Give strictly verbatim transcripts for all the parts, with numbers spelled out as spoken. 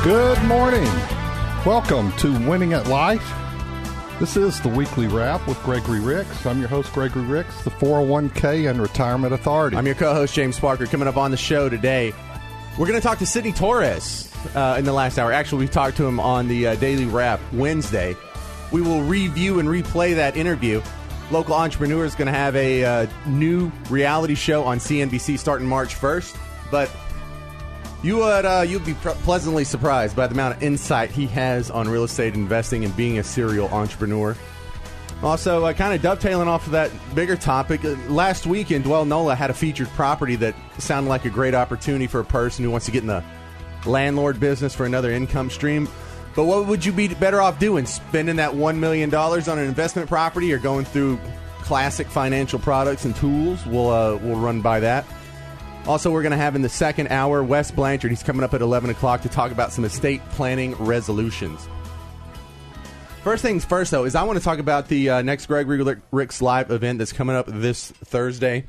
Good morning. Welcome to Winning at Life. This is the Weekly Wrap with Gregory Ricks. I'm your host, Gregory Ricks, the four oh one k and Retirement Authority. I'm your co-host, James Parker. Coming up on the show today, we're going to talk to Sidney Torres uh, in the last hour. Actually, we talked to him on the uh, Daily Wrap Wednesday. We will review and replay that interview. Local Entrepreneur is going to have a uh, new reality show on C N B C starting March first, but You would uh, you'd be pre- pleasantly surprised by the amount of insight he has on real estate investing and being a serial entrepreneur. Also, uh, kind of dovetailing off of that bigger topic, uh, last weekend, Dwell Nola had a featured property that sounded like a great opportunity for a person who wants to get in the landlord business for another income stream. But what would you be better off doing? Spending that one million dollars on an investment property or going through classic financial products and tools? We'll, uh, we'll run by that. Also, we're going to have in the second hour, Wes Blanchard. He's coming up at eleven o'clock to talk about some estate planning resolutions. First things first, though, is I want to talk about the uh, next Gregory Ricks Live event that's coming up this Thursday.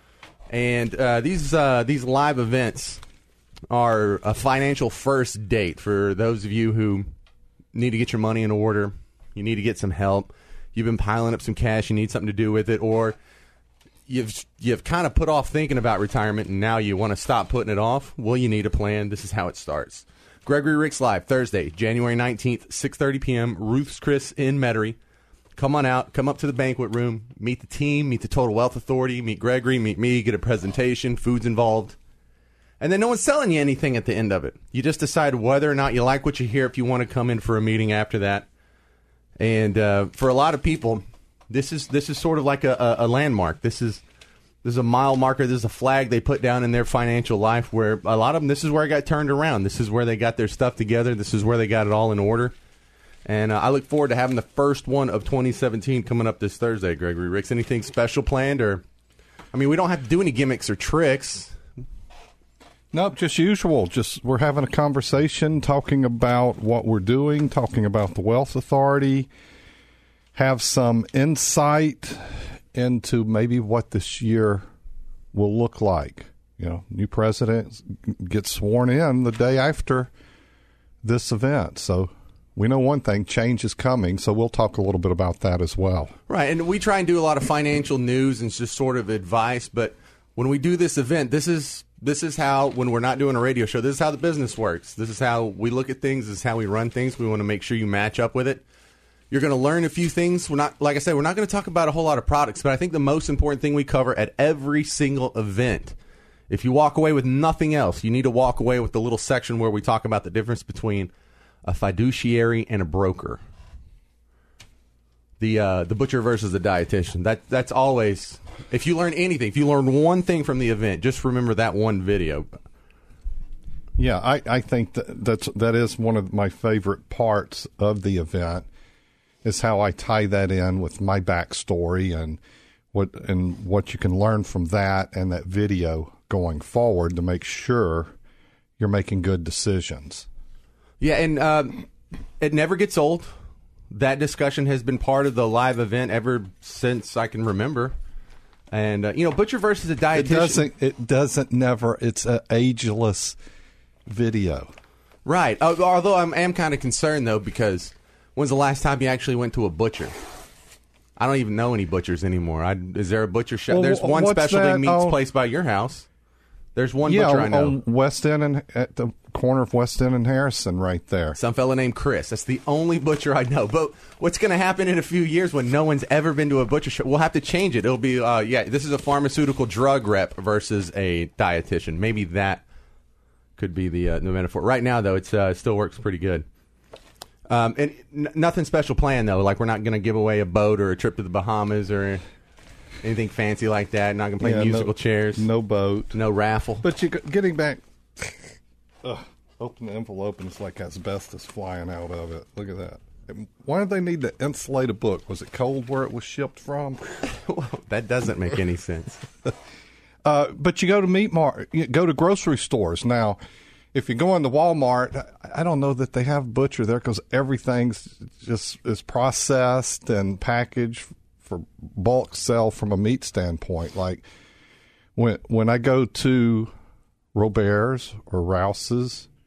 And uh, these uh, these live events are a financial first date for those of you who need to get your money in order. You need to get some help. You've been piling up some cash. You need something to do with it. Or You've you've kind of put off thinking about retirement, and now you want to stop putting it off. Well, you need a plan. This is how it starts. Gregory Ricks Live, Thursday, January nineteenth, six thirty p.m., Ruth's Chris in Metairie. Come on out. Come up to the banquet room. Meet the team. Meet the Total Wealth Authority. Meet Gregory. Meet me. Get a presentation. Food's involved. And then no one's selling you anything at the end of it. You just decide whether or not you like what you hear if you want to come in for a meeting after that. And uh, for a lot of people, This is this is sort of like a, a landmark. This is this is a mile marker. This is a flag they put down in their financial life where a lot of them, this is where it got turned around. This is where they got their stuff together. This is where they got it all in order. And uh, I look forward to having the first one of twenty seventeen coming up this Thursday, Gregory Ricks. Anything special planned? Or, I mean, we don't have to do any gimmicks or tricks. Nope, just usual. Just we're having a conversation, talking about what we're doing, talking about the Wealth Authority. Have some insight into maybe what this year will look like. You know, new president gets sworn in the day after this event. So we know one thing, change is coming. So we'll talk a little bit about that as well. Right. And we try and do a lot of financial news and just sort of advice. But when we do this event, this is this is how, when we're not doing a radio show, this is how the business works. This is how we look at things. This is how we run things. We want to make sure you match up with it. You're going to learn a few things. We're not, like I said, we're not going to talk about a whole lot of products, but I think the most important thing we cover at every single event, if you walk away with nothing else, you need to walk away with the little section where we talk about the difference between a fiduciary and a broker. The uh, the butcher versus the dietitian. That that's always, if you learn anything, if you learn one thing from the event, just remember that one video. Yeah, I, I think that that's, that is one of my favorite parts of the event. Is how I tie that in with my backstory and what and what you can learn from that and that video going forward to make sure you're making good decisions. Yeah, and uh, it never gets old. That discussion has been part of the live event ever since I can remember. And uh, you know, butcher versus a dietitian. It doesn't. It doesn't never. It's an ageless video. Right. Uh, although I am kind of concerned though, because when's the last time you actually went to a butcher? I don't even know any butchers anymore. I, is there a butcher shop? Well, There's one specialty that? meats oh, place by your house. There's one yeah, butcher I on, know. on West End and at the corner of West End and Harrison, right there. Some fella named Chris. That's the only butcher I know. But what's going to happen in a few years when no one's ever been to a butcher shop? We'll have to change it. It'll be, uh, yeah, this is a pharmaceutical drug rep versus a dietitian. Maybe that could be the, uh, the metaphor. Right now, though, it's, uh, it still works pretty good. Um, and n- nothing special planned, though. Like, we're not going to give away a boat or a trip to the Bahamas or anything fancy like that. Not going to play yeah, musical no, chairs. No boat. No raffle. But you getting back, ugh, open the envelope and it's like asbestos flying out of it. Look at that. Why did they need to insulate a book? Was it cold where it was shipped from? That doesn't make any sense. uh, but you go to meat mar- you go to grocery stores now. If you go into Walmart, I don't know that they have butcher there because everything's just is processed and packaged for bulk sell from a meat standpoint. Like when when I go to Robert's or Rouse's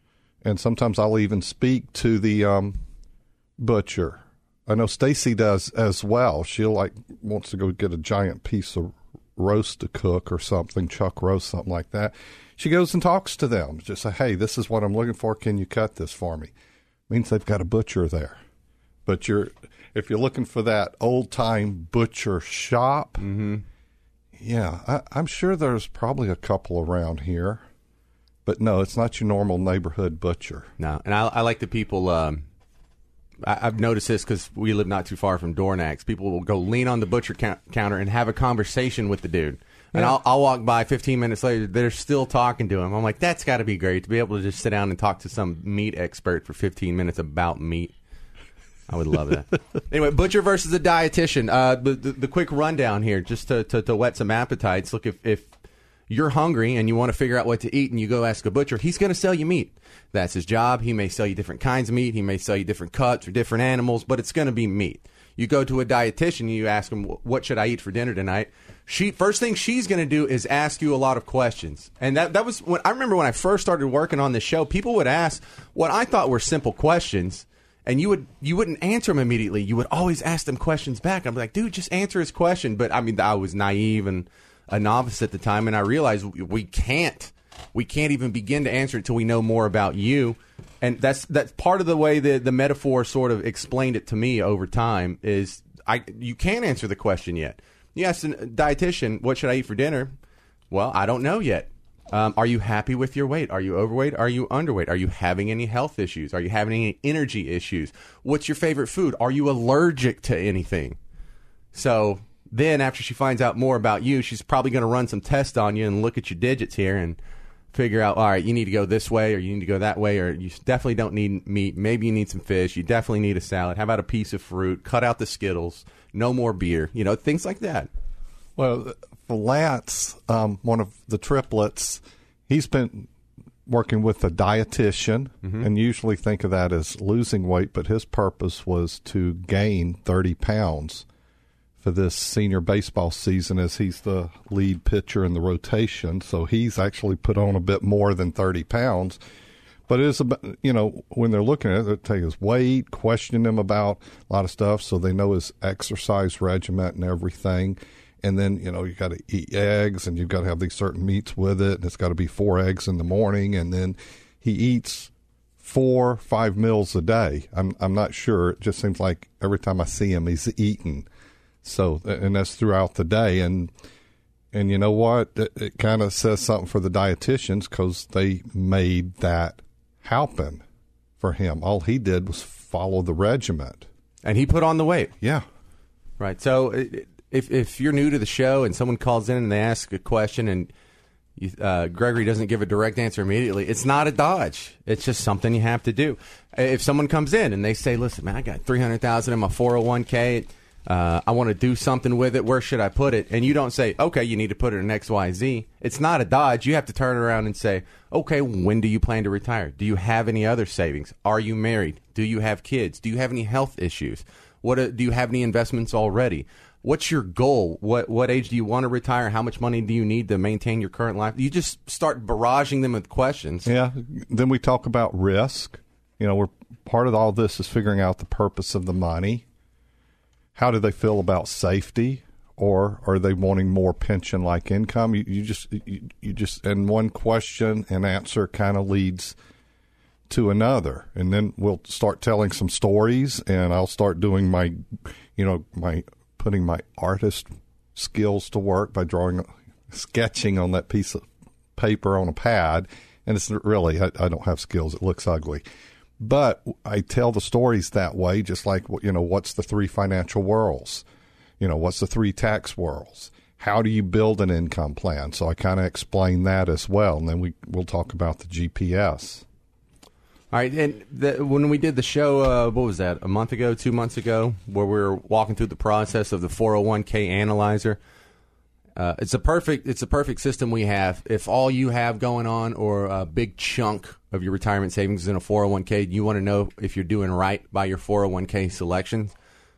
and sometimes I'll even speak to the um, butcher. I know Stacy does as well. She'll like wants to go get a giant piece of roast to cook or something, chuck roast, something like that. She goes and talks to them. Just say, hey, this is what I'm looking for. Can you cut this for me? Means they've got a butcher there. But you're if you're looking for that old-time butcher shop, mm-hmm. yeah, I, I'm sure there's probably a couple around here. But no, it's not your normal neighborhood butcher. No, and I, I like the people... Um I've noticed this because we live not too far from Dornax. People will go lean on the butcher count- counter and have a conversation with the dude. And yeah. I'll, I'll walk by fifteen minutes later. They're still talking to him. I'm like, that's got to be great to be able to just sit down and talk to some meat expert for fifteen minutes about meat. I would love that. Anyway, butcher versus a dietitian. Uh, the, the, the quick rundown here, just to, to, to whet some appetites. Look, if, if you're hungry and you want to figure out what to eat and you go ask a butcher, he's going to sell you meat. That's his job. He may sell you different kinds of meat. He may sell you different cuts or different animals, but it's going to be meat. You go to a dietitian and you ask him, what should I eat for dinner tonight? She First thing she's going to do is ask you a lot of questions. And that, that was when I remember when I first started working on this show, people would ask what I thought were simple questions, and you, would, you wouldn't answer them immediately. You would always ask them questions back. I'm like, dude, just answer his question. But, I mean, I was naive and a novice at the time, and I realized we can't. We can't even begin to answer it until we know more about you. And that's that's part of the way the, the metaphor sort of explained it to me over time is I you can't answer the question yet. You ask a dietitian, what should I eat for dinner? Well, I don't know yet. Um, are you happy with your weight? Are you overweight? Are you underweight? Are you having any health issues? Are you having any energy issues? What's your favorite food? Are you allergic to anything? So then after she finds out more about you, she's probably going to run some tests on you and look at your digits here and figure out, all right, you need to go this way or you need to go that way, or you definitely don't need meat. Maybe you need some fish. You definitely need a salad. How about a piece of fruit? Cut out the Skittles. No more beer. You know, things like that. Well, for Lance, um, one of the triplets, he's been working with a dietitian, mm-hmm. and usually think of that as losing weight, but his purpose was to gain thirty pounds for this senior baseball season, as he's the lead pitcher in the rotation. So he's actually put on a bit more than thirty pounds. But it is about, you know, when they're looking at it, they take his weight, question him about a lot of stuff so they know his exercise regimen and everything. And then, you know, you got to eat eggs and you've got to have these certain meats with it. And it's got to be four eggs in the morning. And then he eats four, five meals a day. I'm I'm not sure. It just seems like every time I see him, he's eating. So, and that's throughout the day. And, and you know what? It, it kind of says something for the dietitians because they made that happen for him. All he did was follow the regiment. And he put on the weight. Yeah. Right. So if if you're new to the show and someone calls in and they ask a question and you, uh, Gregory doesn't give a direct answer immediately, it's not a dodge. It's just something you have to do. If someone comes in and they say, listen, man, I got three hundred thousand dollars in my four oh one k. Uh, I want to do something with it. Where should I put it? And you don't say, okay, you need to put it in X, Y, Z. It's not a dodge. You have to turn around and say, okay, when do you plan to retire? Do you have any other savings? Are you married? Do you have kids? Do you have any health issues? What uh, do you have any investments already? What's your goal? What what age do you want to retire? How much money do you need to maintain your current life? You just start barraging them with questions. Yeah. Then we talk about risk. You know, we're part of all this is figuring out the purpose of the money. How do they feel about safety, or are they wanting more pension-like income? You, you just, you, you just, and one question and answer kind of leads to another, and then we'll start telling some stories, and I'll start doing my, you know, my putting my artist skills to work by drawing, sketching on that piece of paper on a pad, and it's really, I, I don't have skills. It looks ugly. But I tell the stories that way, just like, you know, what's the three financial worlds? You know, what's the three tax worlds? How do you build an income plan? So I kind of explain that as well. And then we, we'll talk about the G P S. All right. And the, when we did the show, uh, what was that, a month ago, two months ago, where we were walking through the process of the four oh one k analyzer, Uh, it's a perfect it's a perfect system we have. If all you have going on or a big chunk of your retirement savings is in a four oh one k, you want to know if you're doing right by your four oh one k selections,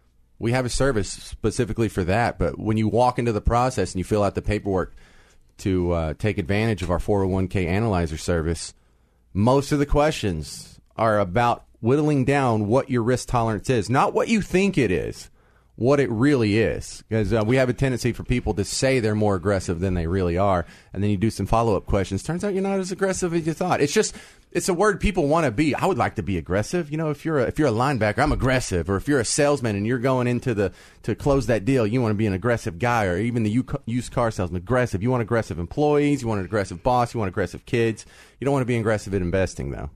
we have a service specifically for that. But when you walk into the process and you fill out the paperwork to uh, take advantage of our four oh one k analyzer service, most of the questions are about whittling down what your risk tolerance is, not what you think it is, what it really is. Because uh, we have a tendency for people to say they're more aggressive than they really are, and then you do some follow-up questions. Turns out you're not as aggressive as you thought. It's just, it's a word people want to be. I would like to be aggressive. You know, if you're a, if you're a linebacker, I'm aggressive. Or if you're a salesman and you're going into the to close that deal, you want to be an aggressive guy. Or even the used car salesman, aggressive. You want aggressive employees. You want an aggressive boss. You want aggressive kids. You don't want to be aggressive at investing, though.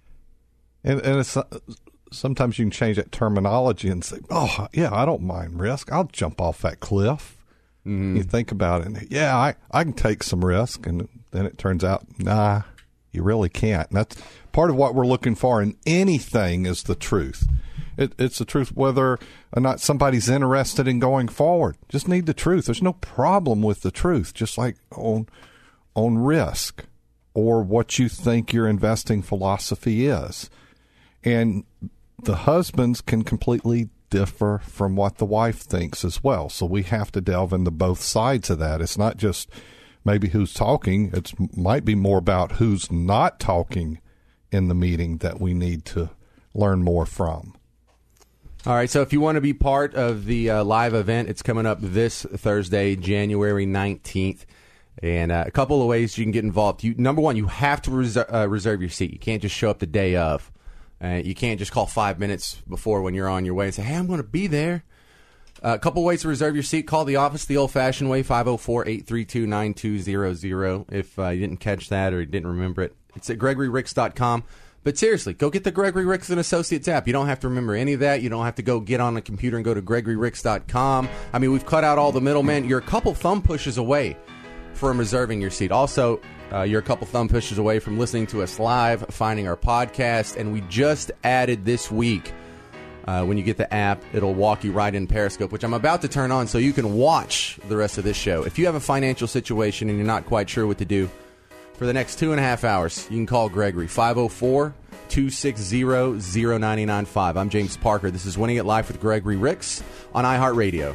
And, and it's, sometimes you can change that terminology and say, oh, yeah, I don't mind risk. I'll jump off that cliff. Mm-hmm. You think about it, and yeah, I, I can take some risk. And then it turns out, nah, you really can't. And that's part of what we're looking for in anything is the truth. It, it's the truth whether or not somebody's interested in going forward. Just need the truth. There's no problem with the truth, just like on on risk or what you think your investing philosophy is. And the husbands can completely differ from what the wife thinks as well. So we have to delve into both sides of that. It's not just maybe who's talking. It might be more about who's not talking in the meeting that we need to learn more from. All right, so if you want to be part of the uh, live event, it's coming up this Thursday, January nineteenth. And uh, a couple of ways you can get involved. You, number one, you have to reserve, uh, reserve your seat. You can't just show up the day of. Uh, you can't just call five minutes before when you're on your way and say, hey, I'm going to be there. Uh, a couple ways to reserve your seat. Call the office the old-fashioned way, five oh four, eight three two, nine two zero zero. If uh, you didn't catch that or you didn't remember it, it's at gregory ricks dot com. But seriously, go get the Gregory Ricks and Associates app. You don't have to remember any of that. You don't have to go get on a computer and go to gregory ricks dot com. I mean, we've cut out all the middlemen. You're a couple thumb pushes away from reserving your seat. Also, uh, you're a couple thumb pushes away from listening to us live, finding our podcast, and we just added this week, uh, when you get the app, it'll walk you right in Periscope, which I'm about to turn on so you can watch the rest of this show. If you have a financial situation and you're not quite sure what to do, for the next two and a half hours, you can call Gregory, five oh four, two six zero, zero nine nine five. I'm James Parker. This is Winning It Live with Gregory Ricks on iHeartRadio.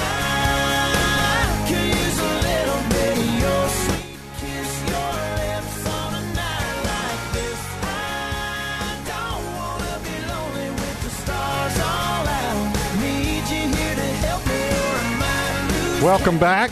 Welcome back.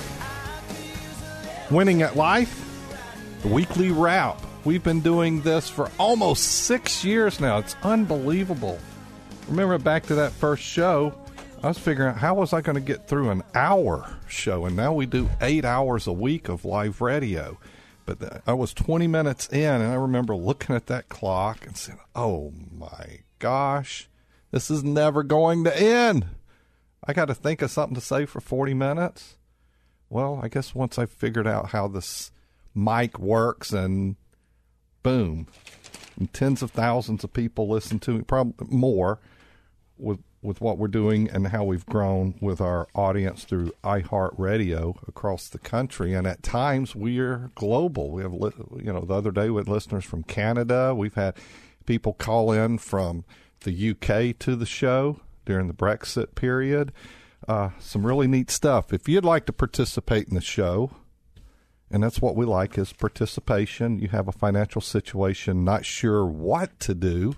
Winning at Life, the weekly wrap. We've been doing this for almost six years now. It's unbelievable. Remember back to that first show, I was figuring out how was I going to get through an hour show, and now we do eight hours a week of live radio. But the, I was twenty minutes in, and I remember looking at that clock and saying, oh my gosh, this is never going to end. I got to think of something to say for forty minutes. Well, I guess once I figured out how this mic works and boom, and tens of thousands of people listen to me, probably more with with what we're doing and how we've grown with our audience through iHeartRadio across the country. And at times we're global. We have, you know, the other day we had listeners from Canada. We've had people call in from the U K to the show during the Brexit period. Uh, some really neat stuff. If you'd like to participate in the show, and that's what we like is participation. You have a financial situation, not sure what to do,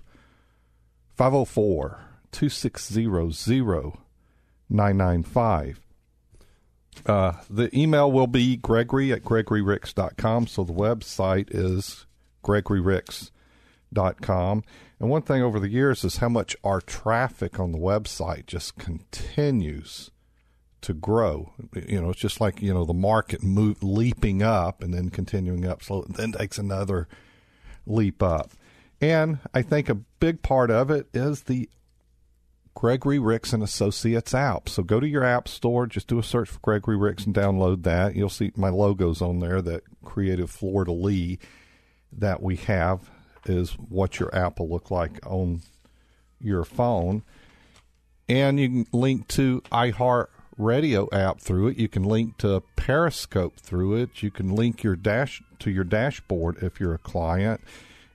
five oh four, two six zero, zero nine nine five. Uh, the email will be Gregory at gregory ricks dot com, so the website is gregory ricks dot com. And one thing over the years is how much our traffic on the website just continues to grow. You know, it's just like, you know, the market move, leaping up and then continuing up slow, and then takes another leap up. And I think a big part of it is the Gregory Ricks and Associates app. So go to your app store, just do a search for Gregory Ricks and download that. You'll see my logos on there, that creative fleur-de-lis that we have is what your app will look like on your phone. And you can link to iHeartRadio app through it. You can link to Periscope through it. You can link your dash to your dashboard if you're a client.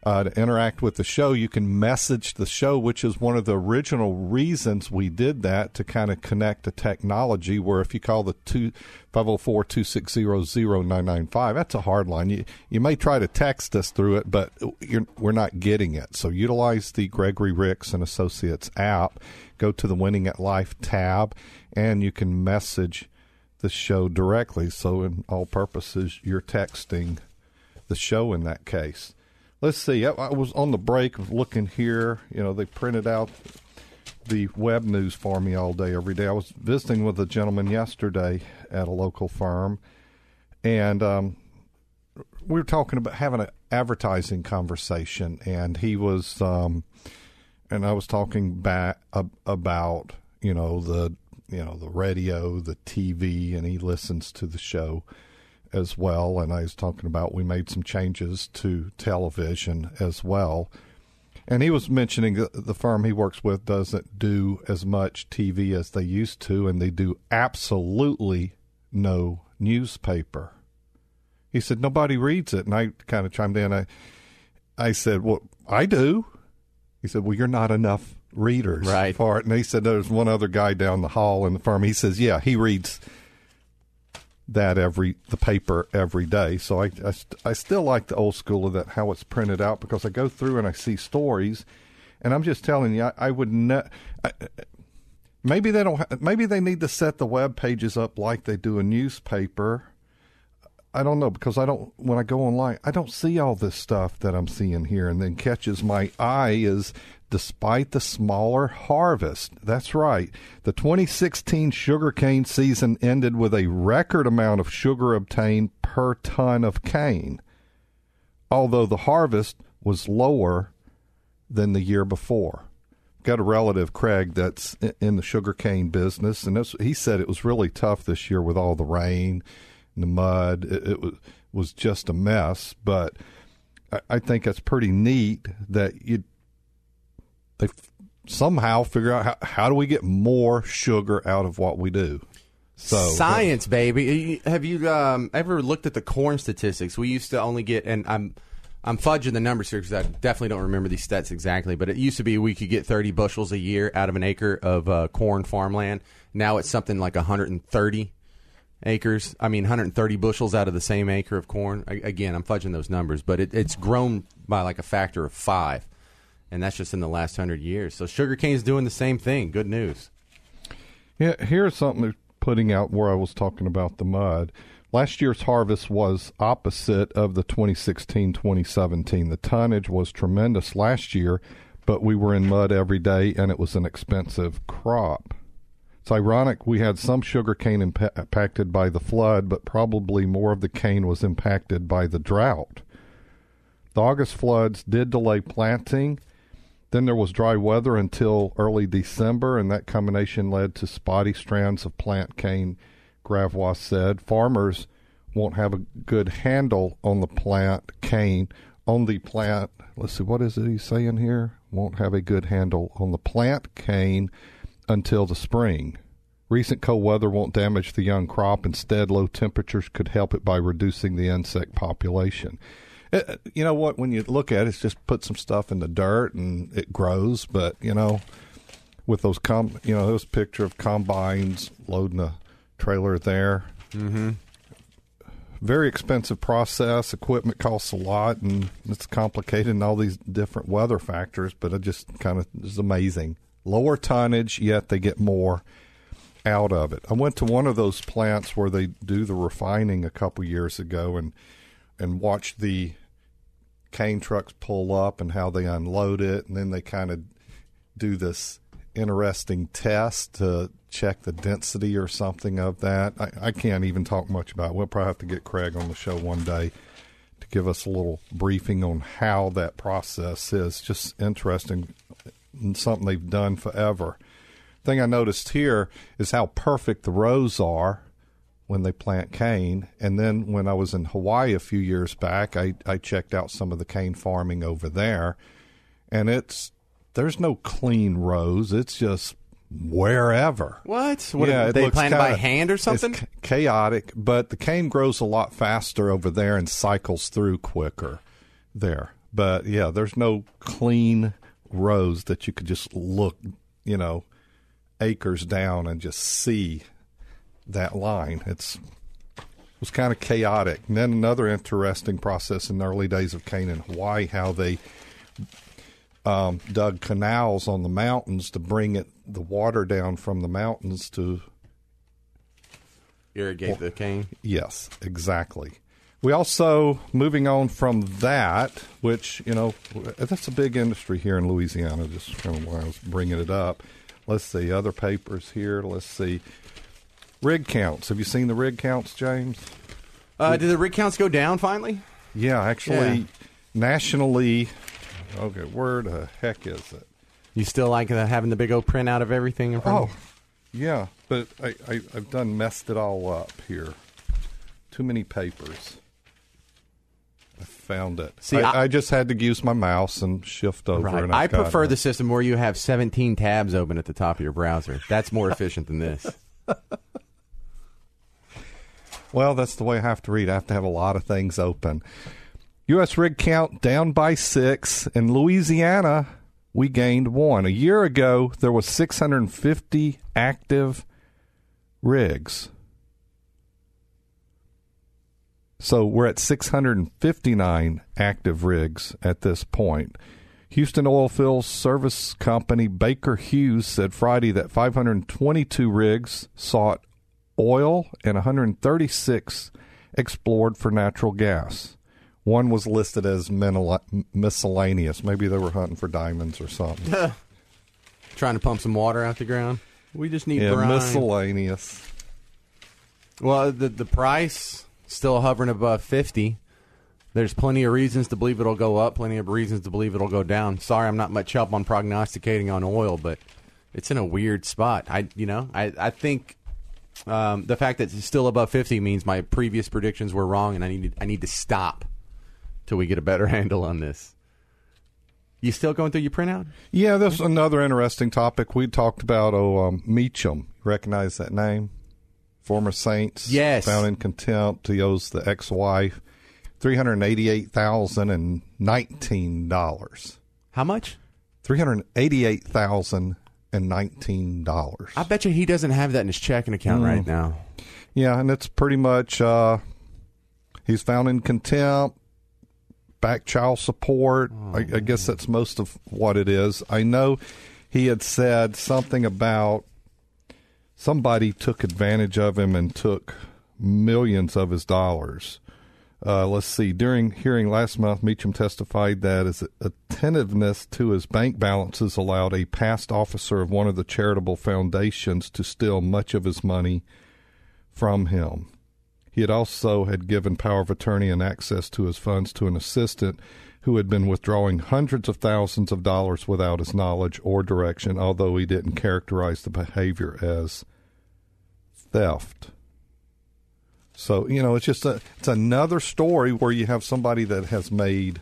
Uh, to interact with the show, you can message the show, which is one of the original reasons we did that, to kind of connect to technology, where if you call the two, five oh four, two six zero, zero nine nine five, that's a hard line. You, you may try to text us through it, but you're, we're not getting it. So utilize the Gregory Ricks and Associates app. Go to the Winning at Life tab, and you can message the show directly. So in all purposes, you're texting the show in that case. Let's see. I, I was on the break of looking here. You know, they printed out the web news for me all day, every day. I was visiting with a gentleman yesterday at a local firm, and um, we were talking about having an advertising conversation, and he was, um, and I was talking back ab- about, you know, the, you know, the radio, the T V, and he listens to the show as well, and I was talking about we made some changes to television as well. And he was mentioning that the firm he works with doesn't do as much T V as they used to, and they do absolutely no newspaper. He said, nobody reads it. And I kind of chimed in. I, I said, well, I do. He said, well, you're not enough readers right. for it. And he said, there's one other guy down the hall in the firm. He says, yeah, he reads that every the paper every day. So I, I, I still like the old school of that, how it's printed out, because I go through and I see stories, and I'm just telling you, I, I would not. Maybe they don't. Ha- maybe they need to set the web pages up like they do a newspaper. I don't know, because I don't. When I go online, I don't see all this stuff that I'm seeing here, and then catches my eye is. Despite the smaller harvest. That's right. The twenty sixteen sugarcane season ended with a record amount of sugar obtained per ton of cane, although the harvest was lower than the year before. Got a relative, Craig, that's in the sugarcane business, and this, he said it was really tough this year with all the rain and the mud. It, it was, was just a mess, but I, I think that's pretty neat that you they somehow figure out how, how do we get more sugar out of what we do. So science, baby. Have you um, ever looked at the corn statistics? We used to only get, and I'm I'm fudging the numbers here because I definitely don't remember these stats exactly, but it used to be we could get thirty bushels a year out of an acre of uh, corn farmland. Now it's something like one hundred thirty acres. I mean, one hundred thirty bushels out of the same acre of corn. I, again, I'm fudging those numbers, but it, it's grown by like a factor of five. And that's just in the last hundred years. So sugarcane's doing the same thing. Good news. Yeah, here's something they're putting out where I was talking about the mud. Last year's harvest was opposite of the twenty sixteen twenty seventeen. The tonnage was tremendous last year, but we were in mud every day, and it was an expensive crop. It's ironic we had some sugarcane impa- impacted by the flood, but probably more of the cane was impacted by the drought. The August floods did delay planting. Then there was dry weather until early December, and that combination led to spotty strands of plant cane, Gravois said. Farmers won't have a good handle on the plant cane, on the plant, let's see, what is it he's saying here? Won't have a good handle on the plant cane until the spring. Recent cold weather won't damage the young crop. Instead, low temperatures could help it by reducing the insect population. It, you know what? When you look at it, it's just put some stuff in the dirt and it grows. But, you know, with those, com- you know, those picture of combines loading a trailer there. Mm-hmm. Very expensive process. Equipment costs a lot, and it's complicated and all these different weather factors. But it just kind of is amazing. Lower tonnage, yet they get more out of it. I went to one of those plants where they do the refining a couple years ago, and and watched the cane trucks pull up and how they unload it, and then they kind of do this interesting test to check the density or something of that. I, I can't even talk much about it. We'll probably have to get Craig on the show one day to give us a little briefing on how that process is. Just interesting, and something they've done forever. Thing I noticed here is how perfect the rows are when they plant cane. And then when I was in Hawaii a few years back, I, I checked out some of the cane farming over there, and it's there's no clean rows. It's just wherever. What? What yeah, are they planted by hand or something? It's chaotic, but the cane grows a lot faster over there and cycles through quicker there. But, yeah, there's no clean rows that you could just look, you know, acres down and just see that line. It's it was kind of chaotic. And then another interesting process in the early days of Canaan, Hawaii, how they um, dug canals on the mountains to bring it the water down from the mountains to irrigate well, the cane. Yes, exactly. We also, moving on from that, which, you know, that's a big industry here in Louisiana, just kind of why I was bringing it up. Let's see, other papers here. Let's see. Rig counts. Have you seen the rig counts, James? Uh, did the rig counts go down finally? Yeah, actually, yeah. Nationally, okay, where the heck is it? You still like uh, having the big old printout of everything in front oh, of you? Yeah, but I, I, I've done messed it all up here. Too many papers. I found it. See, I, I, I just had to use my mouse and shift over. Right. And I prefer the system where you have seventeen tabs open at the top of your browser. That's more efficient than this. Well, that's the way I have to read. I have to have a lot of things open. U S rig count down by six. In Louisiana, we gained one. A year ago, there was six hundred fifty active rigs. So we're at six hundred fifty-nine active rigs at this point. Houston Oilfield Service Company Baker Hughes said Friday that five hundred twenty-two rigs sought oil and one hundred thirty-six explored for natural gas. One was listed as miscellaneous. Maybe they were hunting for diamonds or something. Trying to pump some water out the ground. We just need yeah, brine. Miscellaneous. Well, the the price still hovering above fifty. There's plenty of reasons to believe it'll go up, plenty of reasons to believe it'll go down. Sorry, I'm not much help on prognosticating on oil, but it's in a weird spot. I, you know, I, I think um, the fact that it's still above fifty means my previous predictions were wrong, and I need to, I need to stop till we get a better handle on this. You still going through your printout? Yeah, this is another interesting topic. We talked about oh, um, Meacham. Recognize that name? Former Saints, yes, found in contempt. He owes the ex-wife three hundred eighty-eight thousand nineteen dollars. How much? three hundred eighty-eight thousand nineteen dollars. I bet you he doesn't have that in his checking account mm. right now. Yeah, and it's pretty much uh, he's found in contempt, back child support. Oh. I, I guess that's most of what it is. I know he had said something about somebody took advantage of him and took millions of his dollars. Uh, let's see. During hearing last month, Meacham testified that his attentiveness to his bank balances allowed a past officer of one of the charitable foundations to steal much of his money from him. He had also had given power of attorney and access to his funds to an assistant who had been withdrawing hundreds of thousands of dollars without his knowledge or direction, although he didn't characterize the behavior as theft. So, you know, it's just a, it's another story where you have somebody that has made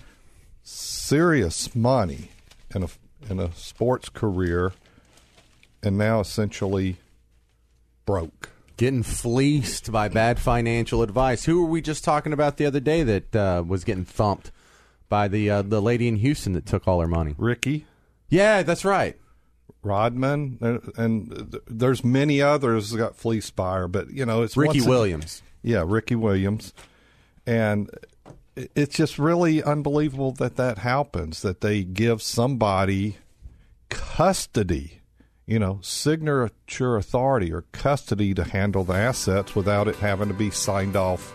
serious money in a, in a sports career and now essentially broke. Getting fleeced by bad financial advice. Who were we just talking about the other day that uh, was getting thumped by the uh, the lady in Houston that took all her money? Ricky. Yeah, that's right. Rodman, and, and there's many others that got fleeced by her, but, you know, it's Ricky once Williams. A, yeah, Ricky Williams. And it's just really unbelievable that that happens, that they give somebody custody, you know, signature authority or custody to handle the assets without it having to be signed off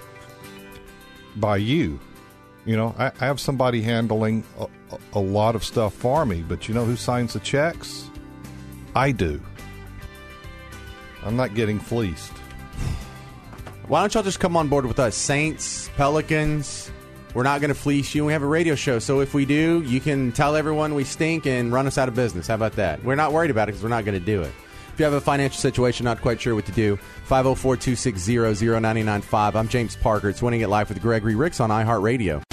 by you. You know, I, I have somebody handling a, a lot of stuff for me, but you know who signs the checks? I do. I'm not getting fleeced. Why don't y'all just come on board with us? Saints, Pelicans, we're not going to fleece you. We have a radio show, so if we do, you can tell everyone we stink and run us out of business. How about that? We're not worried about it because we're not going to do it. If you have a financial situation, not quite sure what to do, five oh four, two six zero, zero nine nine five. I'm James Parker. It's Winning It Live with Gregory Ricks on iHeartRadio.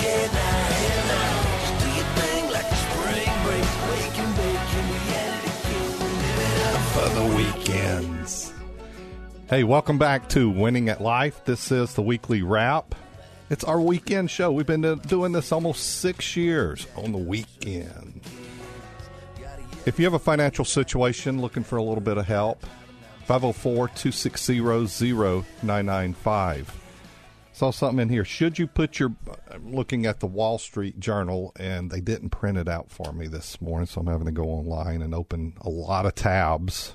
Hey now, hey now, just do your thing like a spring break. Wake and bake and we at it again. We live it up For the weekends. Hey, welcome back to Winning at Life. This is the weekly wrap. It's our weekend show. We've been doing this almost six years on the weekend. If you have a financial situation looking for a little bit of help, five oh four, two six zero, zero nine nine five. Saw something in here. Should you put your, I'm looking at the Wall Street Journal, and they didn't print it out for me this morning, so I'm having to go online and open a lot of tabs.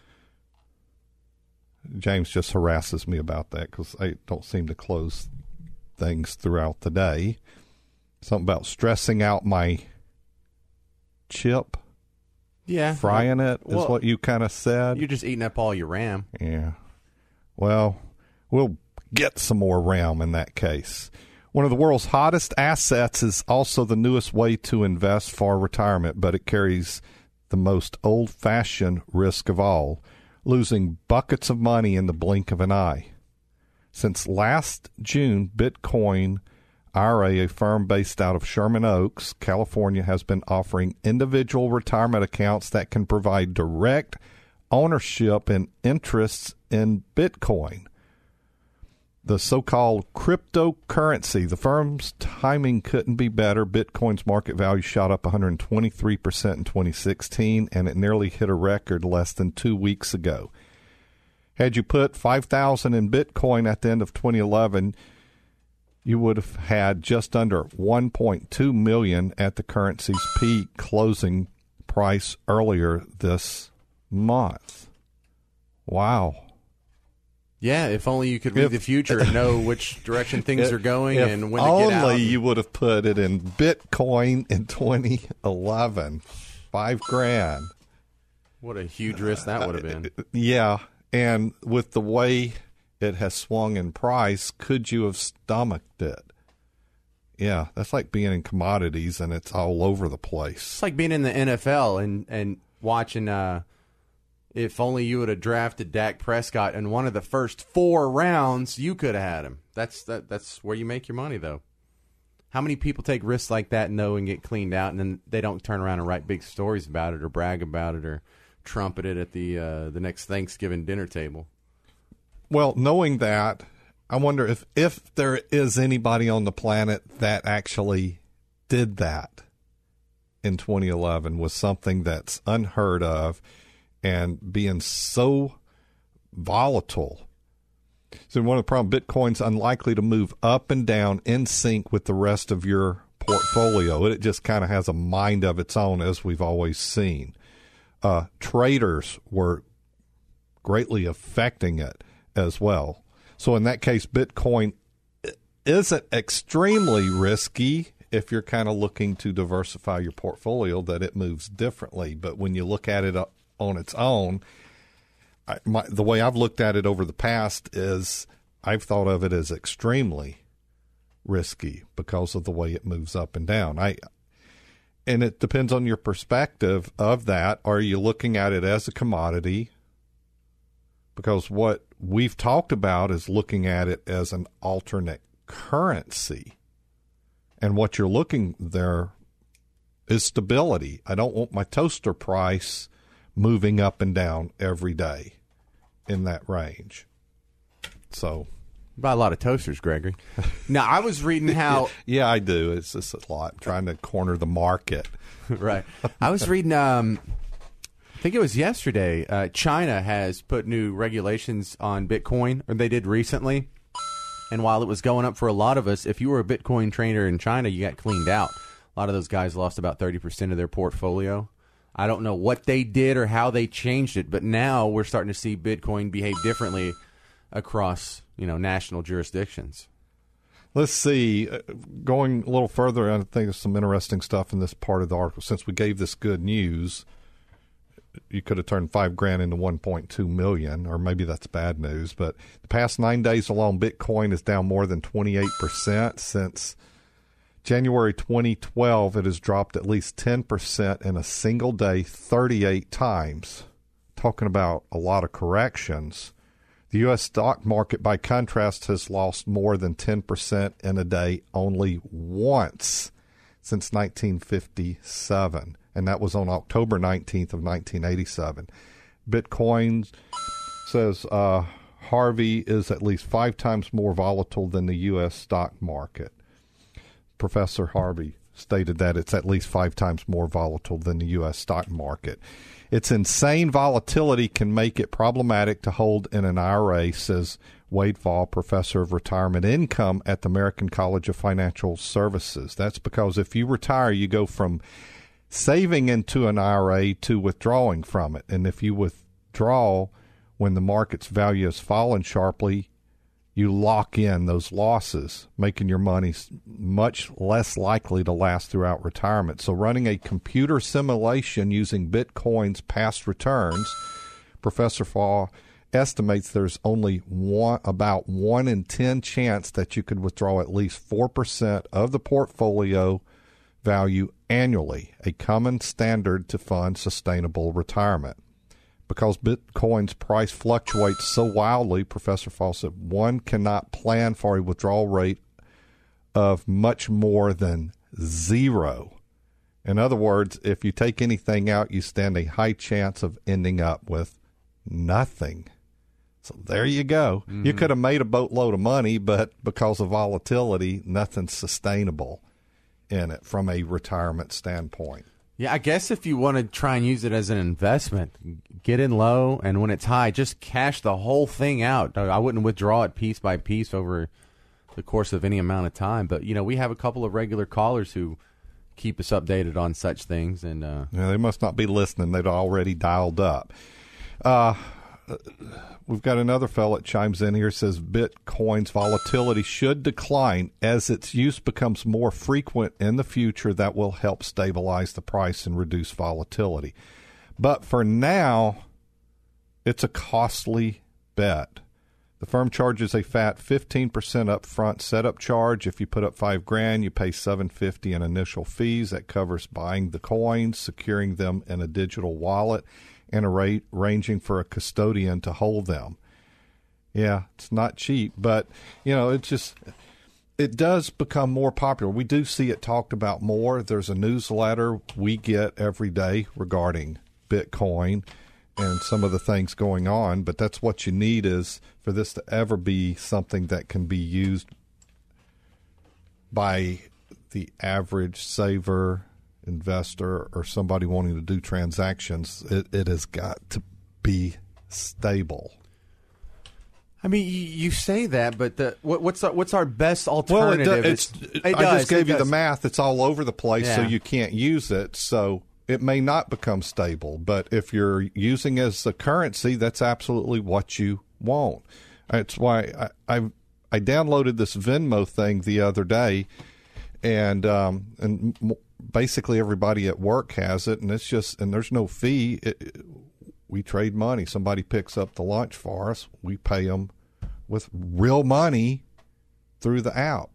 James just harasses me about that because I don't seem to close things throughout the day. Something about stressing out my chip. Yeah. Frying it is well, what you kind of said. You're just eating up all your RAM. Yeah. Well, we'll get some more RAM in that case. One of the world's hottest assets is also the newest way to invest for retirement, but it carries the most old-fashioned risk of all, losing buckets of money in the blink of an eye. Since last June, Bitcoin I R A, a firm based out of Sherman Oaks, California, has been offering individual retirement accounts that can provide direct ownership and interests in Bitcoin, the so-called cryptocurrency. The firm's timing couldn't be better. Bitcoin's market value shot up one hundred twenty-three percent in twenty sixteen, and it nearly hit a record less than two weeks ago. Had you put five thousand dollars in Bitcoin at the end of twenty eleven, you would have had just under one point two million dollars at the currency's peak closing price earlier this month. Wow. Yeah, if only you could read If- the future and know which direction things If- are going if and when to get out. only you would have put it in Bitcoin in twenty eleven. Five grand. What a huge risk that would have been. Yeah, and with the way it has swung in price, could you have stomached it? Yeah, that's like being in commodities and it's all over the place. It's like being in the N F L and, and watching uh, if only you would have drafted Dak Prescott in one of the first four rounds, you could have had him. That's that, that's where you make your money, though. How many people take risks like that, know, and get cleaned out, and then they don't turn around and write big stories about it or brag about it or trumpet it at the uh, the next Thanksgiving dinner table? Well, knowing that, I wonder if, if there is anybody on the planet that actually did that in twenty eleven, was something that's unheard of and being so volatile. So one of the problems, Bitcoin's unlikely to move up and down in sync with the rest of your portfolio. It just kind of has a mind of its own, as we've always seen. Uh, traders were greatly affecting it as well. So in that case, Bitcoin isn't extremely risky if you're kind of looking to diversify your portfolio, that it moves differently. But when you look at it on its own, I, my, the way I've looked at it over the past is I've thought of it as extremely risky because of the way it moves up and down. I and it depends on your perspective of that. Are you looking at it as a commodity? Because what we've talked about is looking at it as an alternate currency. And what you're looking there is stability. I don't want my toaster price moving up and down every day in that range. So, Buy a lot of toasters, Gregory. Now, I was reading how... yeah, I do. It's just a lot. I'm trying to corner the market. Right. I was reading, um, I think it was yesterday, uh, China has put new regulations on Bitcoin, or they did recently. And while it was going up for a lot of us, if you were a Bitcoin trader in China, you got cleaned out. A lot of those guys lost about thirty percent of their portfolio. I don't know what they did or how they changed it, but now we're starting to see Bitcoin behave differently across, you know, national jurisdictions. Let's see. Uh, going a little further, I think there's some interesting stuff in this part of the article. Since we gave this good news, you could have turned five grand into one point two million, or maybe that's bad news. But the past nine days alone, Bitcoin is down more than twenty-eight percent. Since January twenty twelve, it has dropped at least ten percent in a single day, thirty-eight times. Talking about a lot of corrections. The U S stock market, by contrast, has lost more than ten percent in a day only once since nineteen fifty-seven, and that was on October nineteenth of nineteen eighty-seven. Bitcoin, says uh, Harvey, is at least five times more volatile than the U S stock market. Professor Harvey stated that it's at least five times more volatile than the U S stock market. Its insane volatility can make it problematic to hold in an I R A, says Wade Fall, professor of retirement income at the American College of Financial Services. That's because if you retire, you go from saving into an I R A to withdrawing from it. And if you withdraw when the market's value has fallen sharply, you lock in those losses, making your money much less likely to last throughout retirement. So running a computer simulation using Bitcoin's past returns, Professor Fall estimates there's only one, about one in ten chance that you could withdraw at least four percent of the portfolio value annually, a common standard to fund sustainable retirement. Because Bitcoin's price fluctuates so wildly, Professor Fall said, one cannot plan for a withdrawal rate of much more than zero. In other words, if you take anything out, you stand a high chance of ending up with nothing. So there you go. Mm-hmm. You could have made a boatload of money, but because of volatility, nothing's sustainable in it from a retirement standpoint. Yeah, I guess if you want to try and use it as an investment, get in low, and when it's high, just cash the whole thing out. I wouldn't withdraw it piece by piece over the course of any amount of time. But, you know, we have a couple of regular callers who keep us updated on such things. And uh, yeah, they must not be listening. They'd already dialed up. Uh, we've got another fellow that chimes in here, says Bitcoin's volatility should decline as its use becomes more frequent in the future. That will help stabilize the price and reduce volatility. But for now, it's a costly bet. The firm charges a fat fifteen percent upfront setup charge. If you put up five grand, you pay seven fifty in initial fees. That covers buying the coins, securing them in a digital wallet, and arra- arranging for a custodian to hold them. Yeah, it's not cheap, but, you know, it just, it does become more popular. We do see it talked about more. There's a newsletter we get every day regarding Bitcoin and some of the things going on, but that's what you need is for this to ever be something that can be used by the average saver, investor, or somebody wanting to do transactions. It, it has got to be stable. I mean, you, you say that, but the, what, what's our, what's our best alternative? Well, it do, it's, it I does, just gave you does. the math. It's all over the place, Yeah. so you can't use it. So it may not become stable, but if you're using it as a currency, that's absolutely what you want. That's why I I, I downloaded this Venmo thing the other day, and um, and m- basically everybody at work has it, and it's just and there's no fee. It, it, we trade money. Somebody picks up the lunch for us. We pay them with real money through the app.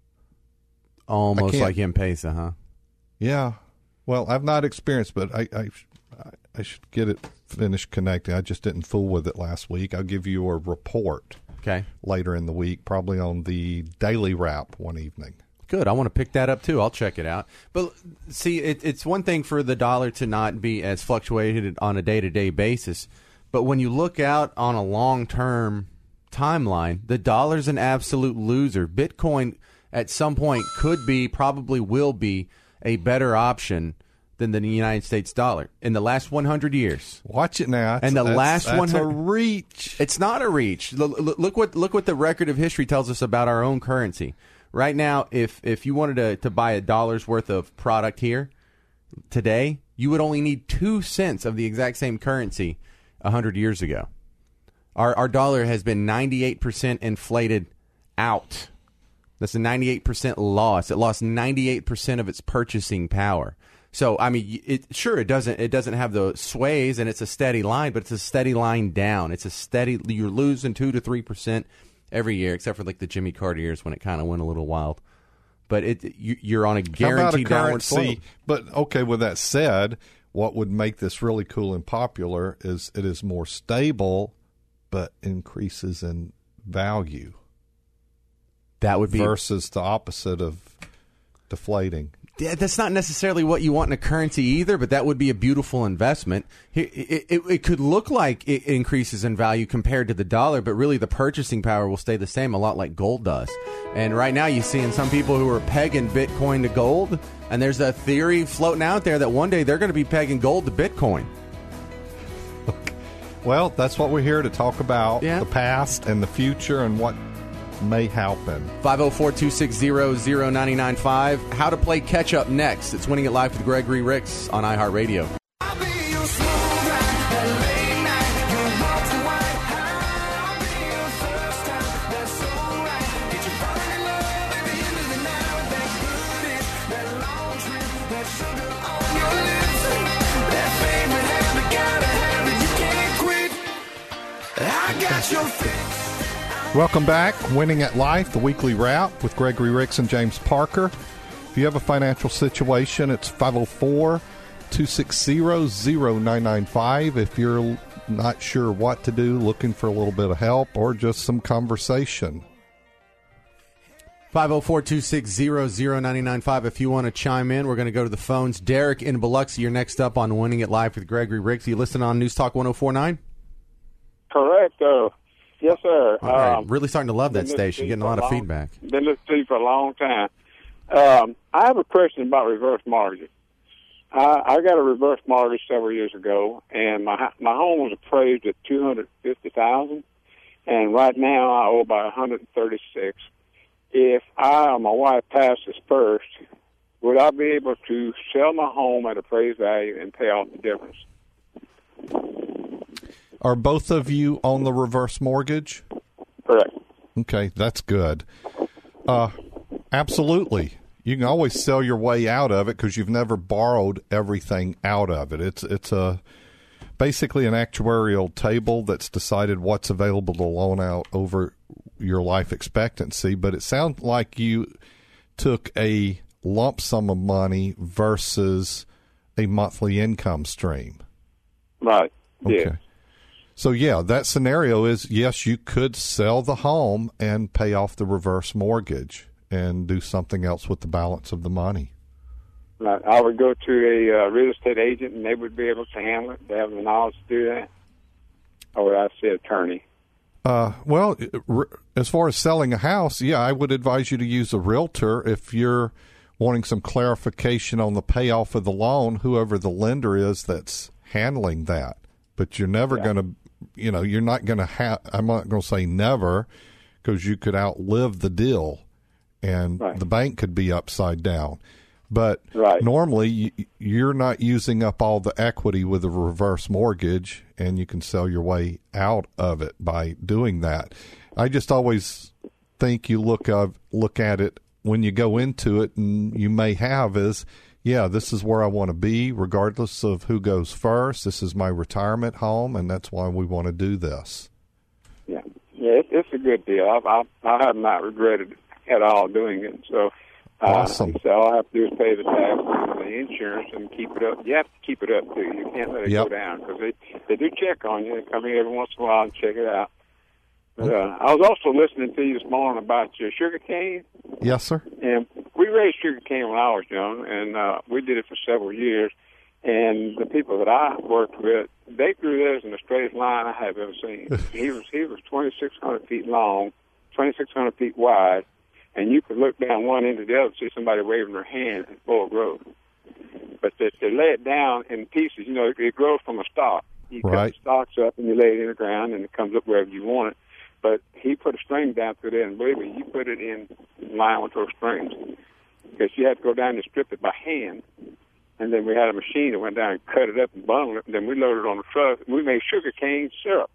Almost like M-Pesa, huh? Yeah. Well, I've not experienced, but I, I I should get it finished connecting. I just didn't fool with it last week. I'll give you a report Okay. later in the week, probably on the Daily Wrap one evening. Good. I want to pick that up, too. I'll check it out. But, see, it, it's one thing for the dollar to not be as fluctuated on a day-to-day basis. But when you look out on a long-term timeline, the dollar's an absolute loser. Bitcoin, at some point, could be, probably will be, a better option than the United States dollar in the last one hundred years. Watch it now. And the that's, last that's one hundred a reach. It's not a reach. Look, look, look what look what the record of history tells us about our own currency. Right now, if if you wanted to, to buy a dollar's worth of product here today, you would only need two cents of the exact same currency one hundred years ago. Our our dollar has been ninety-eight percent inflated out. That's a ninety-eight percent loss. It lost ninety-eight percent of its purchasing power. So, I mean, it, sure, it doesn't it doesn't have the sways, and it's a steady line, but it's a steady line down. It's a steady, you're losing two to three percent every year, except for like the Jimmy Carter years when it kind of went a little wild. But it you, you're on a guaranteed downward slope. But, okay, with that said, what would make this really cool and popular is it is more stable but increases in value. That would be versus the opposite of deflating. Yeah, that's not necessarily what you want in a currency either, but that would be a beautiful investment. It, it, it, it could look like it increases in value compared to the dollar, but really the purchasing power will stay the same, a lot like gold does. And right now you're seeing some people who are pegging Bitcoin to gold, and there's a theory floating out there that one day they're going to be pegging gold to Bitcoin. Well, that's what we're here to talk about, yeah. the past and the future and what may happen. five oh four, two six zero, zero nine nine five. How to play catch up next. It's Winning It Live with Gregory Ricks on iHeartRadio. Welcome back. Winning at Life, the weekly wrap with Gregory Ricks and James Parker. If you have a financial situation, it's five oh four, two six zero, zero nine nine five. If you're not sure what to do, looking for a little bit of help, or just some conversation. five oh four, two six zero, zero nine nine five. If you want to chime in, we're going to go to the phones. Derek in Biloxi, you're next up on Winning It Live with Gregory Ricks. You listen on News Talk one oh four point nine? Correct. Uh, yes, sir. All right. Um, really starting to love that station. Getting a lot of long, feedback. Been listening to you for a long time. Um, I have a question about reverse mortgage. I, I got a reverse mortgage several years ago, and my my home was appraised at two hundred fifty thousand, and right now I owe about one hundred thirty-six. If I or my wife passes first, would I be able to sell my home at appraised value and pay off the difference? Are both of you on the reverse mortgage? Correct. Okay, that's good. Uh, absolutely. You can always sell your way out of it because you've never borrowed everything out of it. It's it's a basically an actuarial table that's decided what's available to loan out over your life expectancy. But it sounds like you took a lump sum of money versus a monthly income stream. Right. Okay. Yeah. So, yeah, that scenario is, yes, you could sell the home and pay off the reverse mortgage and do something else with the balance of the money. Right. I would go to a uh, real estate agent, and they would be able to handle it. They have the knowledge to do that. Or would I say attorney? Uh, well, as far as selling a house, yeah, I would advise you to use a realtor if you're wanting some clarification on the payoff of the loan, whoever the lender is that's handling that. But you're never yeah. going to, you know, you're not going to have, I'm not going to say never, because you could outlive the deal and right. the bank could be upside down. But right. normally you're not using up all the equity with a reverse mortgage, and you can sell your way out of it by doing that. I just always think you look of, look at it when you go into it, and you may have is, yeah, this is where I want to be, regardless of who goes first. This is my retirement home, and that's why we want to do this. Yeah, yeah, it, it's a good deal. I, I, I have not regretted at all doing it. So, uh, awesome. So all I have to do is pay the tax and the insurance and keep it up. You have to keep it up too. You can't let it yep. go down because they they do check on you. They come here every once in a while and check it out. But, uh, I was also listening to you this morning about your sugar cane. Yes, sir. And we raised sugar cane when I was young, and uh, we did it for several years. And the people that I worked with, they grew theirs in the straightest line I have ever seen. he was he was twenty-six hundred feet long, twenty-six hundred feet wide, and you could look down one end to the other and see somebody waving their hand in full growth. But they, they lay it down in pieces. You know, it, it grows from a stalk. You right. cut the stalks up and you lay it in the ground, and it comes up wherever you want it. But he put a string down through there, and believe me, you put it in line with those strings. Because you had to go down and strip it by hand. And then we had a machine that went down and cut it up and bundled it. And then we loaded it on the truck. And we made sugar cane syrup.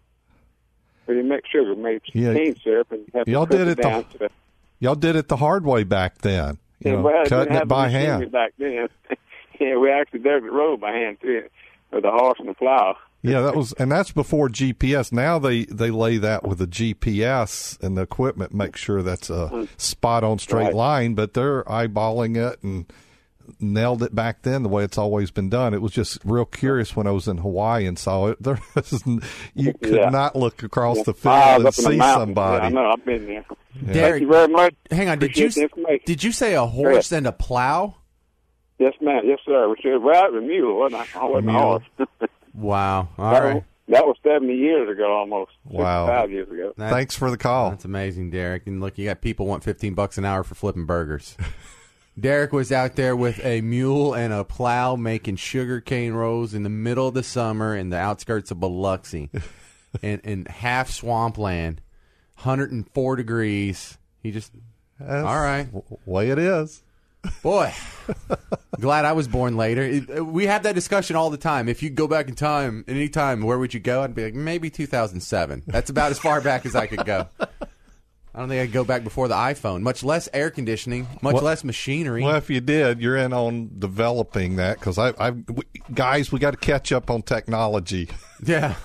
We didn't make sugar, we made yeah. cane syrup. And had y'all to did it it down the, to the, y'all did it the hard way back then. You yeah, know, well, cutting it by hand. Back then. Yeah, we actually dug the road by hand too, with a horse and a plow. Yeah, that was, and that's before G P S. Now they, they lay that with a G P S, and the equipment makes sure that's a spot on straight right. line. But they're eyeballing it and nailed it back then the way it's always been done. It was just real curious when I was in Hawaii and saw it. There was, you could Yeah. not look across Yeah, the miles field and up in the see mountains. somebody. Yeah, I know. I've been there. Derek, Thank you very much. hang on. Did you Appreciate the information. did you say a horse and a plow? Yes, ma'am. Yes, sir. We should. Well, it was a mule, wasn't I? I wasn't a Mule. horse. Wow. All that, right. was, that was seventy years ago, almost. Wow. Five years ago. That- Thanks for the call. That's amazing, Derek. And look, you got people want fifteen bucks an hour for flipping burgers. Derek was out there with a mule and a plow making sugar cane rolls in the middle of the summer in the outskirts of Biloxi, in, in half swampland, one hundred four degrees. He just, That's all right. the way it is. Boy, glad I was born later. It- We have that discussion all the time. If you could go back in time, any time, where would you go? I'd be like, maybe two thousand seven. That's about as far back as I could go. I don't think I'd go back before the iPhone, much less air conditioning, much Well- less machinery. Well, if you did, you're in on developing that because I, I, we, guys, we got to catch up on technology. Yeah.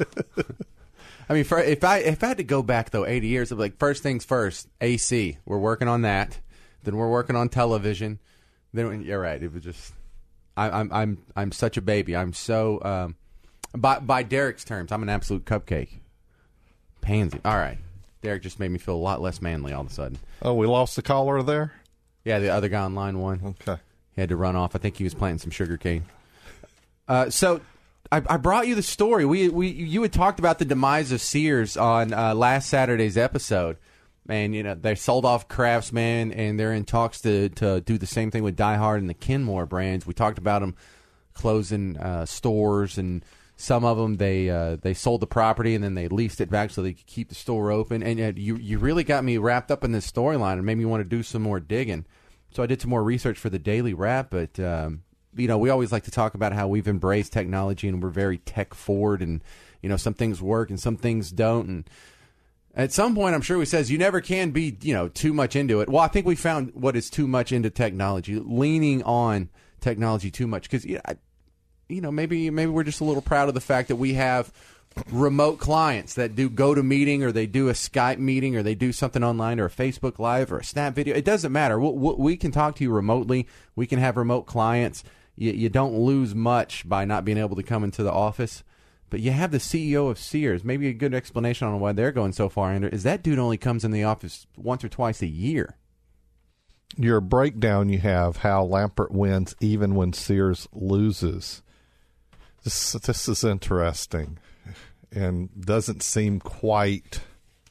I mean, for, if I if I had to go back though eighty years, I'd be like, first things first, A C. We're working on that. Then we're working on television. Then you're right. It was just, I, I'm I'm I'm such a baby. I'm so um, by by Derek's terms, I'm an absolute cupcake. Pansy. All right. Derek just made me feel a lot less manly all of a sudden. Oh, we lost the caller there. Yeah, the other guy on line one. Okay. He had to run off. I think he was planting some sugar cane. Uh, so I, I brought you the story. We we you had talked about the demise of Sears on uh, last Saturday's episode, and you know they sold off Craftsman, and they're in talks to to do the same thing with Die Hard and the Kenmore brands. We talked about them closing uh, stores, and some of them they uh, they sold the property and then they leased it back so they could keep the store open. And uh, you you really got me wrapped up in this storyline and made me want to do some more digging. So I did some more research for the Daily Wrap, but um, you know we always like to talk about how we've embraced technology and we're very tech forward, and you know some things work and some things don't. And at some point, I'm sure he says you never can be you know too much into it. Well, I think we found what is too much into technology, leaning on technology too much, because you know, I, you know maybe maybe we're just a little proud of the fact that we have remote clients that do go to meeting, or they do a Skype meeting, or they do something online, or a Facebook Live, or a Snap video. It doesn't matter. We, we can talk to you remotely. We can have remote clients. You, you don't lose much by not being able to come into the office. But you have the C E O of Sears. Maybe a good explanation on why they're going so far under is that dude only comes in the office once or twice a year. Your breakdown you have how Lampert wins even when Sears loses. This this is interesting and doesn't seem quite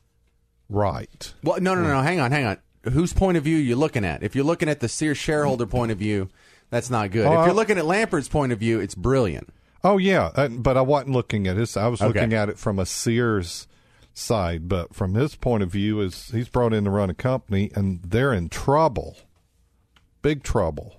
right. Well, no, no, no, no. Hang on, hang on. Whose point of view are you looking at? If you're looking at the Sears shareholder point of view, that's not good. Oh, if you're I- looking at Lampert's point of view, it's brilliant. Oh yeah, uh, but I wasn't looking at his. I was Okay. looking at it from a Sears side, but from his point of view, is he's brought in to run a company and they're in trouble, big trouble,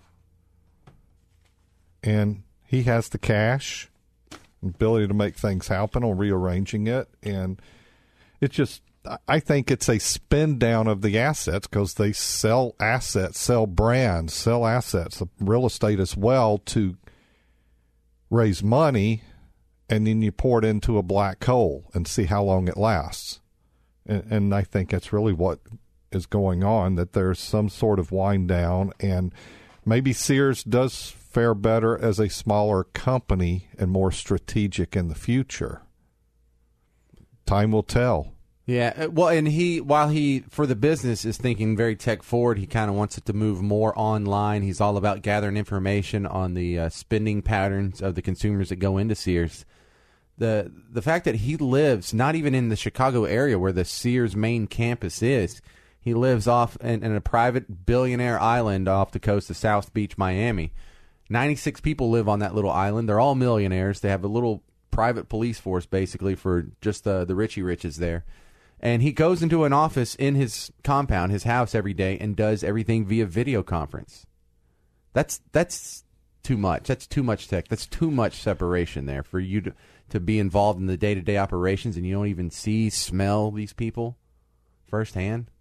and he has the cash, ability to make things happen on rearranging it, and it's just. I think it's a spin down of the assets because they sell assets, sell brands, sell assets, real estate as well to raise money, and then you pour it into a black hole and see how long it lasts. And, and I think that's really what is going on, that there's some sort of wind down, and maybe Sears does fare better as a smaller company and more strategic in the future. Time will tell. Yeah, uh, well, and he, while he, for the business, is thinking very tech forward, he kind of wants it to move more online. He's all about gathering information on the uh, spending patterns of the consumers that go into Sears. The the fact that he lives not even in the Chicago area where the Sears main campus is, he lives off in, in a private billionaire island off the coast of South Beach, Miami. ninety-six people live on that little island. They're all millionaires. They have a little private police force, basically, for just the, the Richie Riches there. And he goes into an office in his compound, his house, every day and does everything via video conference. That's that's too much. That's too much tech. That's too much separation there for you to, to be involved in the day-to-day operations and you don't even see, smell these people firsthand.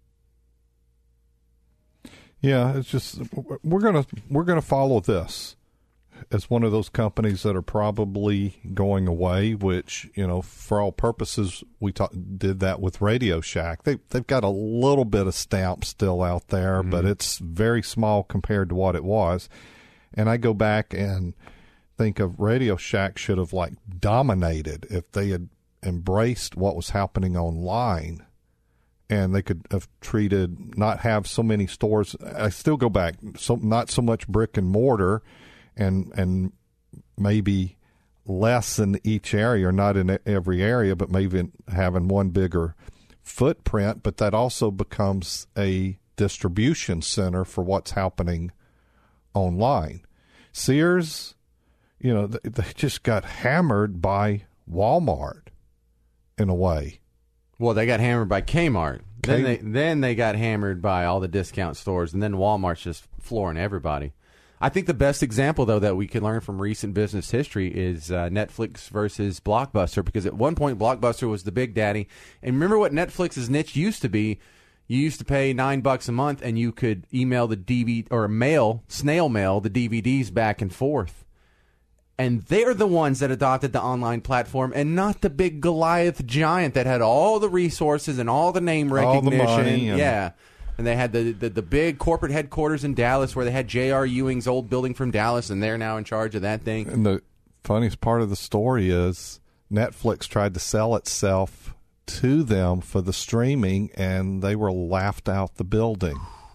Yeah, it's just we're gonna we're gonna follow this as one of those companies that are probably going away, which, you know, for all purposes, we ta- did that with Radio Shack. They, they've got a little bit of stamp still out there, mm-hmm. but it's very small compared to what it was. And I go back and think of Radio Shack should have like dominated if they had embraced what was happening online, and they could have treated, not have so many stores. I still go back, so not so much brick and mortar, and and maybe less in each area, or not in every area, but maybe having one bigger footprint. But that also becomes a distribution center for what's happening online. Sears, you know, they, they just got hammered by Walmart in a way. Well, they got hammered by Kmart. K- Then they then they got hammered by all the discount stores, and then Walmart's just flooring everybody. I think the best example, though, that we can learn from recent business history is uh, Netflix versus Blockbuster, because at one point Blockbuster was the big daddy. And remember what Netflix's niche used to be? You used to pay nine bucks a month, and you could email the D V D or mail, snail mail the D V Ds back and forth. And they're the ones that adopted the online platform, and not the big Goliath giant that had all the resources and all the name recognition. All the money and- yeah. And they had the, the the big corporate headquarters in Dallas, where they had J R. Ewing's old building from Dallas, and they're now in charge of that thing. And the funniest part of the story is Netflix tried to sell itself to them for the streaming, and they were laughed out the building.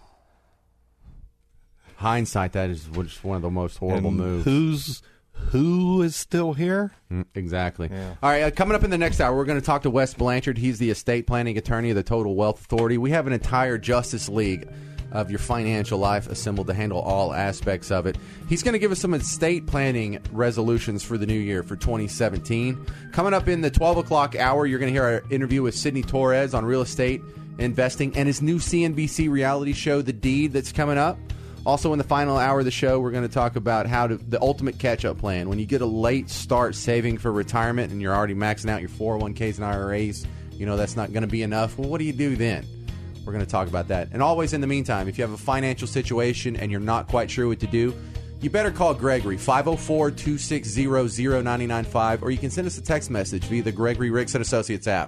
Hindsight, that is which one of the most horrible And moves. Who's who is still here? Mm, exactly. Yeah. All right, uh, coming up in the next hour, we're going to talk to Wes Blanchard. He's the estate planning attorney of the Total Wealth Authority. We have an entire Justice League of your financial life assembled to handle all aspects of it. He's going to give us some estate planning resolutions for the new year for twenty seventeen. Coming up in the twelve o'clock hour, you're going to hear our interview with Sidney Torres on real estate investing and his new C N B C reality show, The Deed, that's coming up. Also, in the final hour of the show, we're going to talk about how to the ultimate catch-up plan. When you get a late start saving for retirement and you're already maxing out your four oh one k's and I R As, you know that's not going to be enough. Well, what do you do then? We're going to talk about that. And always in the meantime, if you have a financial situation and you're not quite sure what to do, you better call Gregory, five oh four, two six zero, zero nine nine five, or you can send us a text message via the Gregory Ricks and Associates app.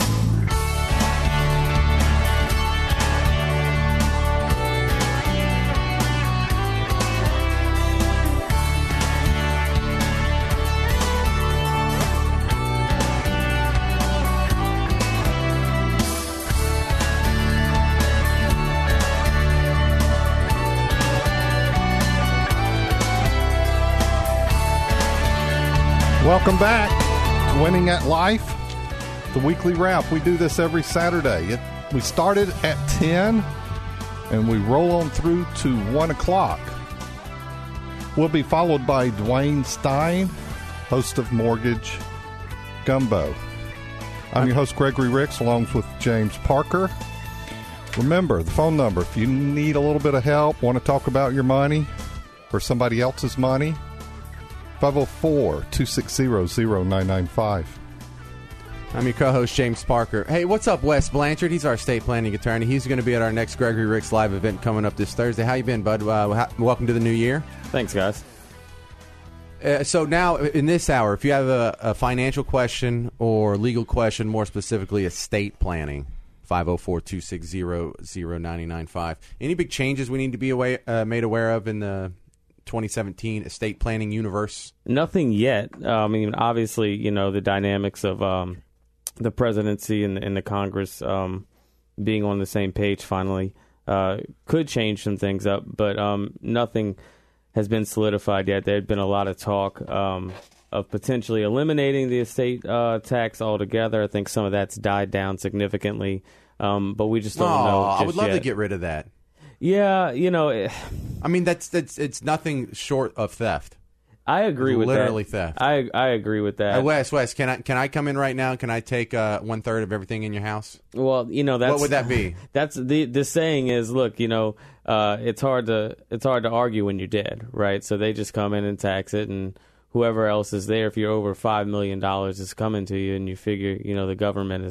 Welcome back to Winning at Life, the weekly wrap. We do this every Saturday. It, we started at ten, and we roll on through to one o'clock. We'll be followed by Dwayne Stein, host of Mortgage Gumbo. I'm your host, Gregory Ricks, along with James Parker. Remember, the phone number, if you need a little bit of help, want to talk about your money or somebody else's money, five oh four, two six zero, zero nine nine five. I'm your co-host, James Parker. Hey, what's up, Wes Blanchard? He's our estate planning attorney. He's going to be at our next Gregory Ricks live event coming up this Thursday. How you been, bud? Uh, ha- welcome to the new year. Thanks, guys. Uh, so now, in this hour, if you have a, a financial question or legal question, more specifically estate planning, five oh four, two six zero, zero nine nine five. Any big changes we need to be away, uh, made aware of in the twenty seventeen estate planning universe? Nothing yet. Uh, I mean, obviously, you know, the dynamics of um, the presidency and, and the Congress um, being on the same page finally uh, could change some things up, but um, nothing has been solidified yet. There had been a lot of talk um, of potentially eliminating the estate uh, tax altogether. I think some of that's died down significantly, um, but we just don't oh, know. I would just love yet. to get rid of that. Yeah, you know, it, I mean, that's that's it's nothing short of theft. I agree with Literally that. theft. I I agree with that. Hey, Wes, Wes, can I can I come in right now? Can I take uh, one third of everything in your house? Well, you know, that's What would that be? That's the the saying is, look, you know, uh, it's hard to it's hard to argue when you're dead, right? So they just come in and tax it, and whoever else is there, if you're over five million dollars, is coming to you, and you figure, you know, the government is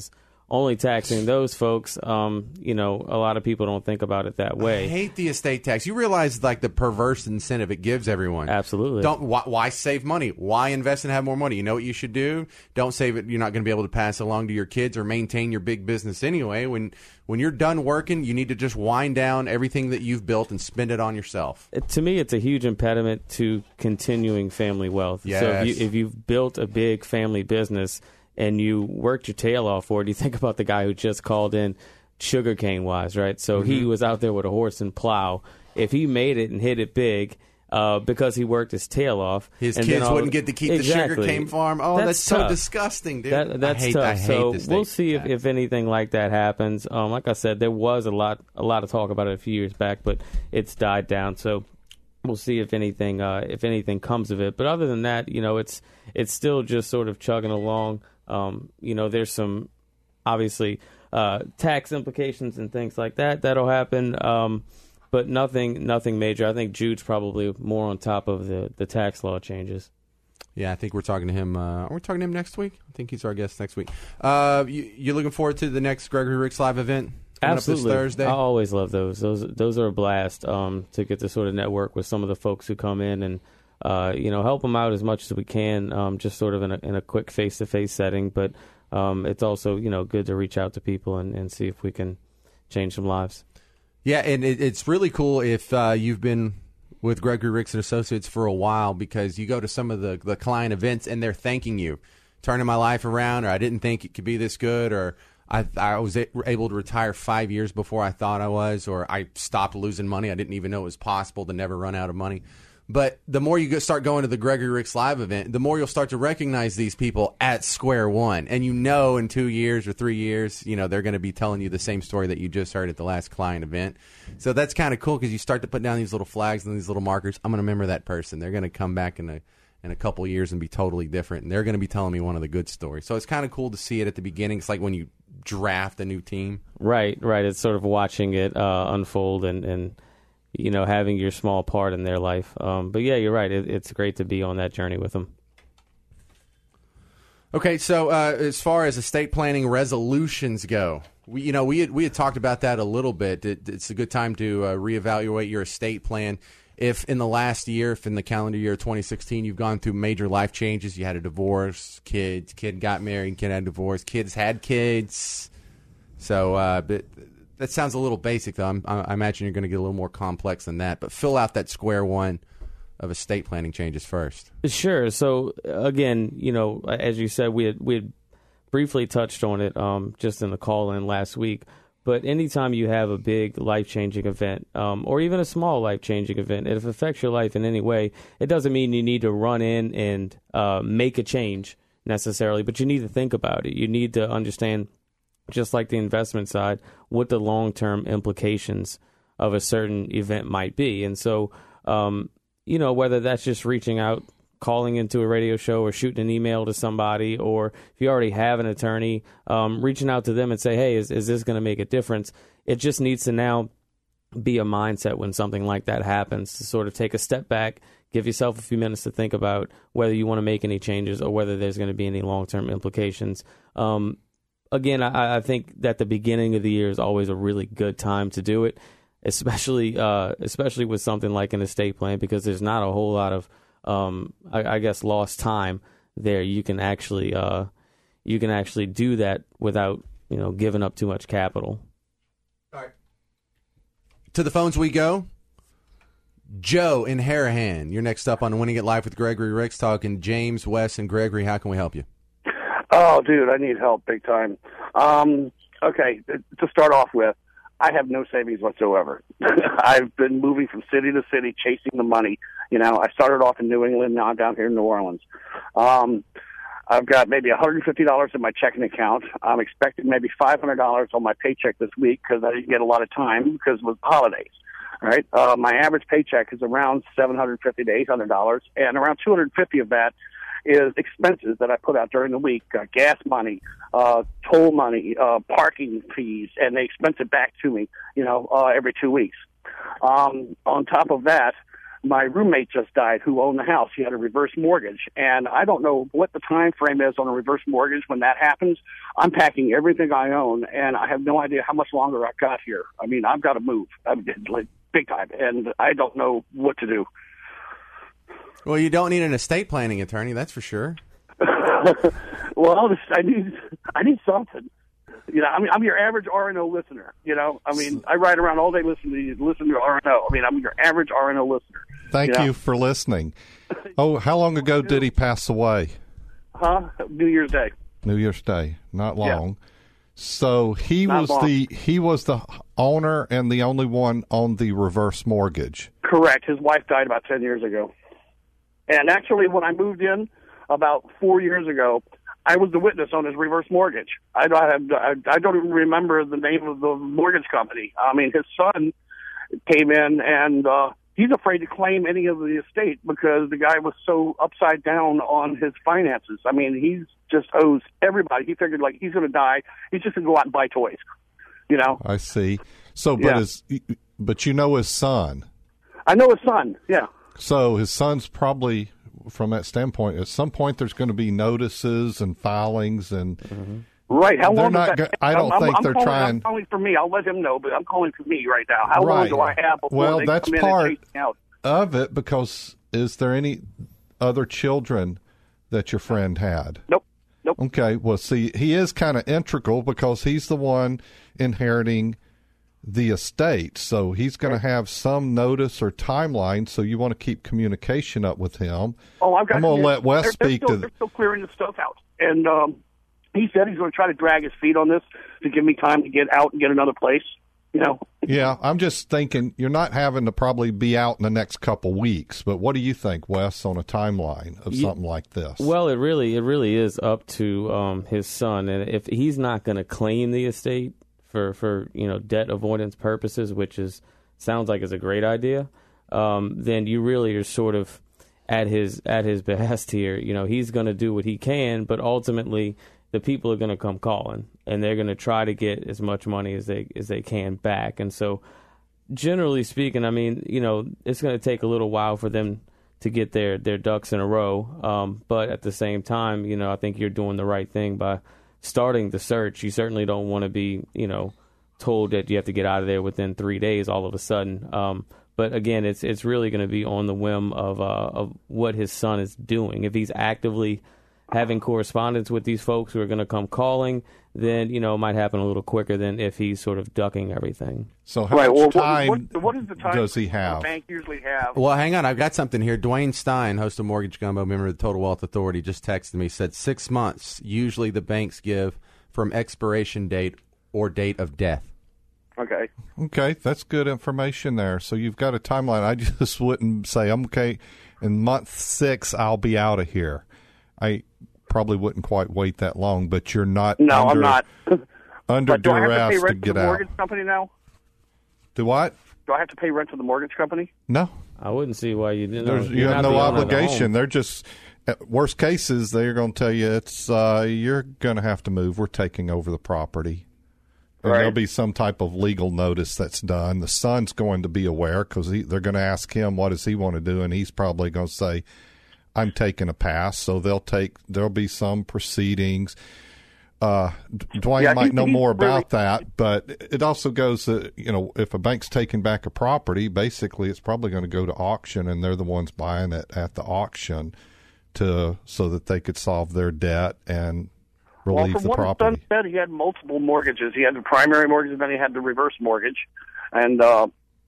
only taxing those folks, um, you know, a lot of people don't think about it that way. I hate the estate tax. You realize like the perverse incentive it gives everyone. Absolutely. Don't why, why save money? Why invest and have more money? You know what you should do? Don't save it. You're not going to be able to pass it along to your kids or maintain your big business anyway. When when you're done working, you need to just wind down everything that you've built and spend it on yourself. It, to me, it's a huge impediment to continuing family wealth. Yes. So if, you, if you've built a big family business and you worked your tail off for it, you think about the guy who just called in sugarcane wise, right? So mm-hmm. he was out there with a horse and plow. If he made it and hit it big uh, because he worked his tail off, his and kids all, wouldn't get to keep exactly. the sugarcane farm. Oh, that's, that's so disgusting, dude. That, that's I hate, tough. I hate so this we'll thing. see if, if anything like that happens. Um, like I said, there was a lot a lot of talk about it a few years back, but it's died down. So we'll see if anything uh, if anything comes of it. But other than that, you know, it's it's still just sort of chugging along. Um, you know, there's some, obviously, uh, tax implications and things like that that'll happen, um, but nothing nothing major. I think Jude's probably more on top of the, the tax law changes. Yeah, I think we're talking to him. Uh, are we talking to him next week? I think he's our guest next week. Uh, you, you're looking forward to the next Gregory Ricks live event? Absolutely. Up this Thursday? I always love those. Those those are a blast um, to get to sort of network with some of the folks who come in and Uh, you know, help them out as much as we can, um, just sort of in a, in a quick face-to-face setting. But um, it's also, you know, good to reach out to people and, and see if we can change some lives. Yeah, and it, it's really cool if uh, you've been with Gregory Ricks and Associates for a while, because you go to some of the, the client events and they're thanking you, turning my life around, or I didn't think it could be this good, or I, I was able to retire five years before I thought I was, or I stopped losing money. I didn't even know it was possible to never run out of money. But the more you go, start going to the Gregory Ricks live event, the more you'll start to recognize these people at square one. And you know in two years or three years, you know, they're going to be telling you the same story that you just heard at the last client event. So that's kind of cool, because you start to put down these little flags and these little markers. I'm going to remember that person. They're going to come back in a in a couple years and be totally different. And they're going to be telling me one of the good stories. So it's kind of cool to see it at the beginning. It's like when you draft a new team. Right, right. It's sort of watching it uh, unfold and, and – you know, having your small part in their life. Um, but yeah, you're right. It, it's great to be on that journey with them. Okay, so uh, as far as estate planning resolutions go, we, you know, we had, we had talked about that a little bit. It, it's a good time to uh, reevaluate your estate plan. If in the last year, if in the calendar year twenty sixteen, you've gone through major life changes, you had a divorce, kids, kid got married, kid had a divorce, kids had kids. So, uh, but that sounds a little basic, though. I'm, I imagine you're going to get a little more complex than that. But fill out that square one of estate planning changes first. Sure. So, again, you know, as you said, we had, we had briefly touched on it um, just in the call-in last week. But anytime you have a big life-changing event, um, or even a small life-changing event, if it affects your life in any way, it doesn't mean you need to run in and uh, make a change necessarily, but you need to think about it. You need to understand, just like the investment side, what the long-term implications of a certain event might be. And so, um, you know, whether that's just reaching out, calling into a radio show, or shooting an email to somebody, or if you already have an attorney, um, reaching out to them and say, hey, is, is this going to make a difference? It just needs to now be a mindset when something like that happens, to sort of take a step back, give yourself a few minutes to think about whether you want to make any changes or whether there's going to be any long-term implications. Um, Again, I, I think that the beginning of the year is always a really good time to do it, especially uh, especially with something like an estate plan, because there's not a whole lot of, um, I, I guess, lost time there. You can actually uh, you can actually do that without, you know, giving up too much capital. All right. To the phones we go. Joe in Harahan, you're next up on Winning It Live with Gregory Ricks, talking James, Wes, and Gregory. How can we help you? Oh, dude, I need help big time. Um, okay, to start off with, I have no savings whatsoever. I've been moving from city to city, chasing the money. You know, I started off in New England, now I'm down here in New Orleans. Um, I've got maybe one hundred fifty dollars in my checking account. I'm expecting maybe five hundred dollars on my paycheck this week because I didn't get a lot of time because it was holidays. All right, uh, my average paycheck is around seven hundred fifty to eight hundred dollars, and around two hundred fifty of that is expenses that I put out during the week, uh, gas money, uh, toll money, uh, parking fees, and they expense it back to me, you know, uh, every two weeks. Um, on top of that, my roommate just died who owned the house. He had a reverse mortgage, and I don't know what the time frame is on a reverse mortgage when that happens. I'm packing everything I own, and I have no idea how much longer I've got here. I mean, I've got to move, I'm like big time, and I don't know what to do. Well, you don't need an estate planning attorney, that's for sure. Well, I need I need something. You know, I mean, I'm your average R and O listener. You know, I mean, I ride around all day listening to listen to R and O. I mean, I'm your average R and O listener. Thank you you know? for listening. Oh, how long ago did he pass away? Huh? New Year's Day. New Year's Day, not Yeah. long. So he Not was long. the he was the owner and the only one on the reverse mortgage. Correct. His wife died about ten years ago. And actually, when I moved in about four years ago, I was the witness on his reverse mortgage. I don't have, I, I don't even remember the name of the mortgage company. I mean, his son came in, and uh, he's afraid to claim any of the estate because the guy was so upside down on his finances. I mean, he's just owes everybody. He figured, like, he's going to die. He's just going to go out and buy toys, you know? I see. So, but Yeah. his, but you know his son. I know his son, yeah. So his son's probably, from that standpoint, at some point there's going to be notices and filings and. Mm-hmm. Right. How They're long? not Does that go- I don't I'm, think I'm they're calling, trying- I'm calling for me. I'll let him know, but I'm calling for me right now. How long Right. do I have before Well, they that's come in part- and chase me out? Of it, because is there any other children that your friend had? Nope. Nope. Okay, well, see, he is kind of integral because he's the one inheriting the estate, so he's going to have some notice or timeline. So you want to keep communication up with him. Oh, I've got. I'm going to let Wes they're, they're speak still, to. They're still clearing the stuff out, and um, he said he's going to try to drag his feet on this to give me time to get out and get another place. You know. Yeah, I'm just thinking you're not having to probably be out in the next couple weeks. But what do you think, Wes, on a timeline of Yeah. something like this? Well, it really, it really is up to um, his son, and if he's not going to claim the estate for, for you know debt avoidance purposes, which is sounds like is a great idea, um, then you really are sort of at his at his behest here. You know, he's going to do what he can, but ultimately the people are going to come calling, and they're going to try to get as much money as they as they can back. And so, generally speaking, I mean, you know, it's going to take a little while for them to get their, their ducks in a row. Um, but at the same time, you know, I think you're doing the right thing by starting the search. You certainly don't want to be, you know, told that you have to get out of there within three days all of a sudden. Um, but again, it's it's really going to be on the whim of uh, of what his son is doing. If he's actively having correspondence with these folks who are going to come calling, then, you know, it might happen a little quicker than if he's sort of ducking everything. So how right. much Well, what- time what, what is the time does he the have? bank usually have? Well, hang on. I've got something here. Dwayne Stein, host of Mortgage Gumbo, member of the Total Wealth Authority, just texted me, said six months usually the banks give from expiration date or date of death. Okay. Okay, that's good information there. So you've got a timeline. I just wouldn't say, I'm okay, in month six, I'll be out of here. I probably wouldn't quite wait that long, but you're not No, under, I'm not. under But do I have to duress pay to, rent to get the out. mortgage company now? Do what? Do I have to pay rent to the mortgage company? No. I wouldn't see why you didn't. There's, you have no obligation. They're just, at worst cases, they're going to tell you it's uh, you're going to have to move. We're taking over the property. And Right. there'll be some type of legal notice that's done. The son's going to be aware because they're going to ask him what does he want to do, and he's probably going to say, I'm taking a pass. So they'll take. There'll be some proceedings. Uh, Dwayne Yeah, might he- know he's more really- about that, but it also goes that, you know, if a bank's taking back a property, basically it's probably going to go to auction, and they're the ones buying it at the auction to so that they could solve their debt and Well, relieve from the what his property. son said, he had multiple mortgages. He had the primary mortgage, and then he had the reverse mortgage. And uh,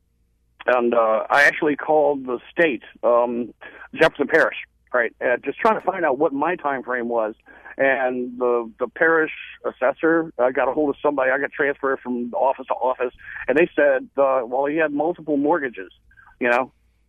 and uh, I actually called the state, um, Jefferson Parish, right, uh, just trying to find out what my time frame was. And the the parish assessor, I got a hold of somebody. I got transferred from office to office, and they said, uh, well, he had multiple mortgages. You know,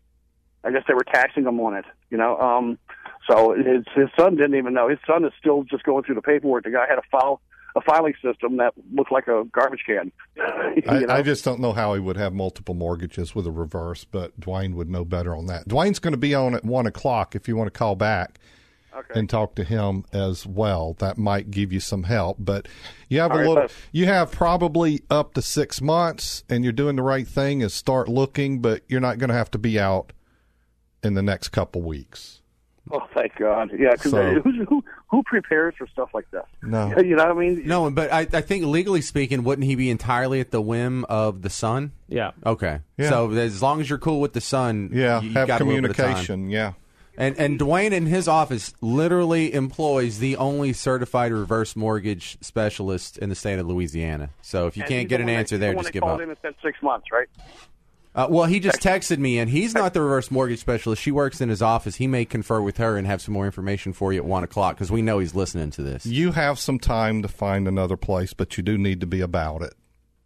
I guess they were taxing him on it. You know, um, so his his son didn't even know. His son is still just going through the paperwork. The guy had a file a filing system that looked like a garbage can. You I, know? I just don't know how he would have multiple mortgages with a reverse, but Dwayne would know better on that. Dwayne's going to be on at one o'clock if you want to call back. Okay. And talk to him as well. That might give you some help. But you have All a right, little. but- You have probably up to six months, and you're doing the right thing. Is start looking, but you're not going to have to be out in the next couple weeks. Oh, thank God. Yeah, because So- who, who, who prepares for stuff like this? No. You know what I mean? No, but I, I think legally speaking, wouldn't he be entirely at the whim of the son? Yeah. Okay. Yeah. So as long as you're cool with the son, Yeah, you, you have got a little bit of time. communication. Yeah. And and Dwayne in his office literally employs the only certified reverse mortgage specialist in the state of Louisiana. So if you And can't he's get the an one that- answer he's there, the one just that give called up. in and said six months, right? Uh, well, he just texted me, and he's not the reverse mortgage specialist. She works in his office. He may confer with her and have some more information for you at one o'clock because we know he's listening to this. You have some time to find another place, but you do need to be about it.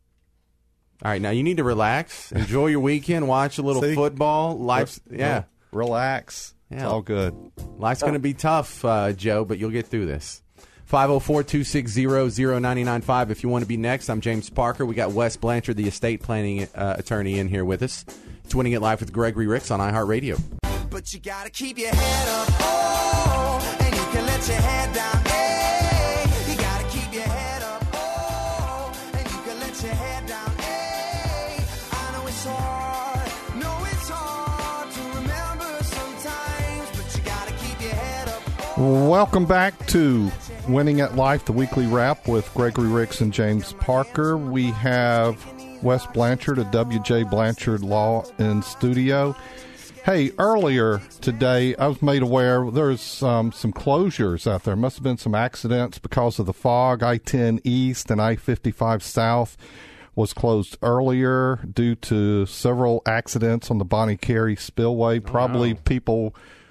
All right, now you need to relax, enjoy your weekend, watch a little See? football. Life's yeah, Relax. It's Yeah. all good. life's going to be tough, uh, Joe, but you'll get through this. five oh four, two six zero, zero nine nine five if you want to be next. I'm James Parker. We got Wes Blanchard, the estate planning uh, attorney, in here with us. It's Winning It Live with Gregory Ricks on iHeartRadio. But you gotta keep your head up, oh, and you can let your head down, hey. You gotta keep your head up, oh, and you can let your head down, hey. I know it's hard, know it's hard to remember sometimes, but you gotta keep your head up, oh. Welcome back to Winning at Life, the weekly wrap with Gregory Ricks and James Parker. We have Wes Blanchard of W J Blanchard Law in studio. Hey, earlier today, I was made aware there's um, some closures out there. Must have been some accidents because of the fog. I ten East and I fifty-five South was closed earlier due to several accidents on the Bonnie Carey Spillway. Probably people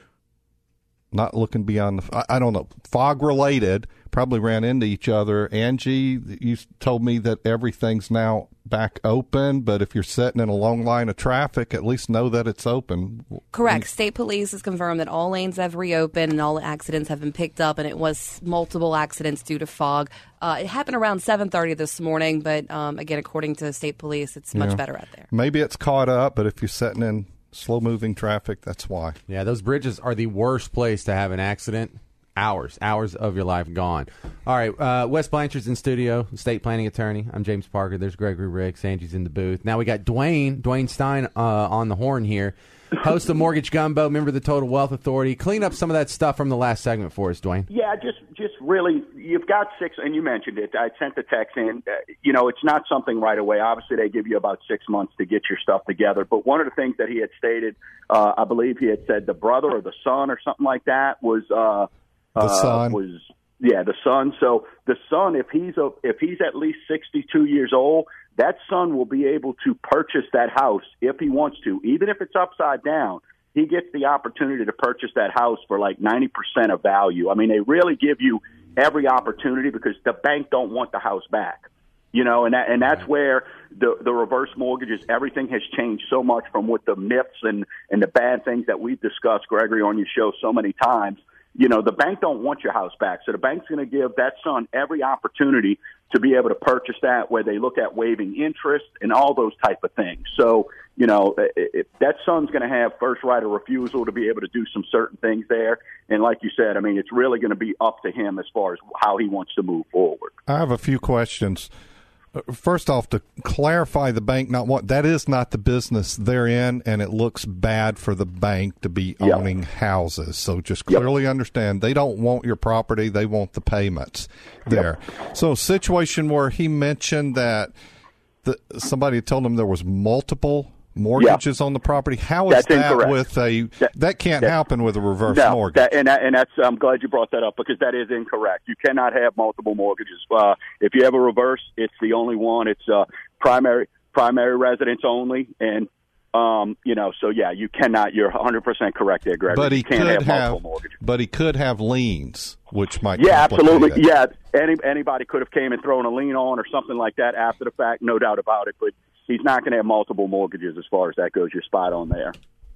not looking beyond the, I, I don't know, fog related, probably ran into each other. Angie, you told me that everything's now back open, but if you're sitting in a long line of traffic, at least know that it's open. Correct. State police has confirmed that all lanes have reopened and all the accidents have been picked up, and it was multiple accidents due to fog. Uh, it happened around seven thirty this morning, but um, again, according to state police, it's much Yeah. better out there. Maybe it's caught up, but if you're sitting in slow-moving traffic, that's why. Yeah, those bridges are the worst place to have an accident. Hours, hours of your life gone. All right, uh, Wes Blanchard's in studio, estate planning attorney. I'm James Parker. There's Gregory Ricks. Angie's in the booth. Now we got Dwayne, Dwayne Stein uh, on the horn here. Host of Mortgage Gumbo, member of the Total Wealth Authority. Clean up some of that stuff from the last segment for us, Dwayne. Yeah, just just really, you've got six, and you mentioned it. I sent the text in. Uh, you know, it's not something right away. Obviously, they give you about six months to get your stuff together. But one of the things that he had stated, uh, I believe he had said the brother or the son or something like that was uh, The uh, son. was yeah the son. So the son, if he's a if he's at least sixty-two years old, that son will be able to purchase that house if he wants to, even if it's upside down. He gets the opportunity to purchase that house for like ninety percent of value. I mean, they really give you every opportunity because the bank don't want the house back, you know, and that, and that's where the the reverse mortgages, everything has changed so much from what the myths and, and the bad things that we've discussed, Gregory, on your show so many times. You know, the bank don't want your house back. So the bank's going to give that son every opportunity to be able to purchase that, where they look at waiving interest and all those type of things. So, you know, if that son's going to have first right of refusal to be able to do some certain things there. And like you said, I mean, it's really going to be up to him as far as how he wants to move forward. I have a few questions. First off, to clarify, the bank not want that is not the business they're in, and it looks bad for the bank to be Yep. owning houses. So just Yep. clearly understand they don't want your property; they want the payments there. So, a situation where he mentioned that the, somebody had told him there was multiple mortgages on the property. How is That's that incorrect. with a that, That- can't that- happen with a reverse No, mortgage? that, and, that, and that's I'm glad you brought that up because that is incorrect. You cannot have multiple mortgages. Uh, if you have a reverse, it's the only one. It's uh, primary primary residence only, and um, you know, so yeah, you cannot. You're one hundred percent correct there, Greg. but he you can't could have, have, multiple mortgages. but he could have liens, which might Yeah, complicate absolutely. it. Yeah, any anybody could have came and thrown a lien on or something like that after the fact, no doubt about it. But he's not going to have multiple mortgages as far as that goes. You're spot on there.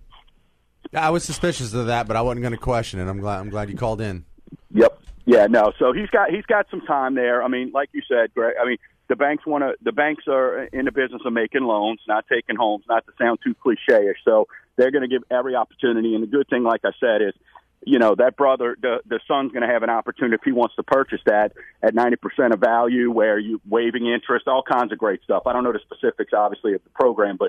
I was suspicious of that, but I wasn't going to question it. I'm glad. I'm glad you called in. Yep. Yeah. No. So he's got he's got some time there. I mean, like you said, Greg. I mean, the banks want to. The banks are in the business of making loans, not taking homes. Not to sound too cliche-ish. So they're going to give every opportunity. And the good thing, like I said, is, you know, that brother, the the son's going to have an opportunity if he wants to purchase that at ninety percent of value, where you waiving interest, all kinds of great stuff. I don't know the specifics, obviously, of the program, but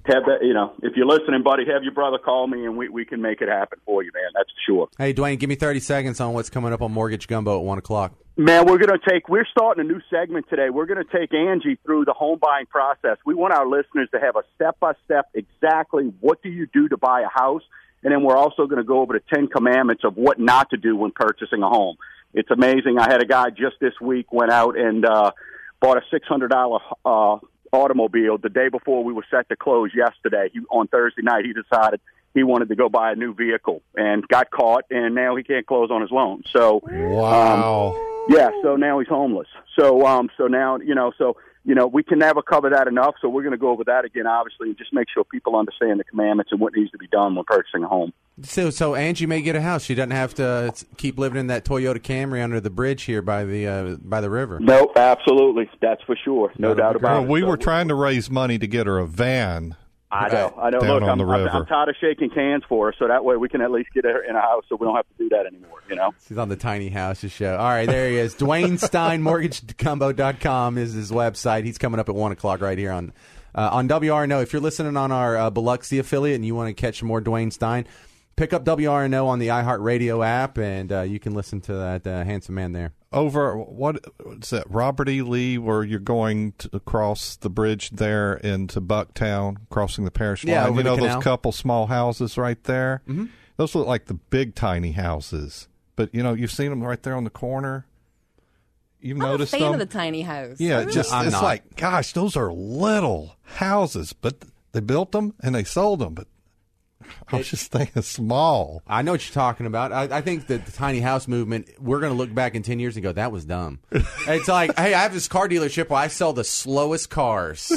have that, you know, if you're listening, buddy, have your brother call me, and we, we can make it happen for you, man. That's for sure. Hey, Dwayne, give me thirty seconds on what's coming up on Mortgage Gumbo at one o'clock. Man, we're going to take, we're starting a new segment today. We're going to take Angie through the home buying process. We want our listeners to have a step-by-step exactly what do you do to buy a house, and then we're also going to go over the Ten Commandments of what not to do when purchasing a home. It's amazing. I had a guy just this week went out and uh, bought a six hundred dollars uh, automobile the day before we were set to close yesterday. He, on Thursday night, he decided he wanted to go buy a new vehicle and got caught, and now he can't close on his loan. So, wow. Um, yeah, so now he's homeless. So, um, so now, you know, so, you know, we can never cover that enough, so we're going to go over that again, obviously, and just make sure people understand the commandments and what needs to be done when purchasing a home. So, so Angie may get a house. She doesn't have to keep living in that Toyota Camry under the bridge here by the uh, by the river. No, absolutely. That's for sure. No That'll doubt about Well, it. we So were trying to raise money to get her a van. I know. I know. Down Look, on I'm, the I'm, river. I'm tired of shaking cans for her, so that way we can at least get her in a house so we don't have to do that anymore, you know? He's on the Tiny Houses show. All right, there he is. Dwayne Stein, mortgage gumbo dot com is his website. He's coming up at one o'clock right here on uh, on W R N O. If you're listening on our uh, Biloxi affiliate and you want to catch more Dwayne Stein, pick up W R N O on the iHeartRadio app, and uh, you can listen to that uh, handsome man there. Over, what is that, Robert E. Lee, where you're going to across the bridge there into Bucktown, crossing the parish line? Yeah, over you the know canal. those couple small houses right there? Mm-hmm. Those look like the big tiny houses. But, you know, you've seen them right there on the corner. You've I'm noticed a fan them? of the tiny house. Yeah, I really just I'm it's not. like, gosh, those are little houses, but they built them and they sold them. But I was just thinking small. I know what you're talking about. I, I think that the tiny house movement, we're going to look back in ten years and go, that was dumb. It's like, hey, I have this car dealership where I sell the slowest cars.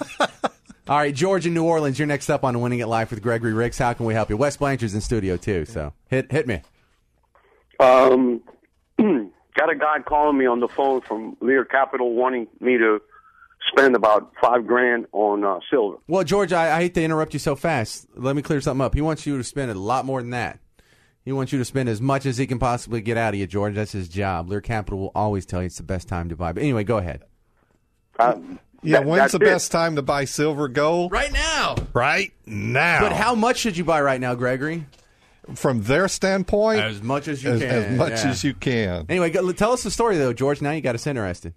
All right, George in New Orleans, you're next up on Winning at Life with Gregory Ricks. How can we help you? Wes Blanchard's in studio, too, so hit hit me. Um, got a guy calling me on the phone from Lear Capital wanting me to spend about five grand on uh, silver. Well, George, I, I hate to interrupt you so fast. Let me clear something up. He wants you to spend a lot more than that. He wants you to spend as much as he can possibly get out of you, George. That's his job. Lear Capital will always tell you it's the best time to buy. But anyway, go ahead. Uh, Yeah, that- when's that's the it. best time to buy silver gold? Right now. Right now. But how much should you buy right now, Gregory? From their standpoint, As much as you as, can. as much yeah. as you can. Anyway, go, tell us the story, though, George. Now you got us interested.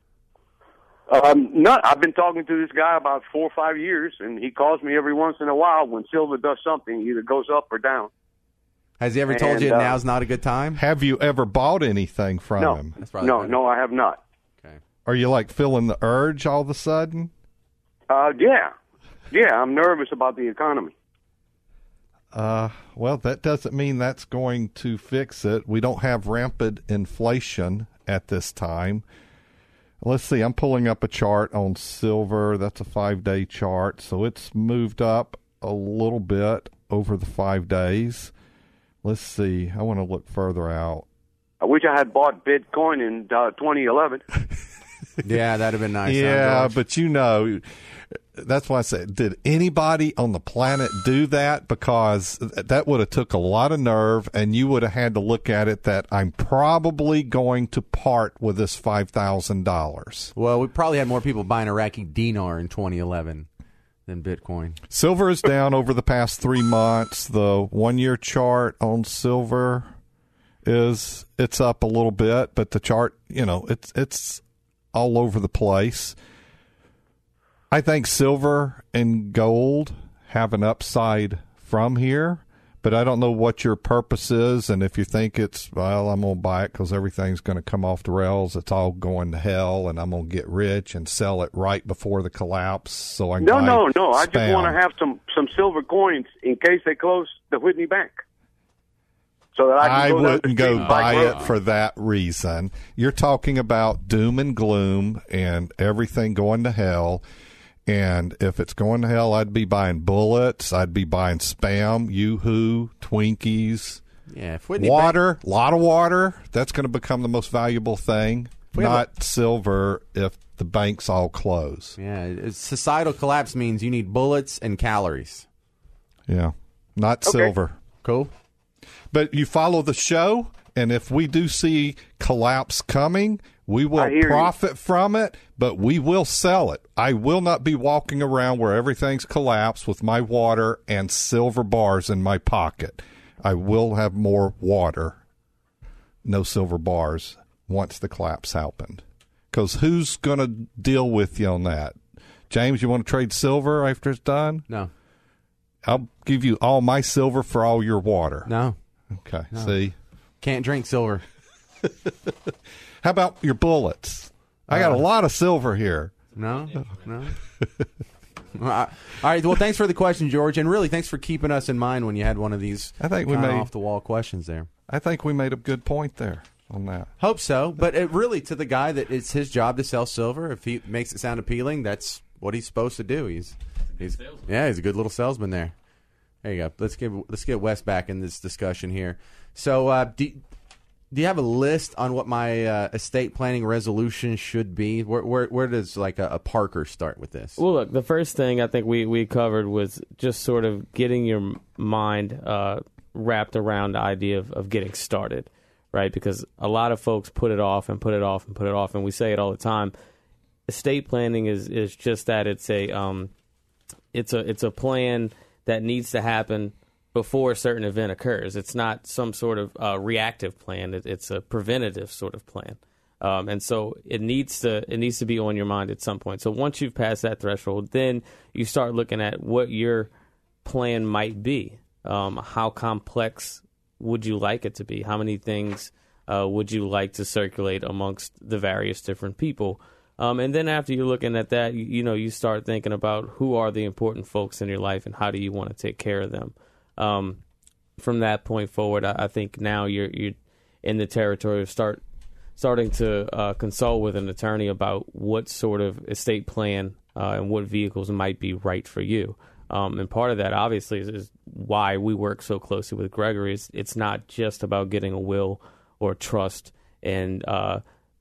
Um, no, I've been talking to this guy about four or five years, and he calls me every once in a while when silver does something, either goes up or down. Has he ever told And, you uh, now's not a good time? Have you ever bought anything from No, him? That's probably no, better. no, I have not. Okay. Are you like feeling the urge all of a sudden? Uh, yeah, yeah, I'm nervous about the economy. Uh, well, that doesn't mean that's going to fix it. We don't have rampant inflation at this time. Let's see. I'm pulling up a chart on silver. That's a five-day chart, so it's moved up a little bit over the five days. Let's see. I want to look further out. I wish I had bought Bitcoin in uh, twenty eleven. Yeah, that'd have been nice. huh, Yeah, George? but you know, that's why I said, did anybody on the planet do that? Because that would have took a lot of nerve, and you would have had to look at it that I'm probably going to part with this five thousand dollars. Well, we probably had more people buying Iraqi dinar in twenty eleven than Bitcoin. Silver is down over the past three months. The one-year chart on silver is it's up a little bit, but the chart, you know, it's it's all over the place. I think silver and gold have an upside from here, but I don't know what your purpose is, and if you think it's, well, I'm going to buy it because everything's going to come off the rails, it's all going to hell, and I'm going to get rich and sell it right before the collapse so I can No, buy no, no. I just spam. want to have some, some silver coins in case they close the Whitney Bank. So that I, can I go down the wouldn't street go and buy groceries. it for that reason. You're talking about doom and gloom and everything going to hell. And if it's going to hell, I'd be buying bullets. I'd be buying Spam, Yoo-Hoo, Twinkies, Yeah, if Whitney water, a lot of water. That's going to become the most valuable thing, we have not silver if the banks all close. Yeah, it's- societal collapse means you need bullets and calories. Yeah, not Okay. silver. Cool. But you follow the show, and if we do see collapse coming, We will I hear you. profit from it, but we will sell it. I will not be walking around where everything's collapsed with my water and silver bars in my pocket. I will have more water, no silver bars, once the collapse happened. Because who's going to deal with you on that? James, you want to trade silver after it's done? No. I'll give you all my silver for all your water. No. Okay, No. see? Can't drink silver. How about your bullets? I got a lot of silver here. No, no. All right. Well, thanks for the question, George, and really thanks for keeping us in mind when you had one of these. I think we kinda made off the wall questions there. I think we made a good point there on that. Hope so, but it really to the guy that it's his job to sell silver. If he makes it sound appealing, that's what he's supposed to do. He's, he's yeah, he's a good little salesman there. There you go. Let's get let's get Wes back in this discussion here. So, uh, do, do you have a list on what my uh, estate planning resolution should be? Where where, where does like a, a Parker start with this? Well, look, the first thing I think we, we covered was just sort of getting your mind uh, wrapped around the idea of, of getting started, right? Because a lot of folks put it off and put it off and put it off, and we say it all the time. Estate planning is, is just that. It's a um, it's a it's a plan that needs to happen before a certain event occurs. It's not some sort of uh, reactive plan. It, it's a preventative sort of plan, um, and so it needs to it needs to be on your mind at some point. So once you've passed that threshold, then you start looking at what your plan might be. Um, how complex would you like it to be? How many things uh, would you like to circulate amongst the various different people? Um, and then after you're looking at that, you, you know, you start thinking about who are the important folks in your life and how do you want to take care of them. Um, from that point forward, I, I think now you're you're in the territory of start starting to uh, consult with an attorney about what sort of estate plan uh, and what vehicles might be right for you. Um, and part of that, obviously, is, is why we work so closely with Gregory. It's, it's not just about getting a will or trust and uh,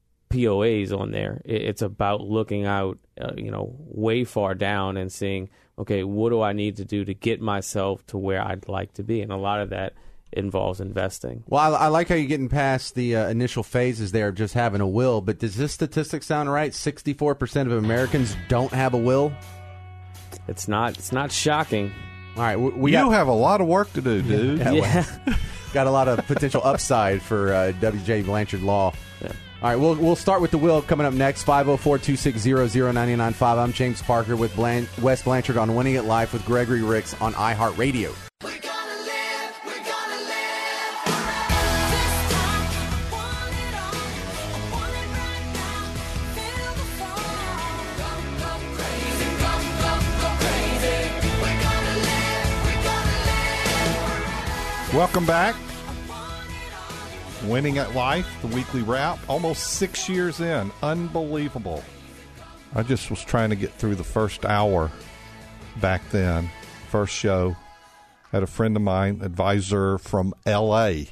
P O As on there. It, it's about looking out, uh, you know, way far down and seeing, okay, what do I need to do to get myself to where I'd like to be? And a lot of that involves investing. Well, I, I like how you're getting past the uh, initial phases there of just having a will, but does this statistic sound right? sixty-four percent of Americans don't have a will? It's not It's not shocking. All right. We, we you got, have a lot of work to do, dude. Yeah. Yeah. got a lot of potential upside for uh, W J Blanchard Law. Yeah. All right, we'll we'll start with the will coming up next. five oh four, two six zero, zero nine nine five. I'm James Parker with Blan- Wes Blanchard on Winning It Life with Gregory Ricks on iHeartRadio. We're gonna live, we're gonna live forever. This time, I want it all. I want it right now. Feel the fall. Go, go crazy, go, go, go crazy. We're gonna live, we're gonna live forever. Welcome back. Winning at Life, the weekly wrap, almost six years in. Unbelievable. I just was trying to get through the first hour back then, first show. Had a friend of mine, advisor from L A,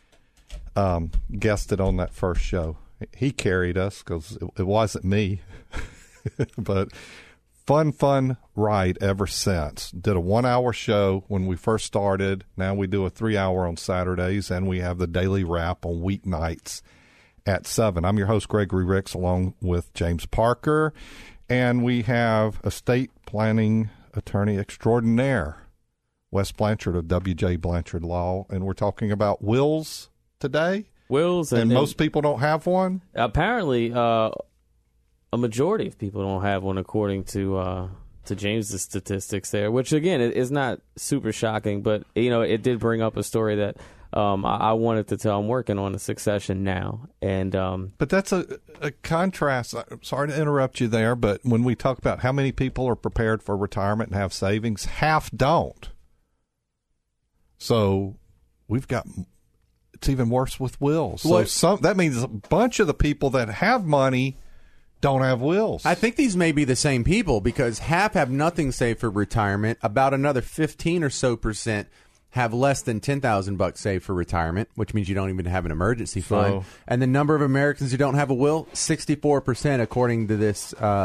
um, guested on that first show. He carried us because it, it wasn't me. But fun, fun ride ever since. Did a one-hour show when we first started. Now we do a three-hour on Saturdays, and we have the daily wrap on weeknights at seven. I'm your host, Gregory Ricks, along with James Parker, and we have estate planning attorney extraordinaire, Wes Blanchard of W J Blanchard Law, and we're talking about wills today. Wills, and, and, most people don't have one. Apparently, uh, a majority of people don't have one, according to uh, to James's statistics there. Which again is not super shocking, but you know it did bring up a story that um, I, I wanted to tell. I'm working on a succession now, and um, but that's a, a contrast. Sorry to interrupt you there, but when we talk about how many people are prepared for retirement and have savings, half don't. So we've got. It's even worse with wills. So some, that means a bunch of the people that have money don't have wills. I think these may be the same people because half have nothing saved for retirement. About another fifteen or so percent have less than ten thousand bucks saved for retirement, which means you don't even have an emergency fund. So, and the number of Americans who don't have a will, sixty-four percent according to this uh,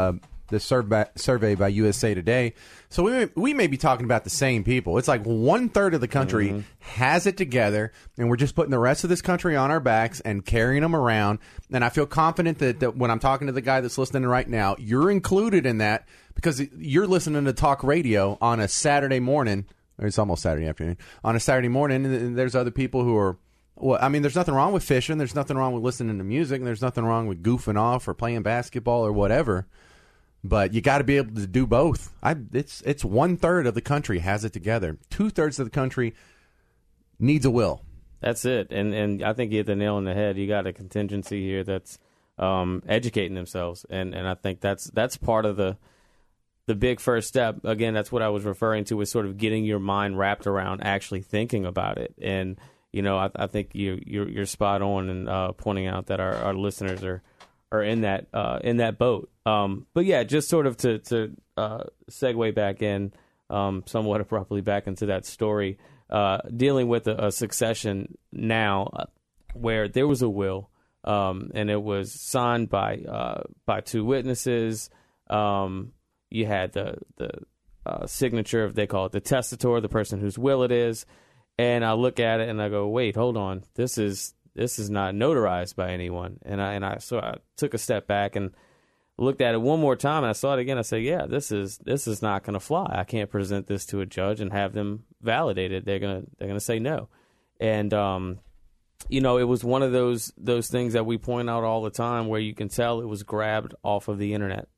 this survey, survey by U S A Today. So we may, we may be talking about the same people. It's like one third of the country mm-hmm. has it together, and we're just putting the rest of this country on our backs and carrying them around. And I feel confident that, that when I'm talking to the guy that's listening right now, you're included in that because you're listening to talk radio on a Saturday morning. Or it's almost Saturday afternoon. On a Saturday morning, and there's other people who are, well, I mean, there's nothing wrong with fishing. There's nothing wrong with listening to music. And there's nothing wrong with goofing off or playing basketball or whatever. But you got to be able to do both. I, it's it's one third of the country has it together. Two thirds of the country needs a will. That's it. And and I think you hit the nail on the head. You got a contingency here that's um, educating themselves, and and I think that's that's part of the the big first step. Again, that's what I was referring to, is sort of getting your mind wrapped around actually thinking about it. And you know, I, I think you you're, you're spot on in uh, pointing out that our, our listeners are. Are in that uh, in that boat, um, but yeah, just sort of to to uh, segue back in um, somewhat abruptly back into that story, uh, dealing with a, a succession now, uh, where there was a will, um, and it was signed by uh, by two witnesses. Um, you had the the uh, signature of, they call it the testator, the person whose will it is, and I look at it and I go, wait, hold on, this is. This is not notarized by anyone. And I and I so I took a step back and looked at it one more time, and I saw it again. I said, yeah, this is this is not going to fly. I can't present this to a judge and have them validate it. They're gonna they're gonna say no. And um, you know, it was one of those those things that we point out all the time, where you can tell it was grabbed off of the internet.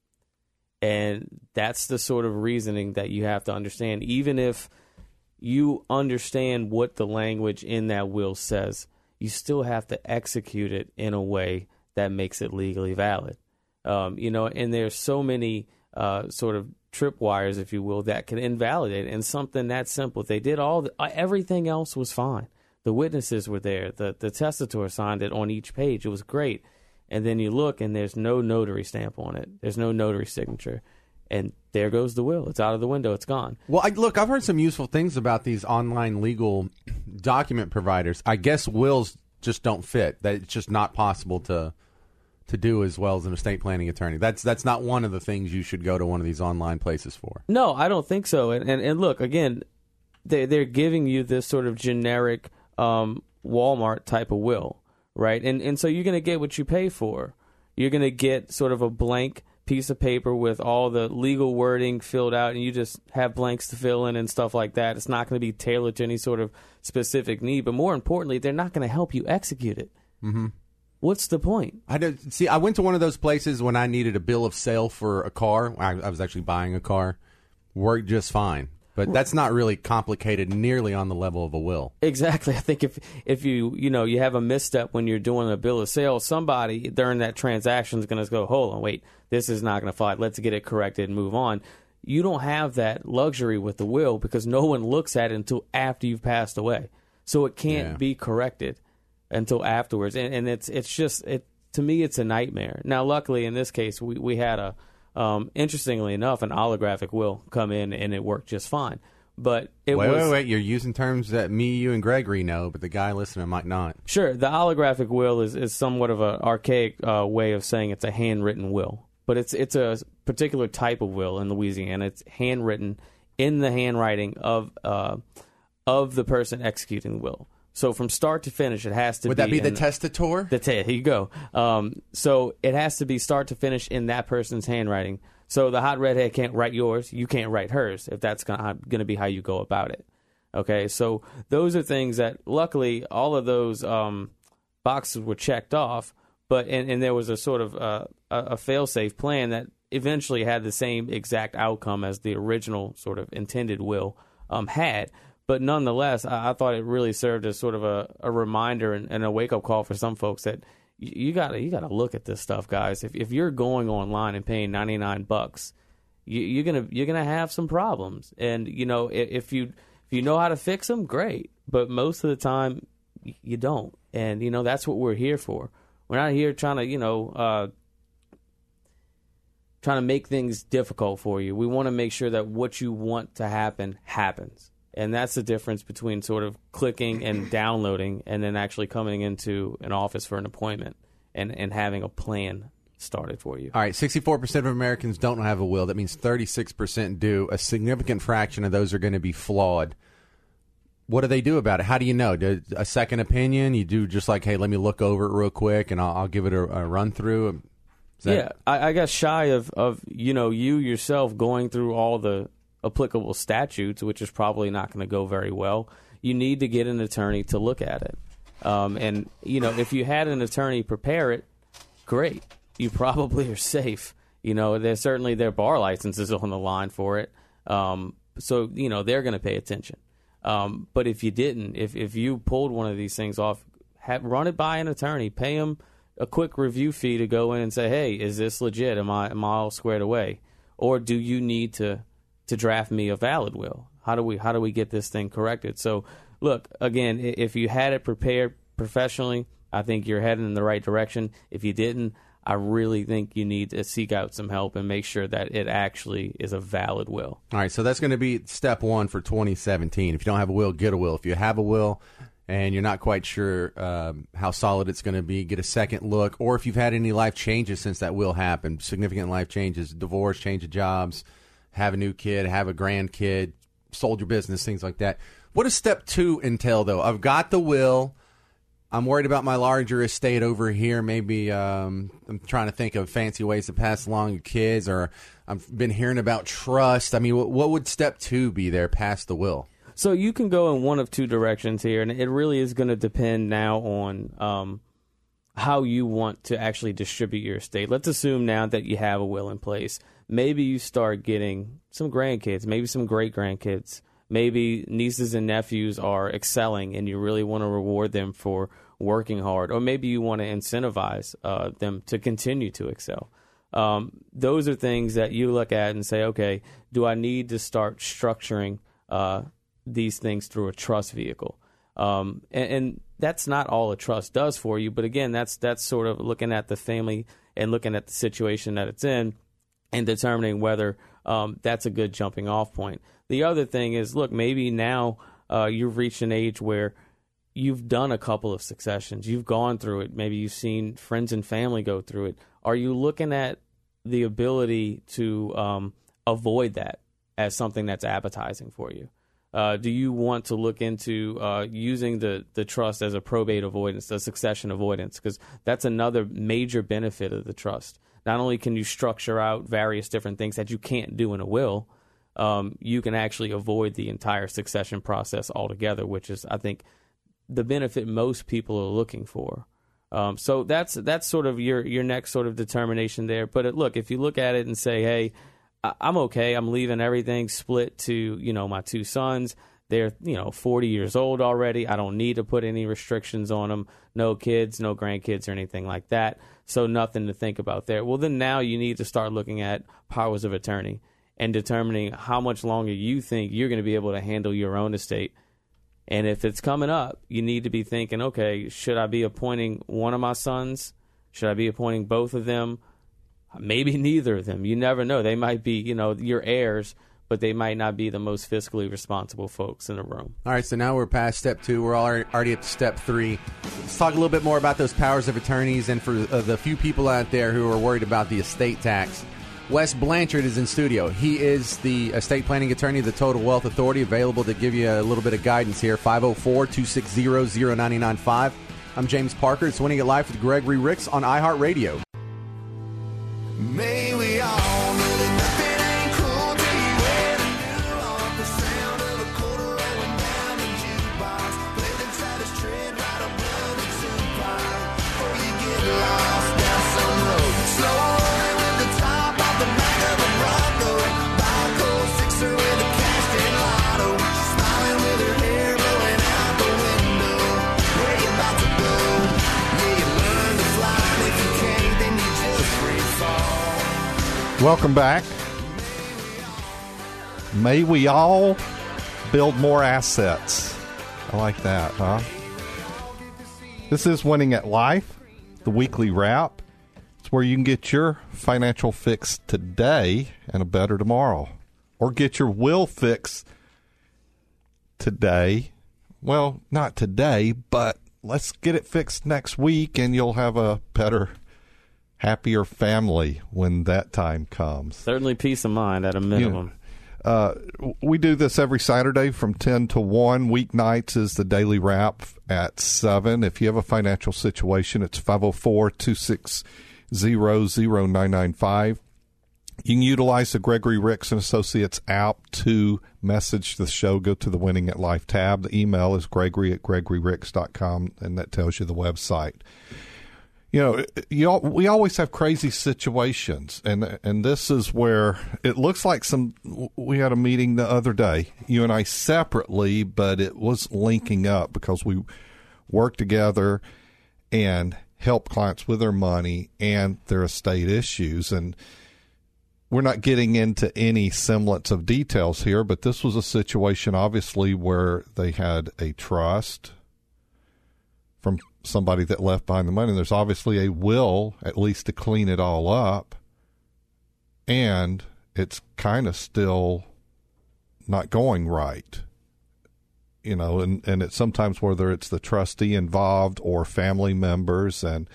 And that's the sort of reasoning that you have to understand, even if you understand what the language in that will says. You still have to execute it in a way that makes it legally valid. Um, you know, and there's so many uh, sort of tripwires, if you will, that can invalidate it. And something that simple, they did all the, uh, everything else was fine. The witnesses were there. The the testator signed it on each page. It was great. And then you look, and there's no notary stamp on it. There's no notary signature. And there goes the will. It's out of the window. It's gone. Well, I, look, I've heard some useful things about these online legal document providers. I guess wills just don't fit. That it's just not possible to to do as well as an estate planning attorney. That's that's not one of the things you should go to one of these online places for. No, I don't think so. And and, and look, again, they they're giving you this sort of generic um, Walmart type of will, right? And and so you're going to get what you pay for. You're going to get sort of a blank piece of paper with all the legal wording filled out, and you just have blanks to fill in and stuff like that. It's not going to be tailored to any sort of specific need, but more importantly, they're not going to help you execute it. Mm-hmm. What's the point? I don't, see, I went to one of those places when I needed a bill of sale for a car. I, I was actually buying a car. Worked just fine. But that's not really complicated nearly on the level of a will. Exactly. I think if if you you know you have a misstep when you're doing a bill of sale, somebody during that transaction is going to go, hold on, wait, this is not going to fly. Let's get it corrected and move on. You don't have that luxury with the will because no one looks at it until after you've passed away. So it can't Yeah. be corrected until afterwards. And, and it's it's just, it to me, it's a nightmare. Now, luckily, in this case, we, we had a, Um, interestingly enough, an holographic will come in, and it worked just fine. But it wait, was... Wait, wait, You're using terms that me, you, and Gregory know, but the guy listening might not. Sure. The holographic will is, is somewhat of an archaic uh, way of saying it's a handwritten will. But it's it's a particular type of will in Louisiana. It's handwritten in the handwriting of uh, of the person executing the will. So from start to finish, it has to Would be... Would that be in, the testator? The te- here you go. Um, so it has to be start to finish in that person's handwriting. So the hot redhead can't write yours. You can't write hers if that's going to be how you go about it. Okay, so those are things that, luckily, all of those um, boxes were checked off, but and, and there was a sort of uh, a, a fail-safe plan that eventually had the same exact outcome as the original sort of intended will um, had. But nonetheless, I, I thought it really served as sort of a, a reminder and, and a wake-up call for some folks that you, you gotta you gotta look at this stuff, guys. If if you're going online and paying ninety-nine bucks, you, you're gonna you're gonna have some problems. And you know, if, if you if you know how to fix them, great. But most of the time, you don't. And you know, that's what we're here for. We're not here trying to you know uh, trying to make things difficult for you. We want to make sure that what you want to happen happens. And that's the difference between sort of clicking and downloading and then actually coming into an office for an appointment and, and having a plan started for you. All right, sixty-four percent of Americans don't have a will. That means thirty-six percent do. A significant fraction of those are going to be flawed. What do they do about it? How do you know? Do a second opinion? You do just like, hey, let me look over it real quick, and I'll, I'll give it a, a run through. That- yeah, I, I got shy of, of you know you yourself going through all the applicable statutes, which is probably not going to go very well. You need to get an attorney to look at it, um, and you know if you had an attorney prepare it, great. You probably are safe. You know, there's certainly their bar licenses on the line for it, um, so you know they're going to pay attention. Um, but if you didn't, if, if you pulled one of these things off, have, run it by an attorney, pay him a quick review fee to go in and say, hey, is this legit? Am I am I all squared away? Or do you need to, to draft me a valid will? How do we how do we get this thing corrected? So, look, again, if you had it prepared professionally, I think you're heading in the right direction. If you didn't, I really think you need to seek out some help and make sure that it actually is a valid will. All right, so that's going to be step one for twenty seventeen. If you don't have a will, get a will. If you have a will and you're not quite sure um, how solid it's going to be, get a second look. Or if you've had any life changes since that will happened, significant life changes, divorce, change of jobs, have a new kid, have a grandkid, sold your business, things like that. What does step two entail, though? I've got the will. I'm worried about my larger estate over here. Maybe um, I'm trying to think of fancy ways to pass along to kids, or I've been hearing about trust. I mean, what, what would step two be there past the will? So you can go in one of two directions here, and it really is going to depend now on um, how you want to actually distribute your estate. Let's assume now that you have a will in place. Maybe you start getting some grandkids, maybe some great-grandkids. Maybe nieces and nephews are excelling and you really want to reward them for working hard. Or maybe you want to incentivize uh, them to continue to excel. Um, those are things that you look at and say, okay, do I need to start structuring uh, these things through a trust vehicle? Um, and, and that's not all a trust does for you. But again, that's that's sort of looking at the family and looking at the situation that it's in and determining whether um, that's a good jumping off point. The other thing is, look, maybe now uh, you've reached an age where you've done a couple of successions. You've gone through it. Maybe you've seen friends and family go through it. Are you looking at the ability to um, avoid that as something that's appetizing for you? Uh, do you want to look into uh, using the, the trust as a probate avoidance, a succession avoidance? Because that's another major benefit of the trust. Not only can you structure out various different things that you can't do in a will, Um, you can actually avoid the entire succession process altogether, which is, I think, the benefit most people are looking for. Um, so that's that's sort of your your next sort of determination there. But it, look, if you look at it and say, hey, I, I'm okay, I'm leaving everything split to, you know, my two sons. They're, you know, forty years old already. I don't need to put any restrictions on them. No kids, no grandkids or anything like that. So nothing to think about there. Well, then now you need to start looking at powers of attorney and determining how much longer you think you're going to be able to handle your own estate. And if it's coming up, you need to be thinking, okay, should I be appointing one of my sons? Should I be appointing both of them? Maybe neither of them. You never know. They might be, you know, your heirs, but they might not be the most fiscally responsible folks in the room. All right, so now we're past step two. We're already up to step three. Let's talk a little bit more about those powers of attorneys. And for uh, the few people out there who are worried about the estate tax, Wes Blanchard is in studio. He is the estate planning attorney of the Total Wealth Authority, available to give you a little bit of guidance here. five oh four, two six zero, zero nine nine five. I'm James Parker. It's Winning It Life with Gregory Ricks on iHeartRadio. May we all know that nothing ain't cool till you wear the new off the sound of a quarter rolling down the jukebox. Play the tightest tread right up down the Tupac. Or you get lost down some road. Slow rolling with the top off the back of a Bronco. Buy a cold sixer with a cashed in lotto. She's smiling with her hair blowing out the window. Where you about to go? Yeah, you learn to fly, and if you can't, then you just free fall. Welcome back. May we all build more assets. I like that, huh? This is Winning at Life, the weekly wrap. It's where you can get your financial fix today and a better tomorrow. Or get your will fix today. Well, not today, but let's get it fixed next week and you'll have a better happier family when that time comes. Certainly peace of mind at a minimum. You know, Uh, we do this every Saturday from ten to one. Weeknights is the Daily Wrap at seven. If you have a financial situation, it's five oh four, two six zero, zero nine nine five. You can utilize the Gregory Ricks and Associates app to message the show. Go to the Winning at Life tab. The email is gregory at gregory ricks dot com, and that tells you the website. You know, you all, we always have crazy situations, and and this is where it looks like some. We had a meeting the other day, you and I separately, but it was linking up because we work together and help clients with their money and their estate issues. And we're not getting into any semblance of details here, but this was a situation, obviously, where they had a trust from somebody that left behind the money. There's obviously a will, at least to clean it all up, and it's kind of still not going right. You know, and, and it's sometimes whether it's the trustee involved or family members, and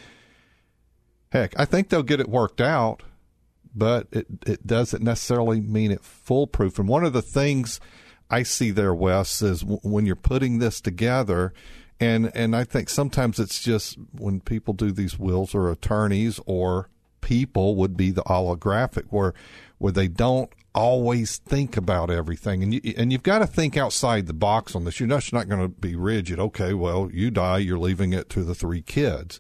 heck, I think they'll get it worked out, but it, it doesn't necessarily mean it foolproof. And one of the things I see there, Wes, is w- when you're putting this together, And and I think sometimes it's just when people do these wills, or attorneys or people would be the holographic, where where they don't always think about everything. And, you, and you've got to think outside the box on this. You're not, you're not going to be rigid. Okay, well, you die, you're leaving it to the three kids.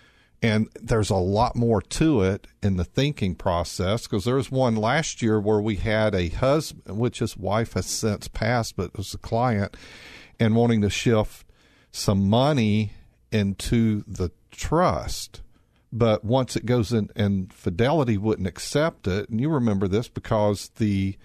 And there's a lot more to it in the thinking process, because there was one last year where we had a husband, which his wife has since passed, but it was a client, and wanting to shift some money into the trust. But once it goes in, and Fidelity wouldn't accept it, and you remember this because the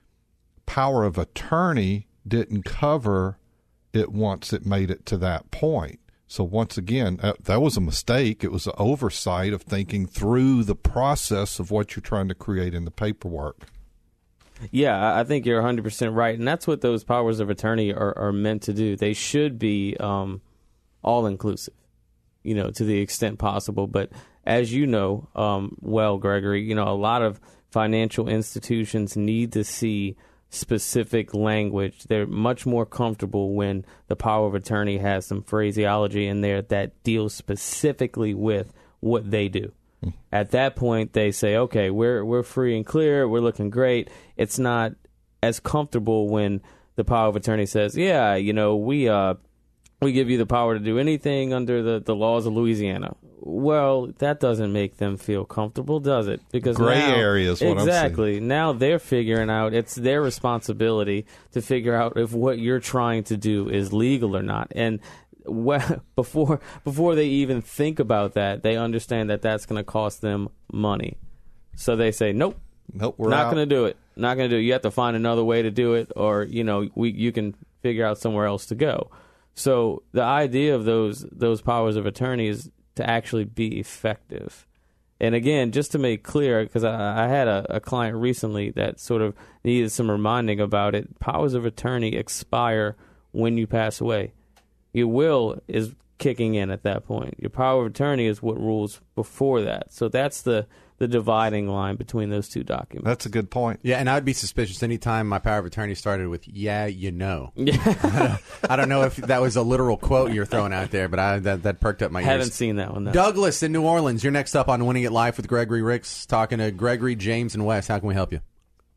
power of attorney didn't cover it once it made it to that point. So once again, uh, that was a mistake. It was an oversight of thinking through the process of what you're trying to create in the paperwork. Yeah, I think you're one hundred percent right, and that's what those powers of attorney are, are meant to do. They should be um, all-inclusive, you know, to the extent possible. But as you know, um, well, Gregory, you know, a lot of financial institutions need to see specific language. They're much more comfortable when the power of attorney has some phraseology in there that deals specifically with what they do. At that point, they say, okay, we're we're free and clear, we're looking great. It's not as comfortable when the power of attorney says, yeah, you know, we uh we give you the power to do anything under the, the laws of Louisiana. Well, that doesn't make them feel comfortable, does it? Because gray now, area is what exactly. I'm saying. Now they're figuring out, it's their responsibility to figure out if what you're trying to do is legal or not. And Well, before before they even think about that, they understand that that's going to cost them money. So they say, nope, nope, we're not out. going to do it. Not going to do it. You have to find another way to do it, or you know, we you can figure out somewhere else to go. So the idea of those those powers of attorney is to actually be effective. And again, just to make clear, because I, I had a, a client recently that sort of needed some reminding about it. Powers of attorney expire when you pass away. Your will is kicking in at that point. Your power of attorney is what rules before that. So that's the, the dividing line between those two documents. That's a good point. Yeah, and I would be suspicious anytime my power of attorney started with, yeah, you know. Yeah. I don't know if that was a literal quote you're throwing out there, but I, that, that perked up my ears. Haven't seen that one, though. Douglas in New Orleans, you're next up on Winning at Life with Gregory Ricks, talking to Gregory, James, and Wes. How can we help you?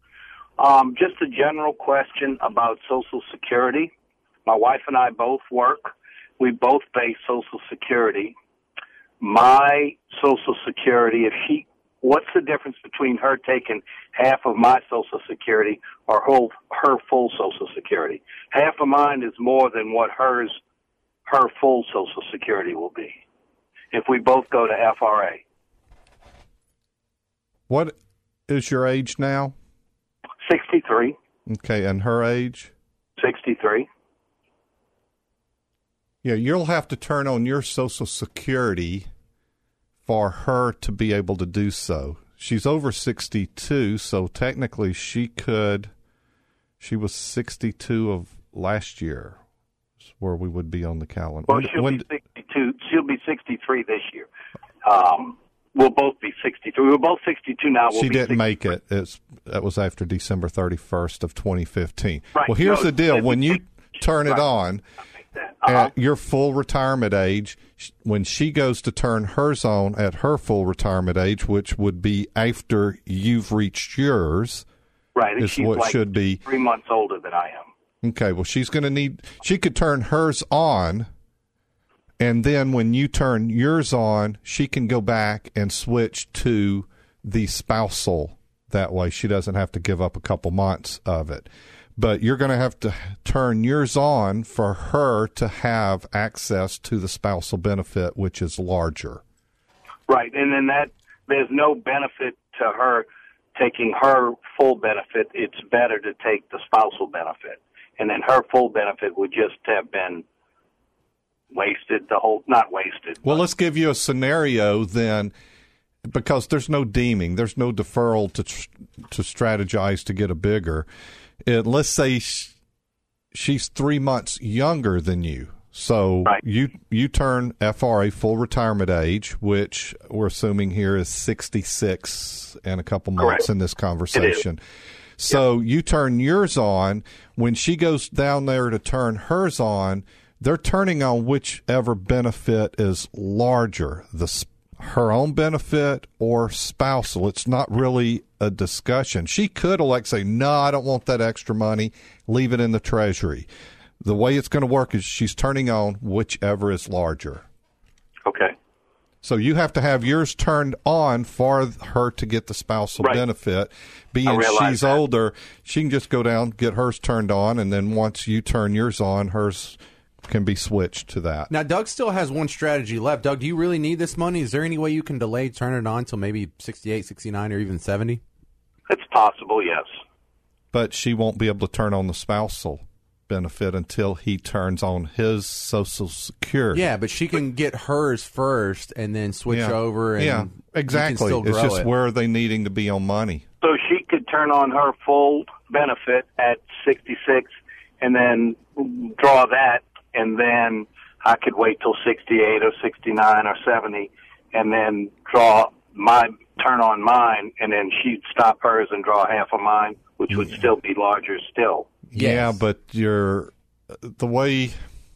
Um, just a general question about Social Security. My wife and I both work. We both pay Social Security. My Social Security, if she, what's the difference between her taking half of my Social Security or her, her full Social Security? Half of mine is more than what hers, her full Social Security will be if we both go to F R A. What is your age now? sixty-three. Okay, and her age? sixty-three. Yeah, you'll have to turn on your Social Security for her to be able to do so. She's over sixty-two, so technically she could, she was sixty-two of last year, where we would be on the calendar. Well, when, she'll when, be sixty-two. She'll be sixty-three this year. Um, we'll both be sixty-two. We're both sixty-two now. We'll she be didn't sixty-two. make it. It's, that was after December thirty-first of twenty fifteen. Right. Well, here's No, the deal. it- When you turn it right. on Uh-huh. at your full retirement age, sh- when she goes to turn hers on at her full retirement age, which would be after you've reached yours, Right, and is she's what like should be. three months older than I am. Okay, well, she's going to need, she could turn hers on, and then when you turn yours on, she can go back and switch to the spousal. That way she doesn't have to give up a couple months of it. But you're going to have to turn yours on for her to have access to the spousal benefit, which is larger. Right, and then that there's no benefit to her taking her full benefit. It's better to take the spousal benefit, and then her full benefit would just have been wasted. The whole not wasted. Well, let's give you a scenario then, because there's no deeming, there's no deferral to tr- to strategize to get a bigger. It, let's say sh- she's three months younger than you. So right. you you turn F R A full retirement age, which we're assuming here is sixty-six and a couple months Correct. in this conversation. So yep. You turn yours on. When she goes down there to turn hers on, they're turning on whichever benefit is larger, the sp- her own benefit or spousal. It's not really a discussion. She could elect say, no, I don't want that extra money. Leave it in the Treasury. The way it's going to work is she's turning on whichever is larger. Okay. So you have to have yours turned on for her to get the spousal right. benefit. Being she's that. older, she can just go down, get hers turned on, and then once you turn yours on, hers can be switched to that. Now, Doug still has one strategy left. Doug, do you really need this money? Is there any way you can delay turning it on until maybe sixty-eight, sixty-nine, or even seventy? It's possible, yes. But she won't be able to turn on the spousal benefit until he turns on his Social Security. Yeah, but she can get hers first and then switch yeah. over. And yeah, exactly. It's just it. where are they needing to be on money. So she could turn on her full benefit at sixty-six and then draw that, and then I could wait till sixty-eight or sixty-nine or seventy and then draw my turn on mine, and then she'd stop hers and draw half of mine, which would still be larger still. Yes. Yeah, but you're, the way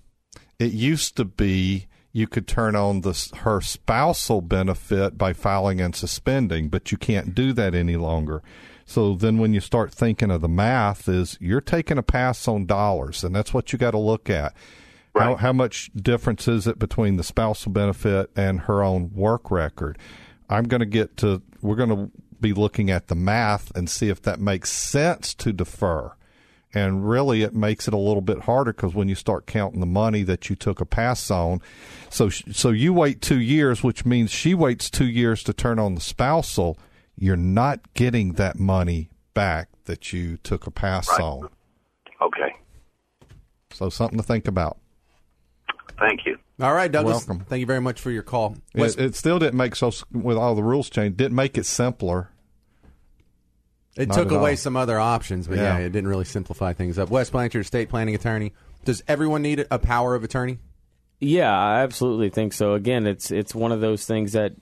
it used to be, you could turn on the her spousal benefit by filing and suspending, but you can't do that any longer. So then when you start thinking of the math is you're taking a pass on dollars, and that's what you got to look at. Right. How, how much difference is it between the spousal benefit and her own work record? I'm going to get to, we're going to be looking at the math and see if that makes sense to defer. And really, it makes it a little bit harder because when you start counting the money that you took a pass on, so so you wait two years, which means she waits two years to turn on the spousal. You're not getting that money back that you took a pass right. on. Okay. So something to think about. Thank you. All right, Douglas. Welcome. Thank you very much for your call. It, it still didn't make so with all the rules changed. Didn't make it simpler. It Not took away all. some other options, but yeah. Yeah. it didn't really simplify things up. Wes Blanchard, estate planning attorney. Does everyone need a power of attorney? Yeah, I absolutely think so. Again, it's it's one of those things that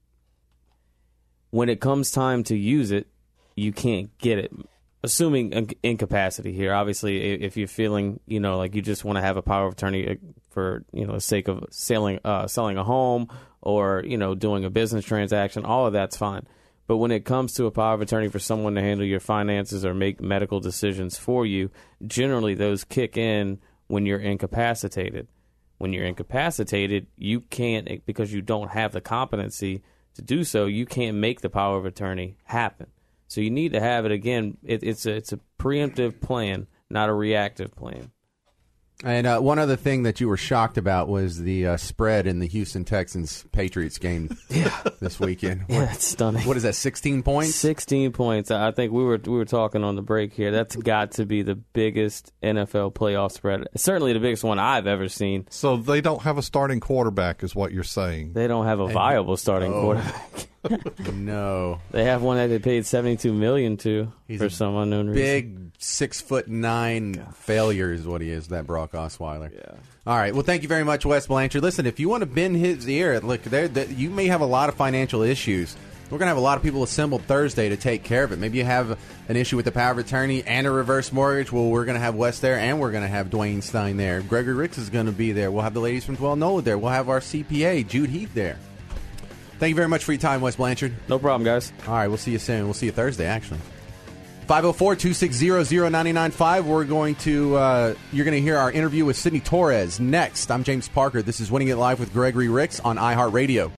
when it comes time to use it, you can't get it. Assuming in- incapacity here, obviously, if you're feeling, you know, like you just want to have a power of attorney for, you know, the sake of selling, uh, selling a home or, you know, doing a business transaction, all of that's fine. But when it comes to a power of attorney for someone to handle your finances or make medical decisions for you, generally those kick in when you're incapacitated. When you're incapacitated, you can't, because you don't have the competency to do so, you can't make the power of attorney happen. So you need to have it again. It, it's a it's a preemptive plan, not a reactive plan. And uh, one other thing that you were shocked about was the uh, spread in the Houston Texans Patriots game yeah. this weekend. Yeah, that's stunning. What is that? Sixteen points. Sixteen points. I think we were we were talking on the break here. That's got to be the biggest N F L playoff spread. Certainly the biggest one I've ever seen. So they don't have a starting quarterback, is what you're saying. They don't have a viable starting oh. quarterback. No, they have one that they paid seventy-two million dollars to He's for some unknown reason. Big six foot nine God. failure is what he is, that Brock Osweiler. Yeah. All right. Well, thank you very much, Wes Blanchard. Listen, if you want to bend his ear, look, there, you may have a lot of financial issues. We're going to have a lot of people assembled Thursday to take care of it. Maybe you have an issue with the power of attorney and a reverse mortgage. Well, we're going to have Wes there, and we're going to have Dwayne Stein there. Gregory Ricks is going to be there. We'll have the ladies from twelve Nola there. We'll have our C P A, Jude Heath, there. Thank you very much for your time, Wes Blanchard. No problem, guys. All right, we'll see you soon. We'll see you Thursday, actually. five oh four, two six zero, zero nine nine five. We're going to, uh, you're going to hear our interview with Sydney Torres next. I'm James Parker. This is Winning It Live with Gregory Ricks on iHeartRadio.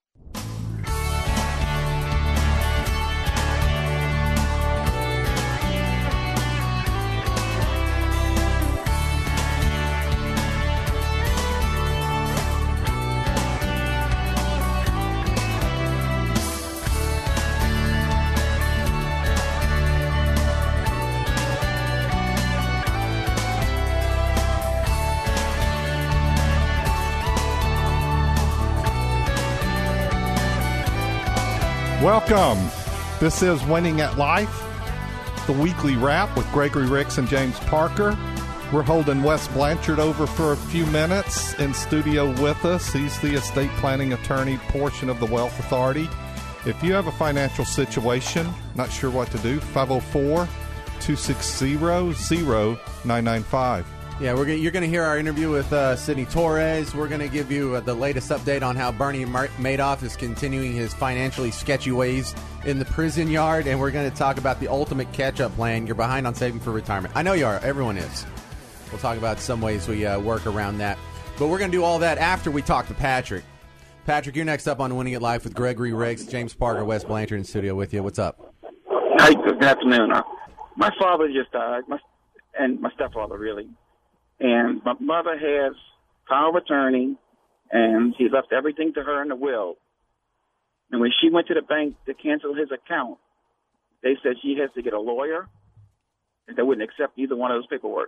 Welcome. This is Winning at Life, the weekly wrap with Gregory Ricks and James Parker. We're holding Wes Blanchard over for a few minutes in studio with us. He's the estate planning attorney portion of the Wealth Authority. If you have a financial situation, not sure what to do, five oh four, two six zero, zero nine nine five. Yeah, we're gonna, you're going to hear our interview with uh, Sydney Torres. We're going to give you uh, the latest update on how Bernie Mar- Madoff is continuing his financially sketchy ways in the prison yard, and we're going to talk about the ultimate catch-up plan. You're behind on saving for retirement. I know you are. Everyone is. We'll talk about some ways we uh, work around that. But we're going to do all that after we talk to Patrick. Patrick, you're next up on Winning It Live with Gregory Ricks, James Parker, Wes Blanchard in studio with you. What's up? Hi, good afternoon. Uh, my father just died, my, and my stepfather, really. And my mother has power of attorney, and he left everything to her in the will. And when she went to the bank to cancel his account, they said she has to get a lawyer, and they wouldn't accept either one of those paperwork.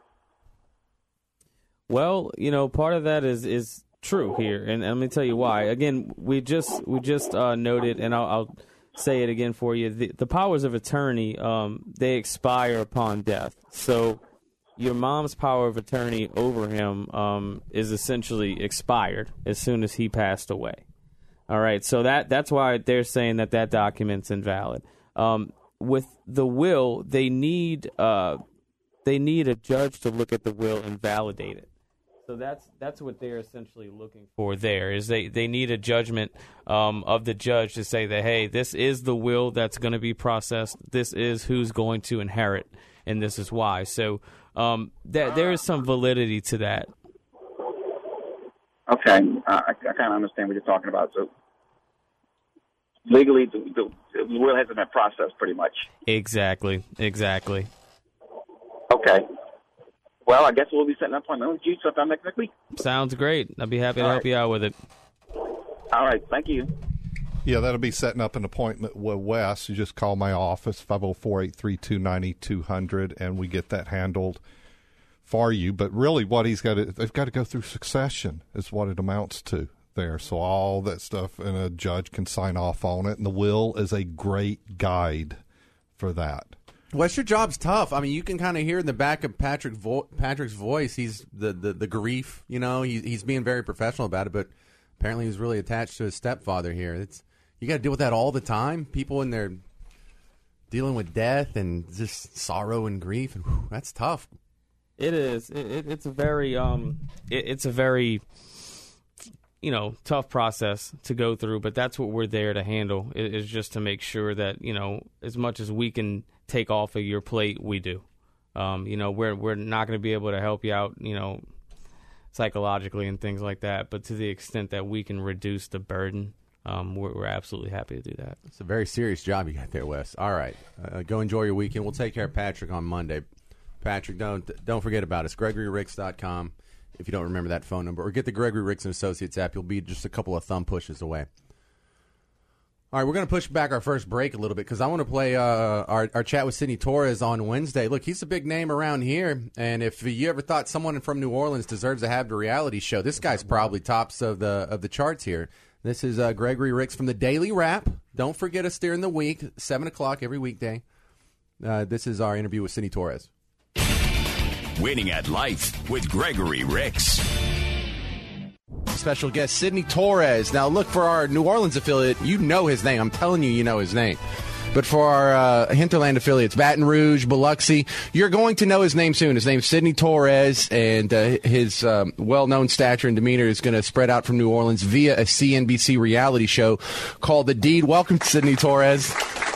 Well, you know, part of that is, is true here, and let me tell you why. Again, we just we just uh, noted, and I'll, I'll say it again for you. The, the powers of attorney, um, they expire upon death. So your mom's power of attorney over him um, is essentially expired as soon as he passed away. All right, so that that's why they're saying that that document's invalid. Um, with the will, they need uh, they need a judge to look at the will and validate it. So that's that's what they're essentially looking for there, is they, they need a judgment um, of the judge to say that, hey, this is the will that's going to be processed, this is who's going to inherit, and this is why. So um, that, there is some validity to that. Okay, uh, I, I kind of understand what you're talking about. So legally, the, the, the will hasn't been processed pretty much. Exactly, exactly. Okay. Well, I guess we'll be setting an appointment with you sometime next week. Sounds great. I'll be happy to All help right. you out with it. All right, thank you. Yeah, that'll be setting up an appointment with Wes. You just call my office, five oh four, eight three two, nine two hundred, and we get that handled for you. But really what he's got to, they've got to go through succession is what it amounts to there. So all that stuff, and a judge can sign off on it, and the will is a great guide for that. Wes, your job's tough. I mean, you can kind of hear in the back of Patrick vo- Patrick's voice, he's the, the, the grief, you know, he, he's being very professional about it, but apparently he's really attached to his stepfather here. It's you got to deal with that all the time. People in there dealing with death and just sorrow and grief, and whew, that's tough. It is. It, it, it's a very, um, it, it's a very, you know, tough process to go through, but that's what we're there to handle, is just to make sure that, you know, as much as we can take off of your plate, we do. Um, you know, we're we're not going to be able to help you out, you know, psychologically and things like that, but to the extent that we can reduce the burden, um, we're, we're absolutely happy to do that. It's a very serious job you got there, Wes. All right, uh, go enjoy your weekend. We'll take care of Patrick on Monday. Patrick, don't don't forget about us, gregory ricks dot com, if you don't remember that phone number, or get the Gregory Ricks and Associates app. You'll be just a couple of thumb pushes away. All right, we're going to push back our first break a little bit because I want to play uh, our, our chat with Sydney Torres on Wednesday. Look, he's a big name around here, and if you ever thought someone from New Orleans deserves to have a reality show, this guy's probably tops of the of the charts here. This is uh, Gregory Ricks from the Daily Wrap. Don't forget us during the week, seven o'clock every weekday. Uh, this is our interview with Sydney Torres. Winning at Life with Gregory Ricks. Special guest Sidney Torres. Now look for our New Orleans affiliate. You know his name. I'm telling you, you know his name. But for our uh, Hinterland affiliates, Baton Rouge, Biloxi, you're going to know his name soon. His name's Sidney Torres, and uh, his um, well-known stature and demeanor is going to spread out from New Orleans via a C N B C reality show called The Deed. Welcome, Sidney Torres.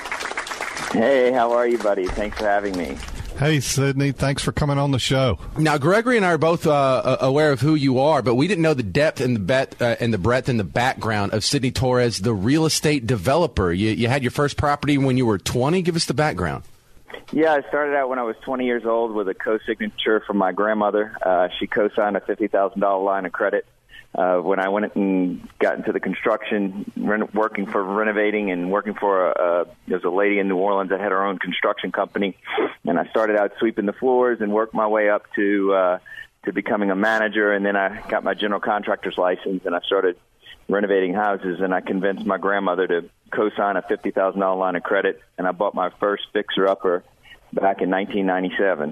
Hey, how are you, buddy? Thanks for having me. Hey, Sidney. Thanks for coming on the show. Now, Gregory and I are both uh, aware of who you are, but we didn't know the depth and the bet, uh, and the breadth and the background of Sidney Torres, the real estate developer. You, you had your first property when you were twenty. Give us the background. Yeah, I started out when I was twenty years old with a co-signature from my grandmother. Uh, she co-signed a fifty thousand dollars line of credit. Uh, when I went and got into the construction, ren- working for renovating and working for a, a, there's a lady in New Orleans that had her own construction company, and I started out sweeping the floors and worked my way up to uh, to becoming a manager, and then I got my general contractor's license, and I started renovating houses, and I convinced my grandmother to co-sign a fifty thousand dollars line of credit, and I bought my first fixer-upper back in nineteen ninety-seven.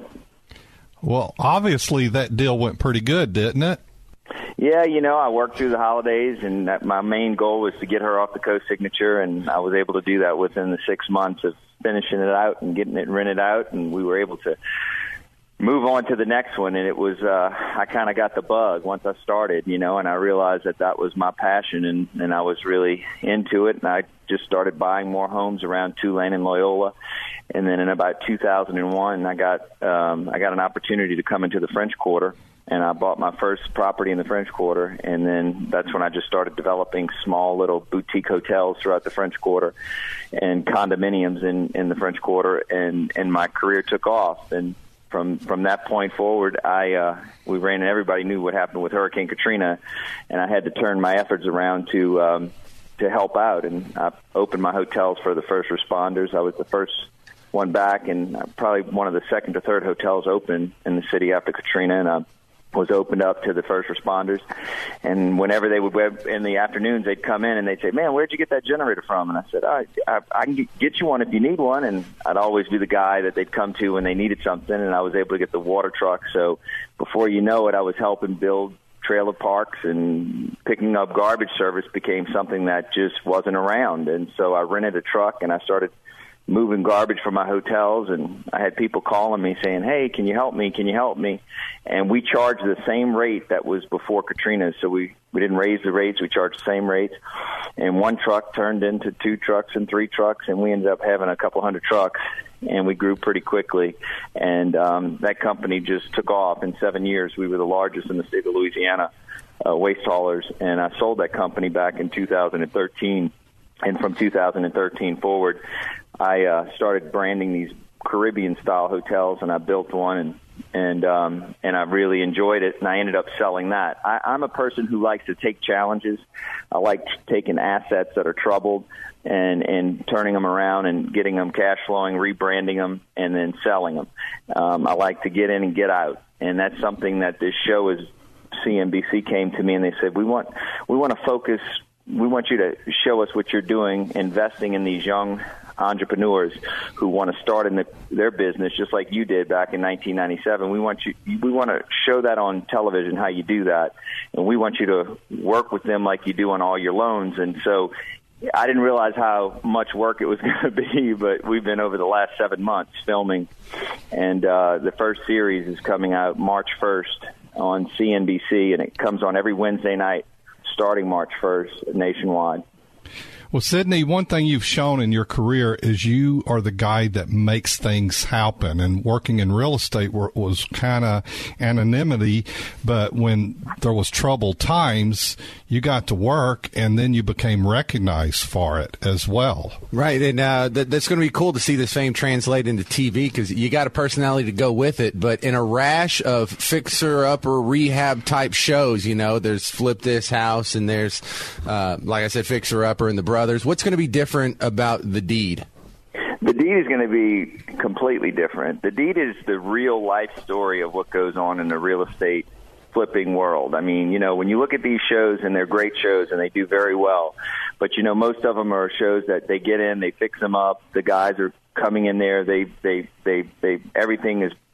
Well, obviously that deal went pretty good, didn't it? Yeah, you know, I worked through the holidays, and that my main goal was to get her off the co-signature, and I was able to do that within the six months of finishing it out and getting it rented out, and we were able to move on to the next one. And it was, uh, I kind of got the bug once I started, you know, and I realized that that was my passion, and, and I was really into it, and I just started buying more homes around Tulane and Loyola. And then in about two thousand one, I got um, I got an opportunity to come into the French Quarter, and I bought my first property in the French Quarter, and then that's when I just started developing small little boutique hotels throughout the French Quarter and condominiums in, in the French Quarter, and, and my career took off. And from from that point forward, I uh, we ran, and everybody knew what happened with Hurricane Katrina, and I had to turn my efforts around to um, to help out. And I opened my hotels for the first responders. I was the first one back, and probably one of the second or third hotels open in the city after Katrina, and I was opened up to the first responders. And whenever they would, in the afternoons, they'd come in and they'd say, "Man, where'd you get that generator from?" And I said, I, I, I can get you one if you need one. And I'd always be the guy that they'd come to when they needed something, and I was able to get the water truck. So before you know it, I was helping build trailer parks, and picking up garbage service became something that just wasn't around. And so I rented a truck, and I started moving garbage from my hotels, and I had people calling me saying, "Hey, can you help me? Can you help me?" And we charged the same rate that was before Katrina, so we, we didn't raise the rates. We charged the same rates. And one truck turned into two trucks and three trucks, and we ended up having a couple hundred trucks, and we grew pretty quickly. And um, that company just took off. In seven years, we were the largest in the state of Louisiana uh, waste haulers, and I sold that company back in two thousand thirteen. And from two thousand thirteen forward, I uh, started branding these Caribbean-style hotels, and I built one, and and um, and I really enjoyed it, and I ended up selling that. I, I'm a person who likes to take challenges. I like taking assets that are troubled and and turning them around and getting them cash flowing, rebranding them, and then selling them. Um, I like to get in and get out, and that's something that this show is. C N B C came to me and they said, "We want we want to focus. We want you to show us what you're doing, investing in these young entrepreneurs who want to start in the, their business just like you did back in nineteen ninety-seven. We want you. We want to show that on television how you do that, and we want you to work with them like you do on all your loans." And so I didn't realize how much work it was going to be, but we've been over the last seven months filming, and uh, the first series is coming out March first on C N B C, and it comes on every Wednesday night starting March first nationwide. Well, Sidney, one thing you've shown in your career is you are the guy that makes things happen. And working in real estate was kind of anonymity, but when there was troubled times, you got to work, and then you became recognized for it as well. Right, and uh, th- that's going to be cool to see this fame translate into T V, because you got a personality to go with it. But in a rash of fixer-upper rehab-type shows, you know, there's Flip This House, and there's, uh, like I said, Fixer-Upper and The Brothers. What's going to be different about The Deed? The Deed is going to be completely different. The Deed is the real-life story of what goes on in the real estate flipping world. I mean, you know, when you look at these shows, and they're great shows, and they do very well, but, you know, most of them are shows that they get in, they fix them up, the guys are coming in there, they, they, they, they, everything is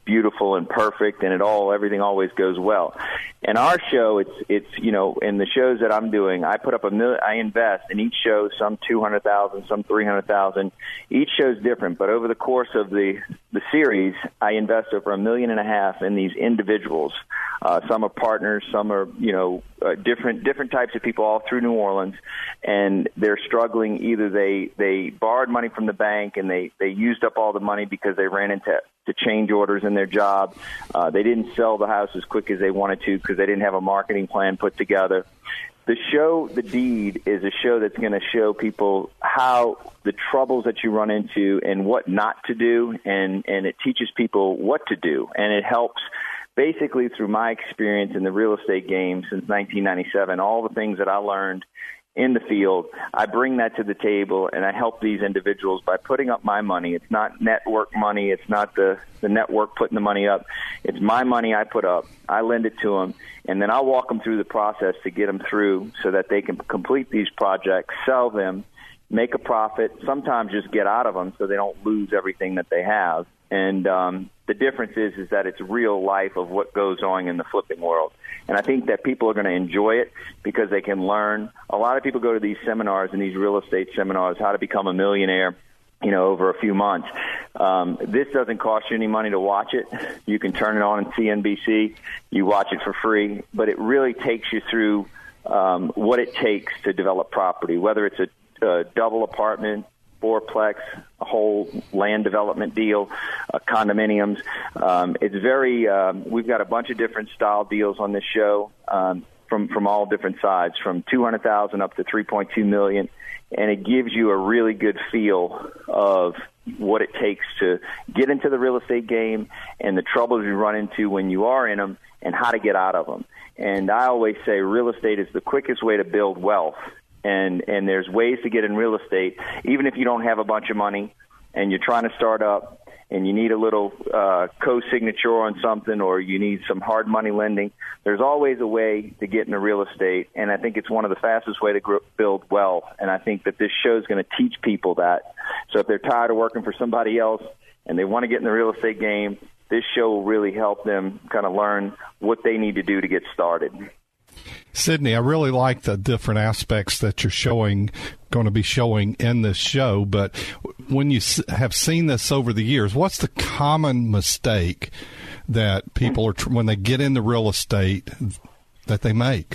beautiful and perfect, and it all everything always goes well. In our show, it's it's you know in the shows that I'm doing, I put up a million. I invest in each show, some two hundred thousand, some three hundred thousand. Each show's different, but over the course of the the series, I invest over a million and a half in these individuals. Uh, some are partners, some are you know uh, different different types of people all through New Orleans, and they're struggling. Either they they borrowed money from the bank and they they used up all the money because they ran into to change orders in their job. Uh, they didn't sell the house as quick as they wanted to because they didn't have a marketing plan put together. The show, The Deed, is a show that's going to show people how the troubles that you run into and what not to do, and, and it teaches people what to do. And it helps basically through my experience in the real estate game since nineteen ninety-seven, all the things that I learned in the field, I bring that to the table, and I help these individuals by putting up my money. It's not network money. It's not the, the network putting the money up. It's my money I put up. I lend it to them, and then I'll walk them through the process to get them through so that they can complete these projects, sell them, make a profit, sometimes just get out of them so they don't lose everything that they have. And um, the difference is is that it's real life of what goes on in the flipping world. And I think that people are going to enjoy it because they can learn. A lot of people go to these seminars and these real estate seminars, how to become a millionaire, you know, over a few months. Um, this doesn't cost you any money to watch it. You can turn it on in C N B C. You watch it for free. But it really takes you through um, what it takes to develop property, whether it's a, a double apartment, fourplex, a whole land development deal, uh, condominiums. Um, it's very, um, we've got a bunch of different style deals on this show um, from, from all different sides, from two hundred thousand dollars up to three point two million dollars. And it gives you a really good feel of what it takes to get into the real estate game and the troubles you run into when you are in them and how to get out of them. And I always say real estate is the quickest way to build wealth. And and there's ways to get in real estate, even if you don't have a bunch of money and you're trying to start up and you need a little uh, co-signature on something or you need some hard money lending. There's always a way to get into real estate, and I think it's one of the fastest way to grow, build wealth. And I think that this show is going to teach people that. So if they're tired of working for somebody else and they want to get in the real estate game, this show will really help them kind of learn what they need to do to get started. Sydney, I really like the different aspects that you're showing, going to be showing in this show. But when you have seen this over the years, what's the common mistake that people are, when they get into real estate, that they make?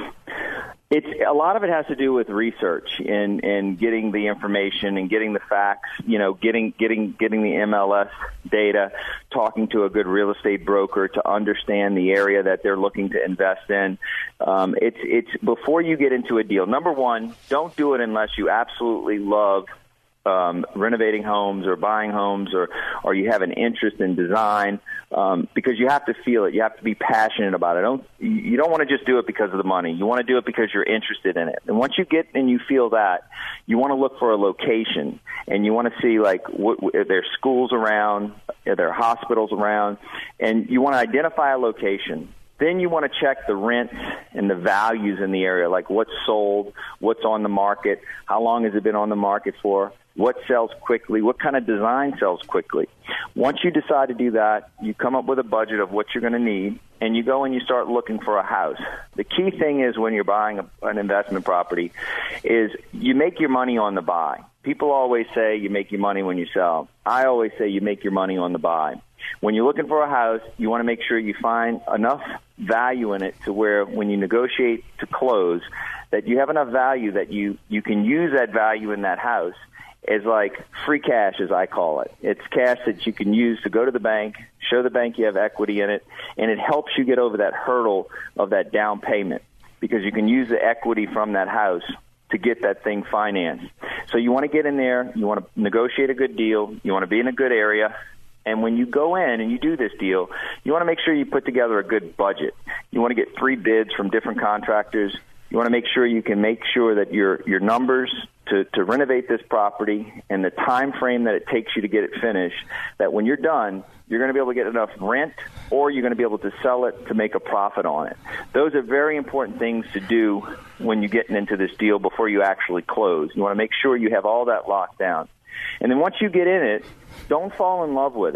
It's a lot of it has to do with research and, and getting the information and getting the facts, you know, getting getting getting the M L S data, talking to a good real estate broker to understand the area that they're looking to invest in. Um, it's it's before you get into a deal. Number one, don't do it unless you absolutely love Um, renovating homes or buying homes, or, or you have an interest in design, um, because you have to feel it. You have to be passionate about it. Don't, you don't want to just do it because of the money. You want to do it because you're interested in it. And once you get and you feel that, you want to look for a location, and you want to see, like, what, are there schools around, are there hospitals around, and you want to identify a location. Then you want to check the rents and the values in the area, like what's sold, what's on the market, how long has it been on the market for, what sells quickly, what kind of design sells quickly. Once you decide to do that, you come up with a budget of what you're going to need, and you go and you start looking for a house. The key thing is when you're buying a, an investment property is you make your money on the buy. People always say you make your money when you sell. I always say you make your money on the buy. When you're looking for a house, you want to make sure you find enough value in it to where when you negotiate to close, that you have enough value that you, you can use that value in that house as like free cash, as I call it. It's cash that you can use to go to the bank, show the bank you have equity in it, and it helps you get over that hurdle of that down payment because you can use the equity from that house to get that thing financed. So you want to get in there, you want to negotiate a good deal, you want to be in a good area, and when you go in and you do this deal, you want to make sure you put together a good budget. You want to get three bids from different contractors. You want to make sure you can make sure that your your numbers to, to renovate this property and the time frame that it takes you to get it finished, that when you're done, you're going to be able to get enough rent or you're going to be able to sell it to make a profit on it. Those are very important things to do when you're getting into this deal before you actually close. You want to make sure you have all that locked down. And then once you get in it, don't fall in love with it.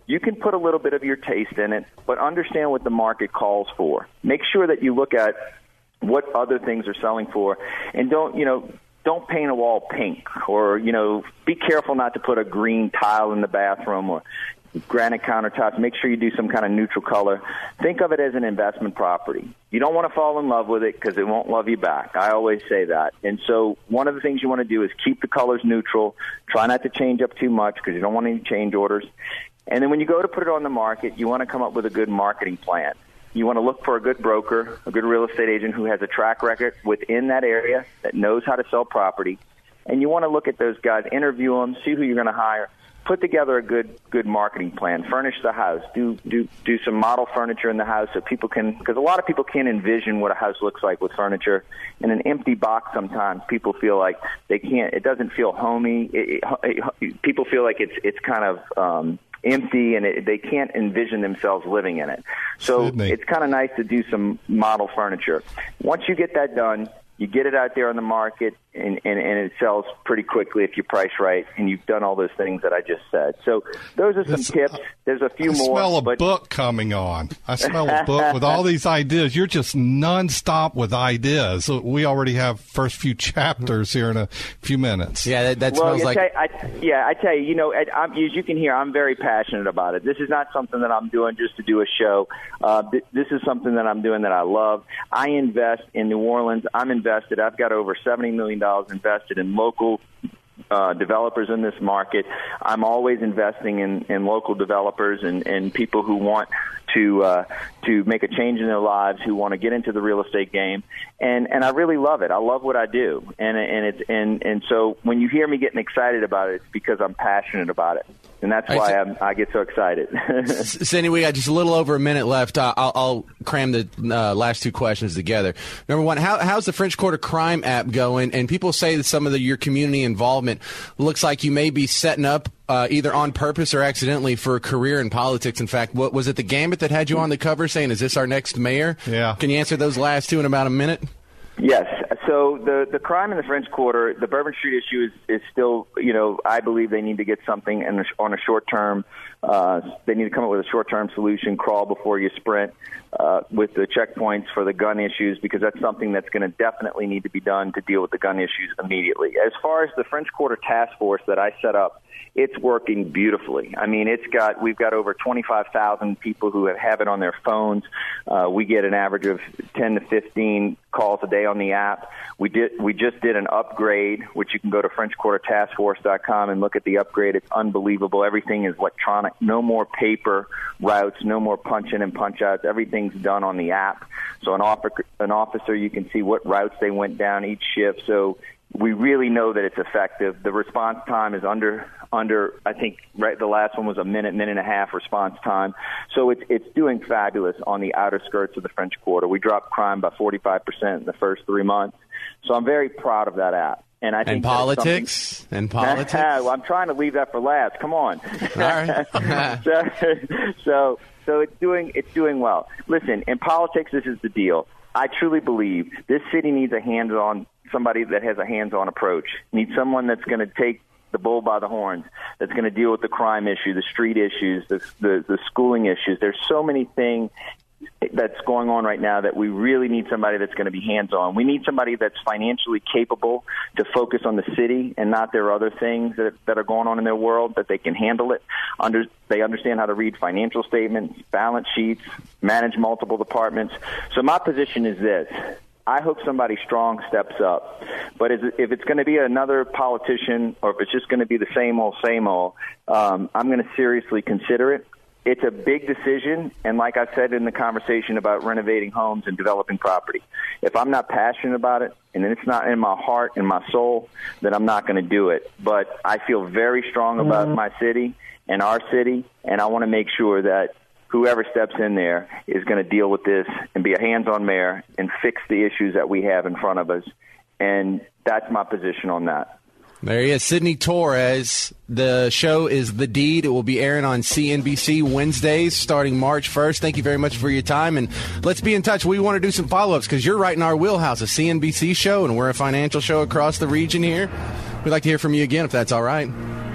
you can put a little bit of your taste in it, but understand what the market calls for. Make sure that you look at what other things are selling for, and don't, you know, don't paint a wall pink, or, you know, be careful not to put a green tile in the bathroom or granite countertops. Make sure you do some kind of neutral color. Think of it as an investment property. You don't want to fall in love with it because it won't love you back. I always say that. And so one of the things you want to do is keep the colors neutral. Try not to change up too much because you don't want any change orders. And then when you go to put it on the market, you want to come up with a good marketing plan. You want to look for a good broker, a good real estate agent who has a track record within that area, that knows how to sell property. And you want to look at those guys, interview them, see who you're going to hire, put together a good good marketing plan, furnish the house, do do do some model furniture in the house so people can, because a lot of people can't envision what a house looks like with furniture. In an empty box, sometimes people feel like they can't, it doesn't feel homey. It, it, it, people feel like it's it's kind of um, empty, and it, they can't envision themselves living in it. So Sydney. It's kind of nice to do some model furniture. Once you get that done, you get it out there on the market, and, and, and it sells pretty quickly if you price right, and you've done all those things that I just said. So those are some This- tips. There's a few I more. smell a but book coming on. I smell a book with all these ideas. You're just nonstop with ideas. We already have first few chapters here in a few minutes. Yeah, that, that well, smells I like. tell you- I, yeah, I tell you, you know, I, I'm, as you can hear, I'm very passionate about it. This is not something that I'm doing just to do a show. Uh, th- this is something that I'm doing that I love. I invest in New Orleans. I'm invested. I've got over seventy million dollars invested in local uh, developers in this market. I'm always investing in, in local developers and, and people who want to uh, to make a change in their lives, who want to get into the real estate game, and and I really love it. I love what I do, and and it's and and so when you hear me getting excited about it, it's because I'm passionate about it, and that's why I'm, I get so excited. Cindy, we got just a little over a minute left. Uh, I'll, I'll cram the uh, last two questions together. Number one, how, how's the French Quarter Crime app going? And people say that some of the, your community involvement looks like you may be setting up uh, either on purpose or accidentally for a career in politics. In fact, what was it, the Gambit that had you on the cover saying, is this our next mayor? Yeah. Can you answer those last two in about a minute? Yes. So the the crime in the French Quarter, the Bourbon Street issue is, is still, you know, I believe they need to get something in the, on a short term. Uh, they need to come up with a short term solution, crawl before you sprint, uh, with the checkpoints for the gun issues, because that's something that's going to definitely need to be done to deal with the gun issues immediately. As far as the French Quarter task force that I set up, it's working beautifully. I mean, it's got we've got over twenty-five thousand people who have, have it on their phones. Uh, we get an average of ten to fifteen calls a day on the app. We did we just did an upgrade, which you can go to French Quarter Task Force dot com and look at the upgrade. It's unbelievable. Everything is electronic. No more paper routes. No more punch in and punch outs. Everything's done on the app. So an officer, an officer, you can see what routes they went down each shift. So we really know that it's effective. The response time is under, under I think, right, the last one was a minute, minute and a half response time. So it's it's doing fabulous on the outer skirts of the French Quarter. We dropped crime by forty-five percent in the first three months. So I'm very proud of that app. And I think And politics? And politics? well, I'm trying to leave that for last. Come on. All right. so, so, so it's doing it's doing well. Listen, in politics, this is the deal. I truly believe this city needs a hands-on, somebody that has a hands-on approach. Needs someone that's going to take the bull by the horns, that's going to deal with the crime issue, the street issues, the, the the schooling issues. There's so many things that's going on right now that we really need somebody that's going to be hands-on. We need somebody that's financially capable to focus on the city and not their other things that, that are going on in their world, that they can handle it. Under, they understand how to read financial statements, balance sheets, manage multiple departments. So my position is this. I hope somebody strong steps up. But if it's going to be another politician, or if it's just going to be the same old, same old, um, I'm going to seriously consider it. It's a big decision, and like I said in the conversation about renovating homes and developing property, if I'm not passionate about it and it's not in my heart and my soul, then I'm not going to do it. But I feel very strong about my city and our city, and I want to make sure that whoever steps in there is going to deal with this and be a hands-on mayor and fix the issues that we have in front of us. And that's my position on that. There he is, Sidney Torres. The show is The Deed. It will be airing on C N B C Wednesdays starting March first. Thank you very much for your time, and let's be in touch. We want to do some follow-ups because you're right in our wheelhouse, a C N B C show, and we're a financial show across the region here. We'd like to hear from you again if that's all right.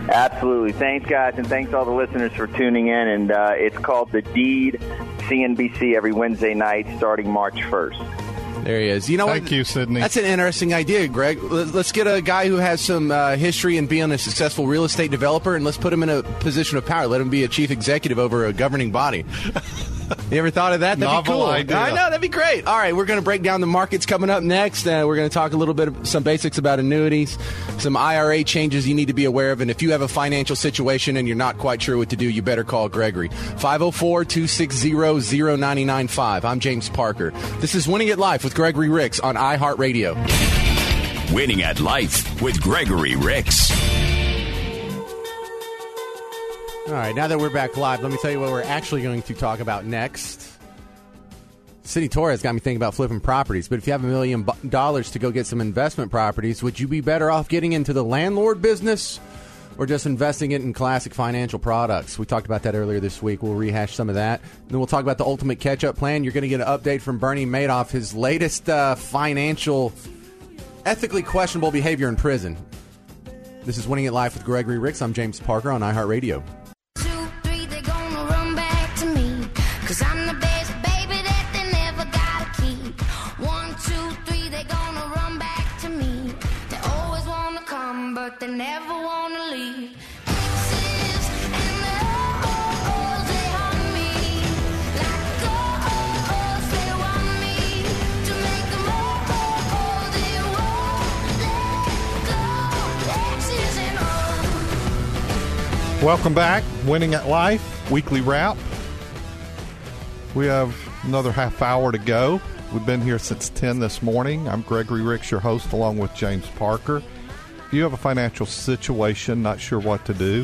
Absolutely. Thanks, guys, and thanks all the listeners for tuning in. And uh, it's called The Deed, C N B C, every Wednesday night starting March first. There he is. You know Thank what? you, Sydney. That's an interesting idea, Greg. Let's get a guy who has some uh, history in being a successful real estate developer, and let's put him in a position of power. Let him be a chief executive over a governing body. You ever thought of that? That'd Novel be cool. idea. I know, that'd be great. All right, we're going to break down the markets coming up next. Uh, we're going to talk a little bit of some basics about annuities, some I R A changes you need to be aware of, and if you have a financial situation and you're not quite sure what to do, you better call Gregory. five oh four, two six zero, zero nine nine five. I'm James Parker. This is Winning at Life with Gregory Ricks on iHeartRadio. Winning at Life with Gregory Ricks. All right, now that we're back live, let me tell you what we're actually going to talk about next. City Torres got me thinking about flipping properties, but if you have a million dollars to go get some investment properties, would you be better off getting into the landlord business or just investing it in classic financial products? We talked about that earlier this week. We'll rehash some of that. And then we'll talk about the ultimate catch-up plan. You're going to get an update from Bernie Madoff, his latest uh, financial, ethically questionable behavior in prison. This is Winning at Life with Gregory Ricks. I'm James Parker on iHeartRadio. Cause I'm the best baby that they never gotta keep. One, two, three, they gonna run back to me. They always wanna come, but they never wanna leave. Exes and the oh-ohs, they haunt me. Like oh-ohs, they want me to make them oh-oh, they won't let go. Exes and oh. Welcome back. Winning at Life, weekly wrap. We have another half hour to go. We've been here since ten this morning. I'm Gregory Ricks, your host, along with James Parker. If you have a financial situation, not sure what to do,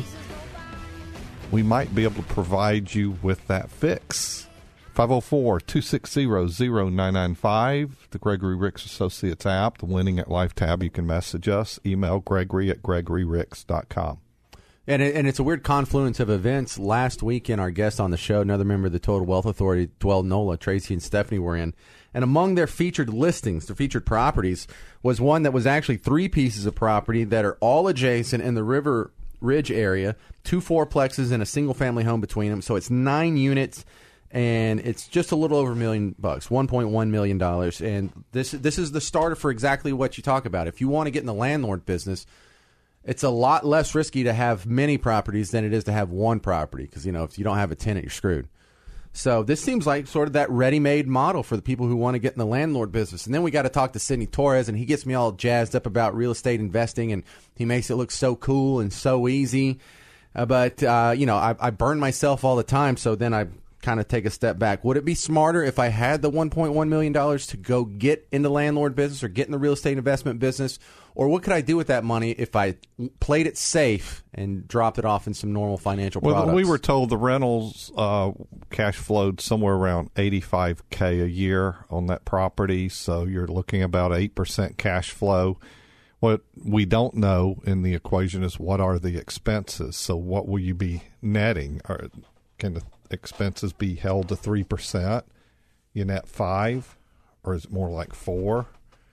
we might be able to provide you with that fix. five oh four, two six zero, zero nine nine five, the Gregory Ricks Associates app, the Winning at Life tab. You can message us. Email gregory at gregory ricks dot com. And, it, and it's a weird confluence of events. Last weekend, our guest on the show, another member of the Total Wealth Authority, Dwell Nola, Tracy and Stephanie were in. And among their featured listings, their featured properties, was one that was actually three pieces of property that are all adjacent in the River Ridge area, two fourplexes and a single-family home between them. So it's nine units, and it's just a little over a million bucks, one point one million dollars. And this this is the starter for exactly what you talk about. If you want to get in the landlord business, it's a lot less risky to have many properties than it is to have one property because, you know, if you don't have a tenant, you're screwed. So this seems like sort of that ready-made model for the people who want to get in the landlord business. And then we got to talk to Sidney Torres, and he gets me all jazzed up about real estate investing, and he makes it look so cool and so easy. Uh, but, uh, you know, I, I burn myself all the time, so then I kind of take a step back. Would it be smarter if I had the one point one million dollars to go get in the landlord business or get in the real estate investment business? Or what could I do with that money if I played it safe and dropped it off in some normal financial well, products? We were told the rentals uh, cash flowed somewhere around eighty-five thousand dollars a year on that property, so you're looking about eight percent cash flow. What we don't know in the equation is what are the expenses. So what will you be netting? Or can the expenses be held to three percent? You net five, or is it more like four?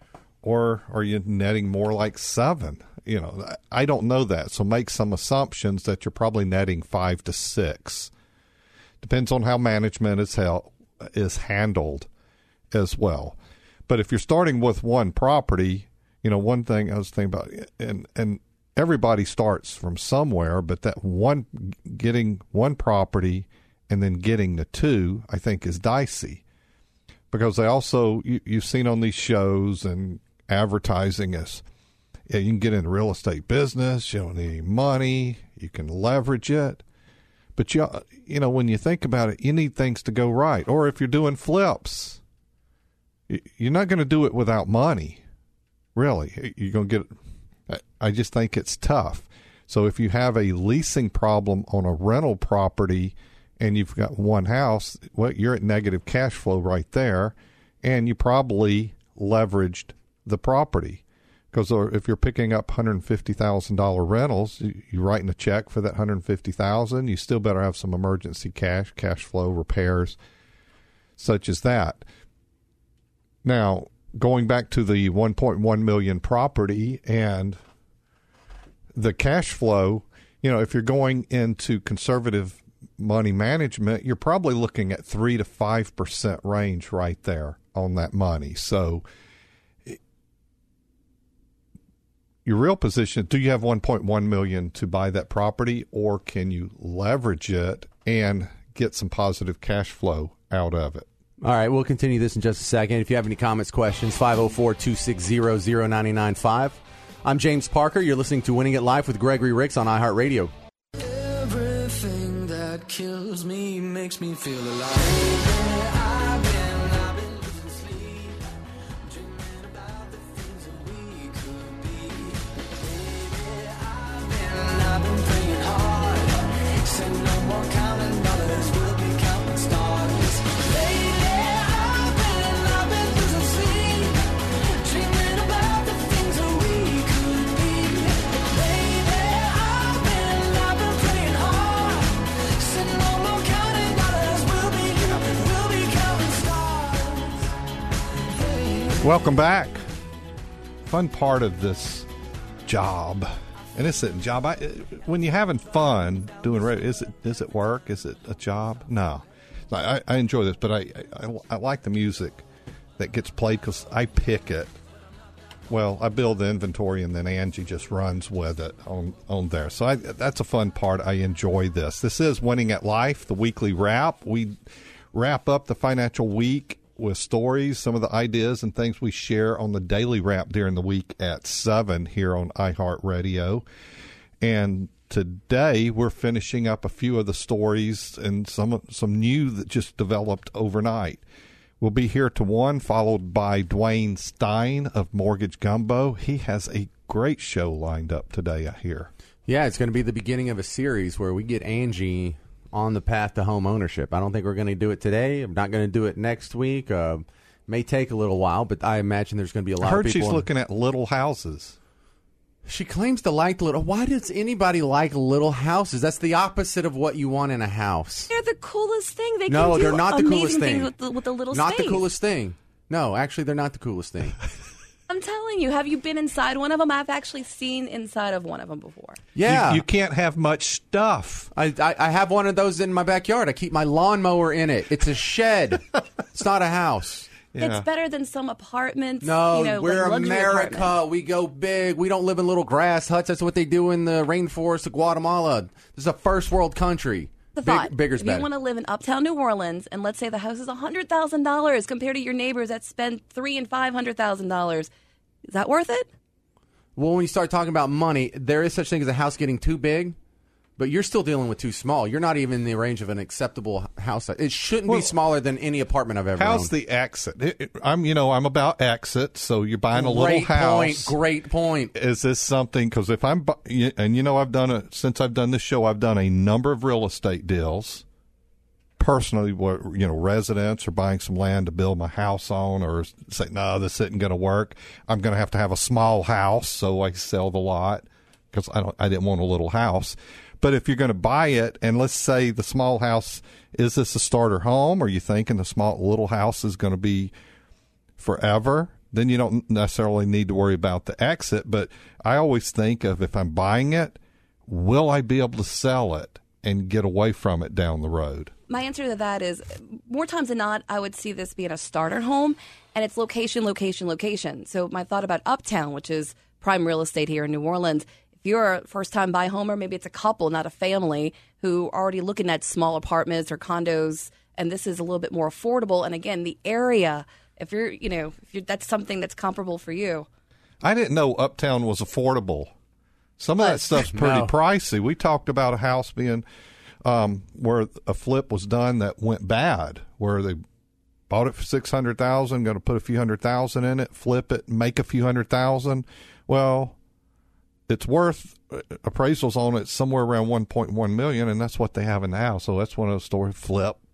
Or are you netting more like seven? You know, I don't know that. So make some assumptions that you're probably netting five to six. Depends on how management is held, is handled as well. But if you're starting with one property, you know, one thing I was thinking about, and and everybody starts from somewhere, but that one, getting one property and then getting the two, I think is dicey. Because they also, you, you've seen on these shows and advertising is, yeah, you can get in the real estate business, you don't need any money, you can leverage it. But, you, you know, when you think about it, you need things to go right. Or if you're doing flips, you're not going to do it without money, really. You're going to get, I just think it's tough. So if you have a leasing problem on a rental property and you've got one house, well, you're at negative cash flow right there, and you probably leveraged the property. Because if you're picking up one hundred fifty thousand dollars rentals, you're writing a check for that one hundred fifty thousand dollars. You still better have some emergency cash, cash flow, repairs, such as that. Now, going back to the one point one million dollars property and the cash flow, you know, if you're going into conservative money management, you're probably looking at three to five percent range right there on that money. So your real position, do you have one point one million dollars to buy that property, or can you leverage it and get some positive cash flow out of it? All right, we'll continue this in just a second. If you have any comments, questions, five oh four, two six zero, zero nine nine five. I'm James Parker. You're listening to Winning It Live with Gregory Ricks on iHeartRadio. Everything that kills me makes me feel alive. I've been, I've been losing sleep, dreaming about the things that we could be. Baby, I've been, I've been praying hard. Say no more counting dollars, we'll be counting stars. Lately, I've been, I've been losing sleep, dreaming about the things that we could be. Baby, I've been, I've been praying hard. Say no more counting dollars, we'll be, we'll be counting stars. Hey. Welcome back. Fun part of this job, and it's a job. I, when you're having fun doing radio, is it is it work? Is it a job? No. I, I enjoy this, but I, I I like the music that gets played because I pick it. Well, I build the inventory, and then Angie just runs with it on, on there. So I, that's a fun part. I enjoy this. This is Winning at Life, the weekly wrap. We wrap up the financial week with stories, some of the ideas and things we share on the daily wrap during the week at seven here on iHeartRadio. And today we're finishing up a few of the stories and some some new that just developed overnight. We'll be here to one, followed by Dwayne Stein of Mortgage Gumbo. He has a great show lined up today, I hear. Yeah, it's going to be the beginning of a series where we get Angie on the path to home ownership. I don't think we're going to do it today. I'm not going to do it next week. Uh, may take a little while, but I imagine there's going to be a lot I heard of people. she's looking at little houses. She claims to like little. Why does anybody like little houses? That's the opposite of what you want in a house. They're the coolest thing. They No, can do they're not the amazing coolest thing. things with the, with the little Not space. the coolest thing. No, actually, they're not the coolest thing. I'm telling you, have you been inside one of them? I've actually seen inside of one of them before. Yeah. You, you can't have much stuff. I, I, I have one of those in my backyard. I keep my lawnmower in it. It's a shed. It's not a house. Yeah. It's better than some apartments. No, you know, we're like luxury America. apartments. We go big. We don't live in little grass huts. That's what they do in the rainforest of Guatemala. This is a first world country. The Big, thought, bigger's if you better. want to live in uptown New Orleans, and let's say the house is one hundred thousand dollars compared to your neighbors that spend three and five hundred thousand dollars, is that worth it? Well, when you start talking about money, there is such thing as a house getting too big, but you're still dealing with too small. You're not even in the range of an acceptable house. It shouldn't Well, be smaller than any apartment I've ever How's owned. the exit? It- it- I'm, you know, I'm about exit. So you're buying a little Great house. point. Great point. Is this something? Because if I'm, bu- and you know, I've done it since I've done this show. I've done a number of real estate deals. Personally, where, you know, residents are buying some land to build my house on, or say, no, this isn't going to work. I'm going to have to have a small house, so I sell the lot because I don't. I didn't want a little house. But if you're going to buy it, and let's say the small house, is this a starter home? Or are you thinking the small little house is going to be forever? Then you don't necessarily need to worry about the exit. But I always think of, if I'm buying it, will I be able to sell it and get away from it down the road? My answer to that is, more times than not, I would see this being a starter home, and it's location, location, location. So my thought about Uptown, which is prime real estate here in New Orleans, if you're a first-time buy homer, maybe it's a couple, not a family, who are already looking at small apartments or condos, and this is a little bit more affordable. And again, the area, if you're, you know, if you're, that's something that's comparable for you. I didn't know Uptown was affordable. Some of that stuff's pretty No. pricey. We talked about a house being um, where a flip was done that went bad, where they bought it for six hundred thousand, going to put a few hundred thousand in it, flip it, make a few hundred thousand. Well, it's worth uh, appraisals on it somewhere around one point one million, and that's what they have in the house. So that's one of those stories. Flip,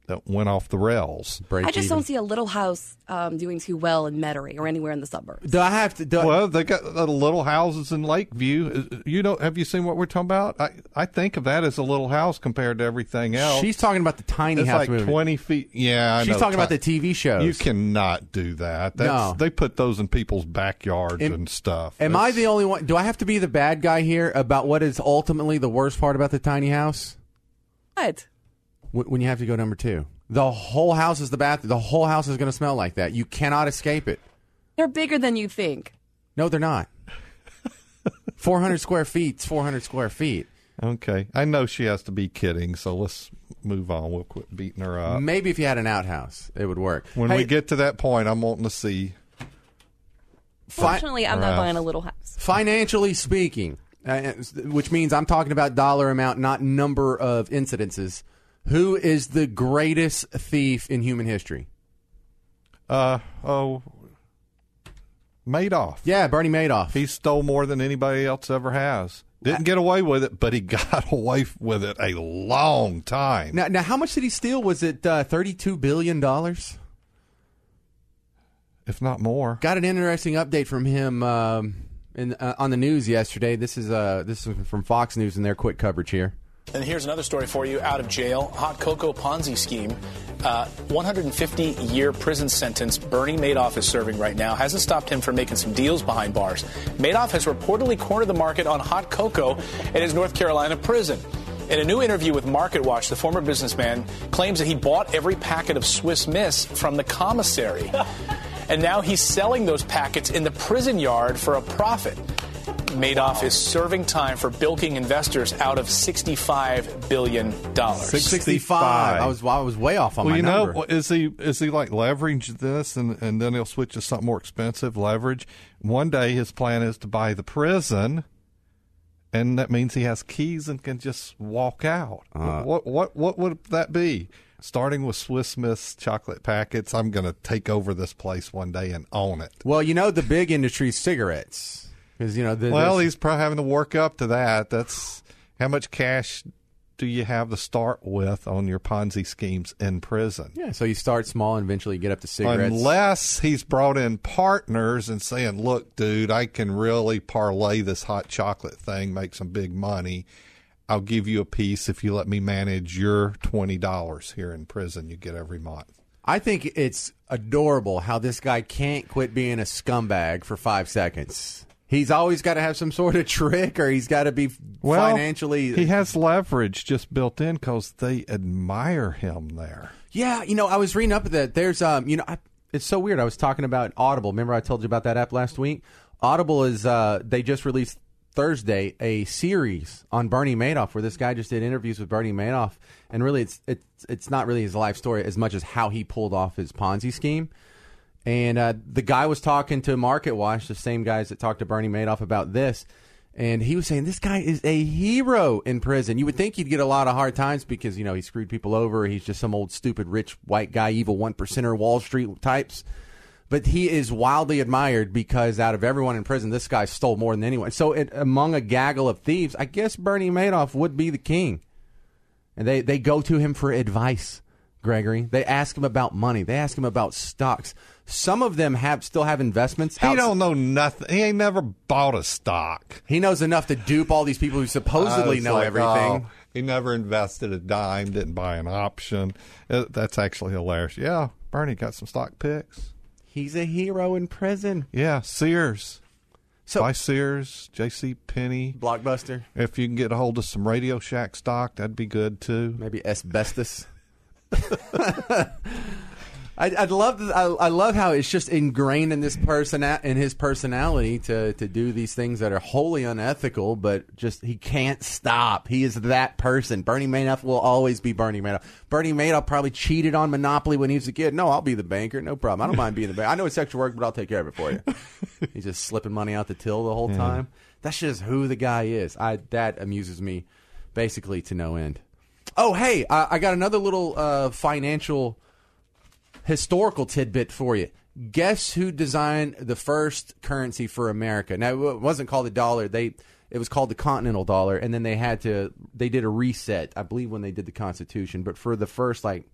that went off the rails. I just don't see a Little House um, doing too well in Metairie or anywhere in the suburbs. Do I have to? Do well, they got the little houses in Lakeview. You know, have you seen what we're talking about? I, I think of that as a little house compared to everything else. She's talking about the tiny it's house like movement. twenty feet. Yeah, I she's know. talking about the T V shows. You cannot do that. That's, No. They put those in people's backyards Am- and stuff. Am It's- I the only one? Do I have to be the bad guy here about what is ultimately the worst part about the tiny house? What? Wh- When you have to go number two. The whole house is the bathroom. The whole house is going to smell like that. You cannot escape it. They're bigger than you think. No, they're not. four hundred square feet. four hundred square feet. Okay. I know she has to be kidding, so let's move on. We'll quit beating her up. Maybe if you had an outhouse, it would work. When Hey, we get to that point, I'm wanting to see. fi- Fortunately, I'm not buying a Little House. financially speaking, uh, which means I'm talking about dollar amount, not number of incidences. Who is the greatest thief in human history? Uh oh, Madoff. Yeah, Bernie Madoff. He stole more than anybody else ever has. Didn't get away with it, but he got away with it a long time. Now, now how much did he steal? Was it uh, thirty-two billion dollars? If not more. Got an interesting update from him um, in, uh, on the news yesterday. This is uh, this is from Fox News and their quick coverage here. And here's another story for you out of jail. Hot cocoa Ponzi scheme. Uh, one hundred fifty year prison sentence Bernie Madoff is serving right now hasn't stopped him from making some deals behind bars. Madoff has reportedly cornered the market on hot cocoa in his North Carolina prison. In a new interview with MarketWatch, the former businessman claims that he bought every packet of Swiss Miss from the commissary. And now he's selling those packets in the prison yard for a profit. Madoff is serving time for bilking investors out of sixty-five billion dollars. sixty-five. I was I was way off on well, my you number. know, is he is he like leverage this and and then he'll switch to something more expensive? Leverage. One day his plan is to buy the prison, and that means he has keys and can just walk out. Uh, what what what would that be? Starting with Swiss Miss chocolate packets, I'm going to take over this place one day and own it. Well, you know the big industry is cigarettes. Because, you know, the, well, this- he's probably having to work up to that. That's how much cash do you have to start with on your Ponzi schemes in prison? Yeah, so you start small and eventually you get up to cigarettes. Unless he's brought in partners and saying, look, dude, I can really parlay this hot chocolate thing, make some big money. I'll give you a piece if you let me manage your twenty dollars here in prison you get every month. I think it's adorable how this guy can't quit being a scumbag for five seconds. He's always got to have some sort of trick, or he's got to be well, financially. He has leverage just built in because they admire him there. Yeah, you know, I was reading up that there's, um, you know, I, it's so weird. I was talking about Audible. Remember I told you about that app last week? Audible is, uh, they just released Thursday a series on Bernie Madoff where this guy just did interviews with Bernie Madoff, and really it's it's it's not really his life story as much as how he pulled off his Ponzi scheme. And uh, the guy was talking to MarketWatch, the same guys that talked to Bernie Madoff about this, and he was saying this guy is a hero in prison. You would think he'd get a lot of hard times because, you know, he screwed people over. He's just some old stupid rich white guy, evil one percenter Wall Street types. But he is wildly admired because out of everyone in prison, this guy stole more than anyone. So it, among a gaggle of thieves, I guess Bernie Madoff would be the king. And they, they go to him for advice, Gregory. They ask him about money. They ask him about stocks. Some of them have still have investments. He outs- don't know nothing. He ain't never bought a stock. He knows enough to dupe all these people who supposedly I was know like, everything. oh, he never invested a dime, didn't buy an option. Uh, That's actually hilarious. Yeah, Bernie got some stock picks. He's a hero in prison. Yeah, Sears. So Buy Sears, J C Penney. Blockbuster. If you can get a hold of some Radio Shack stock, that'd be good too. Maybe asbestos. I, I'd love. To, I, I love how it's just ingrained in this person in his personality to to do these things that are wholly unethical, but just he can't stop. He is that person. Bernie Madoff will always be Bernie Madoff. Bernie Madoff probably cheated on Monopoly when he was a kid. No, I'll be the banker. No problem. I don't mind being the banker. I know it's extra work, but I'll take care of it for you. He's just slipping money out the till the whole Yeah. time. That's just who the guy is. I that amuses me basically to no end. Oh, hey, I, I got another little uh, financial historical tidbit for you. Guess who designed the first currency for America? Now, it wasn't called the dollar. They it was called the Continental Dollar, and then they had to they did a reset, I believe, when they did the Constitution. But for the first like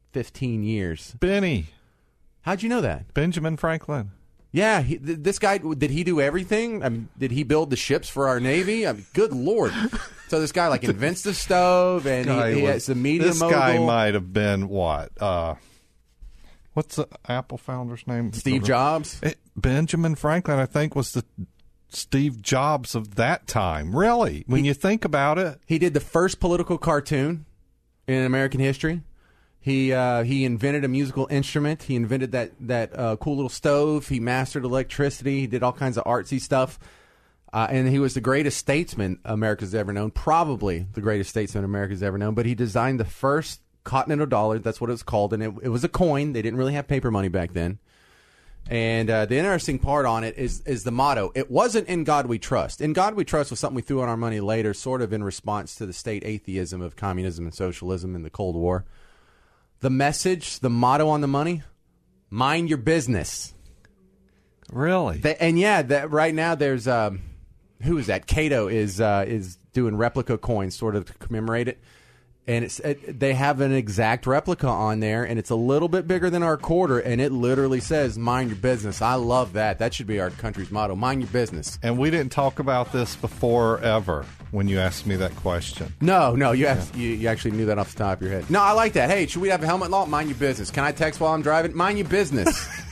fifteen years. Benny. How'd you know that? Benjamin Franklin. Yeah, he, th- this guy, did he do everything? I mean, did he build the ships for our Navy? I mean, good Lord. So this guy, like, invents the stove, and Guy he, he was- has the media This mogul. guy might have been what? Uh, what's the Apple founder's name? Steve Jobs? It- Benjamin Franklin, I think, was the Steve Jobs of that time. Really? When you think about it. He did the first political cartoon in American history. He uh, he invented a musical instrument. He invented that that uh, cool little stove. He mastered electricity. He did all kinds of artsy stuff. Uh, and he was the greatest statesman America's ever known, probably the greatest statesman America's ever known. But he designed the first continental dollar. That's what it was called. And it, it was a coin. They didn't really have paper money back then. And uh, the interesting part on it is is the motto. It wasn't "In God We Trust." "In God We Trust" was something we threw on our money later, sort of in response to the state atheism of communism and socialism in the Cold War. The message, the motto on the money, mind your business. Really? They, and yeah, that right now there's, um, who is that? Cato is uh, is doing replica coins sort of to commemorate it. And it's it, they have an exact replica on there, and it's a little bit bigger than our quarter, and it literally says, mind your business. I love that. That should be our country's motto, mind your business. And we didn't talk about this before ever when you asked me that question. No, no, you, asked, you you actually knew that off the top of your head. No, I like that. Hey, should we have a helmet law? Mind your business. Can I text while I'm driving? Mind your business.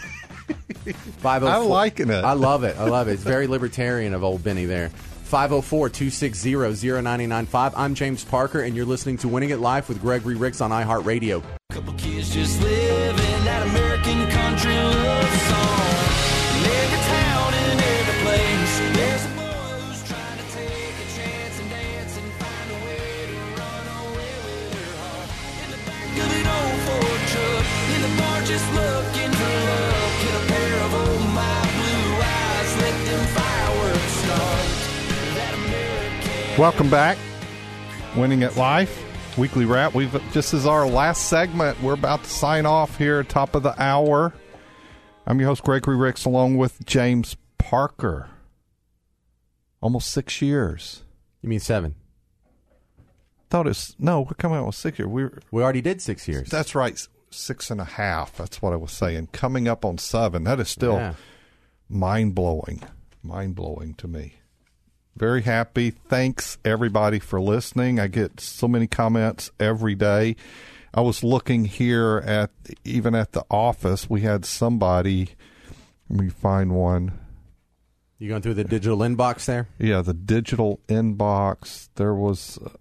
five oh four I'm liking it. I love it. I love it. It's very libertarian of old Benny there. five oh four, two six zero, zero nine nine five. I'm James Parker, and you're listening to Winning It Live with Gregory Ricks on iHeartRadio. Couple kids just living that American country love song. In every town and every place, there's a boy who's trying to take a chance and dance and find a way to run away with her heart. In the back of an old Ford truck, in the bar just looking for love. Get a pair of old my blue eyes, let them fireworks start. Welcome back. Winning at Life, weekly wrap. We've this is our last segment. We're about to sign off here, top of the hour. I'm your host, Gregory Ricks, along with James Parker. Almost six years. You mean seven? Thought it's no. We're coming out with six years. We were, we already did six years. That's right, six and a half. That's what I was saying. Coming up on seven. That is still Yeah. mind blowing. Mind blowing to me. Very happy. Thanks, everybody, for listening. I get so many comments every day. I was looking here at, even at the office, we had somebody, let me find one. You going through the digital inbox there? Yeah, the digital inbox. There was a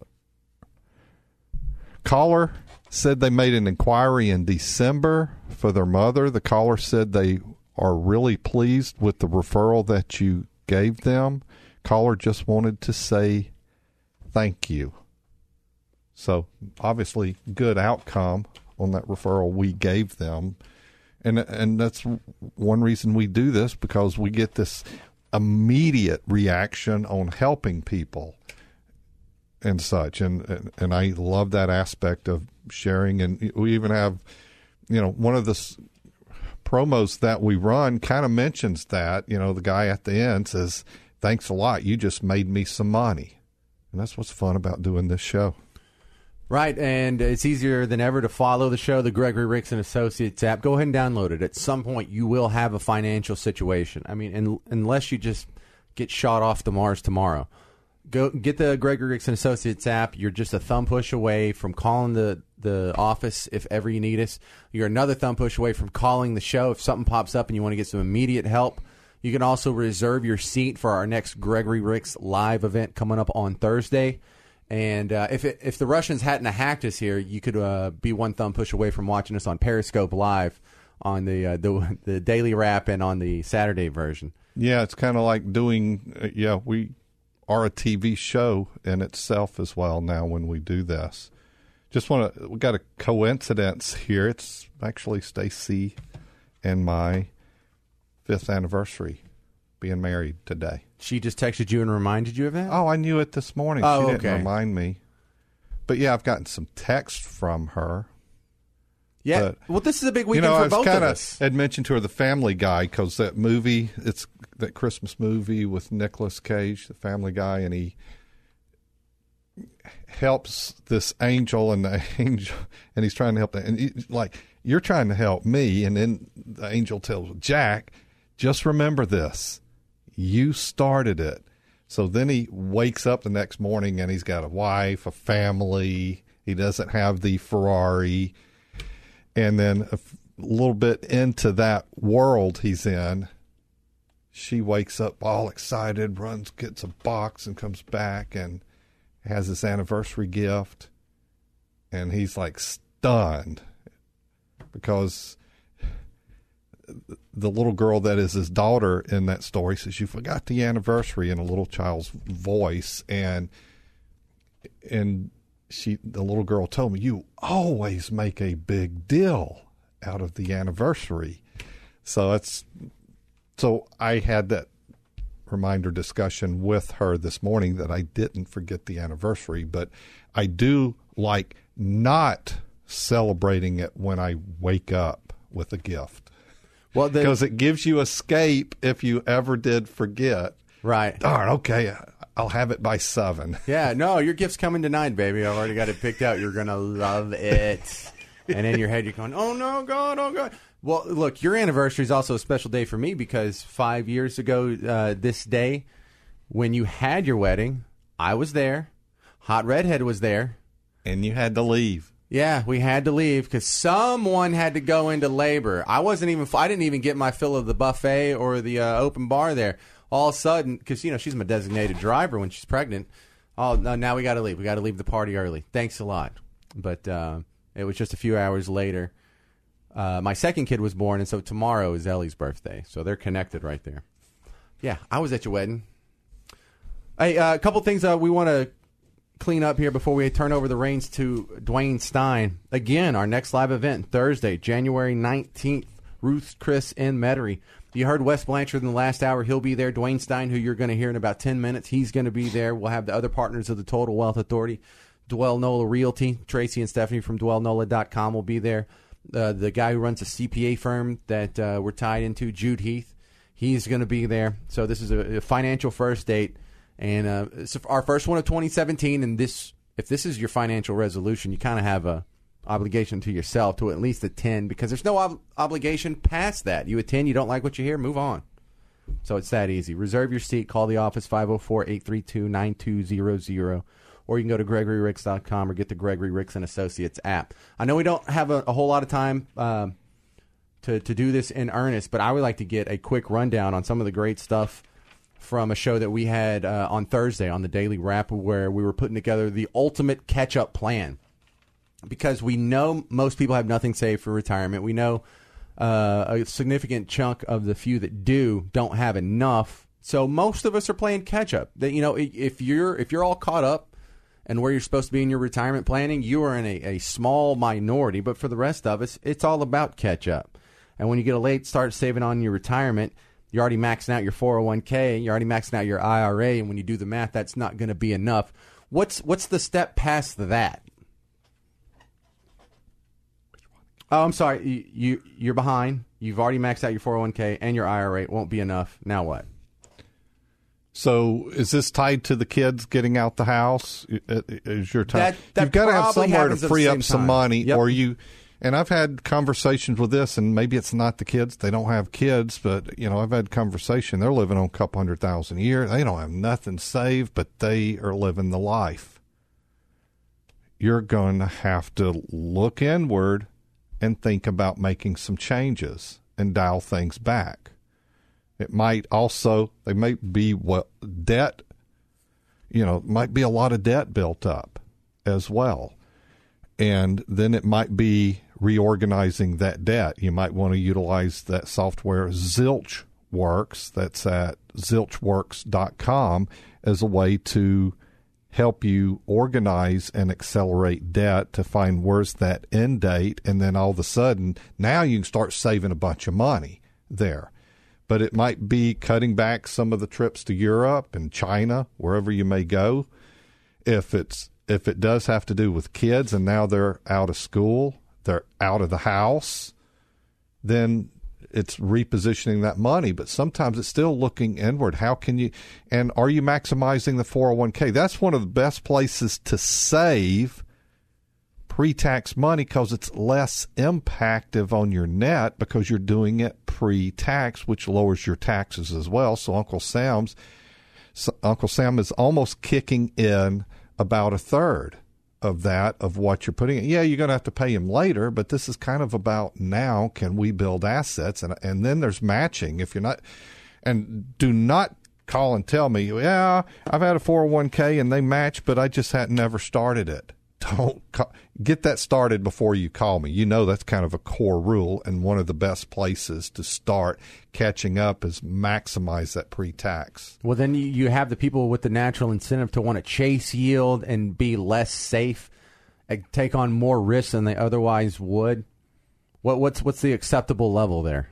caller said they made an inquiry in December for their mother. The caller said they are really pleased with the referral that you gave them. Caller just wanted to say thank you. So obviously good outcome on that referral we gave them. And and that's one reason we do this, because we get this immediate reaction on helping people and such. And, and, and I love that aspect of sharing. And we even have, you know, one of the s- promos that we run kind of mentions that, you know, the guy at the end says, thanks a lot. You just made me some money. And that's what's fun about doing this show. Right, and it's easier than ever to follow the show, the Gregory Ricks and Associates app. Go ahead and download it. At some point, you will have a financial situation. I mean, in, unless you just get shot off to Mars tomorrow. Go get the Gregory Ricks and Associates app. You're just a thumb push away from calling the, the office if ever you need us. You're another thumb push away from calling the show if something pops up and you want to get some immediate help. You can also reserve your seat for our next Gregory Ricks live event coming up on Thursday. And uh, if it, if the Russians hadn't hacked us here, you could uh, be one thumb push away from watching us on Periscope Live on the uh, the, the daily wrap and on the Saturday version. Yeah, it's kind of like doing, uh, yeah, we are a T V show in itself as well now when we do this. Just want to, we got a coincidence here. It's actually Stacy and my fifth anniversary being married today. She just texted you and reminded you of that? Oh, I knew it this morning. Oh, she didn't okay. remind me. But yeah, I've gotten some text from her. Yeah. But, well, this is a big you weekend know, for I was both of kinda, us. had mentioned to her the Family Guy, because that movie, it's that Christmas movie with Nicolas Cage, the Family Guy, and he helps this angel, and the angel, and he's trying to help that, and he, like you're trying to help me, and then the angel tells Jack, just remember this, you started it. So then he wakes up the next morning and he's got a wife, a family. He doesn't have the Ferrari. And then a f- little bit into that world he's in, she wakes up all excited, runs, gets a box and comes back and has his anniversary gift. And he's like stunned because the little girl that is his daughter in that story says, you forgot the anniversary, in a little child's voice. And, and she, the little girl told me, you always make a big deal out of the anniversary. So that's, so I had that reminder discussion with her this morning that I didn't forget the anniversary, but I do like not celebrating it when I wake up with a gift. Well, because it gives you escape if you ever did forget. Right. Darn, okay, I'll have it by seven. Yeah, no, your gift's coming tonight, baby. I've already got it picked out. You're going to love it. And in your head, you're going, oh, no, God, oh, God. Well, look, your anniversary is also a special day for me because five years ago uh, this day, when you had your wedding, I was there. Hot Redhead was there. And you had to leave. Yeah, we had to leave because someone had to go into labor. I wasn't even, I didn't even get my fill of the buffet or the uh, open bar there. All of a sudden, because, you know, she's my designated driver when she's pregnant. Oh, no, now we got to leave. We got to leave the party early. Thanks a lot. But uh, it was just a few hours later. Uh, my second kid was born, and so tomorrow is Ellie's birthday. So they're connected right there. Yeah, I was at your wedding. Hey, uh, a couple things uh, we want to clean up here before we turn over the reins to Dwayne Stein. Again, our next live event, Thursday, January nineteenth, Ruth Chris in Metairie. You heard Wes Blanchard in the last hour. He'll be there. Dwayne Stein, who you're going to hear in about ten minutes, he's going to be there. We'll have the other partners of the Total Wealth Authority, Dwell Nola Realty. Tracy and Stephanie from dwell nola dot com will be there. Uh, the guy who runs a C P A firm that uh, we're tied into, Jude Heath, he's going to be there. So this is a, a financial first date. And uh, it's our first one of twenty seventeen, and this, if this is your financial resolution, you kind of have a obligation to yourself to at least attend, because there's no ob- obligation past that. You attend, you don't like what you hear, move on. So it's that easy. Reserve your seat. Call the office, five oh four, eight three two, nine two zero zero, or you can go to gregory ricks dot com or get the Gregory Ricks and Associates app. I know we don't have a, a whole lot of time uh, to, to do this in earnest, but I would like to get a quick rundown on some of the great stuff from a show that we had uh, on Thursday on the Daily Wrap, where we were putting together the ultimate catch-up plan. Because we know most people have nothing saved for retirement. We know uh, a significant chunk of the few that do don't have enough. So most of us are playing catch-up. That, you know, if you're if you're all caught up and where you're supposed to be in your retirement planning, you are in a, a small minority. But for the rest of us, it's all about catch-up. And when you get a late start saving on your retirement, you're already maxing out your four oh one k, you're already maxing out your I R A, and when you do the math, that's not going to be enough. What's what's the step past that? Oh, I'm sorry. You, you, you're behind. You've already maxed out your four oh one k, and your I R A. It won't be enough. Now what? So is this tied to the kids getting out the house? Is your time? That, that You've got to have somewhere to free up some time. money, Yep. or you... And I've had conversations with this, and maybe it's not the kids. They don't have kids, but, you know, I've had conversation. They're living on a couple hundred thousand a year. They don't have nothing saved, but they are living the life. You're going to have to look inward and think about making some changes and dial things back. It might also, they may be what debt, you know, might be a lot of debt built up as well. And then it might be reorganizing that debt. You might want to utilize that software ZilchWorks, that's at zilch works dot com, as a way to help you organize and accelerate debt to find where's that end date, and then all of a sudden, now you can start saving a bunch of money there. But it might be cutting back some of the trips to Europe and China, wherever you may go. If it's if it does have to do with kids and now they're out of school, they're out of the house, then it's repositioning that money, but sometimes it's still looking inward. How can you, and are you maximizing the four oh one k? That's one of the best places to save pre-tax money because it's less impactive on your net because you're doing it pre-tax, which lowers your taxes as well. So Uncle Sam's, so Uncle Sam is almost kicking in about a third of that, of what you're putting in. Yeah, you're going to have to pay him later, but this is kind of about now, can we build assets? And and then there's matching. If you're not, and do not call and tell me, yeah, I've had a four oh one k and they match, but I just had never started it. Don't call, get that started before you call me. You know that's kind of a core rule, and one of the best places to start catching up is maximize that pre-tax. Well, then you you have the people with the natural incentive to want to chase yield and be less safe, and take on more risks than they otherwise would. What what's what's the acceptable level there?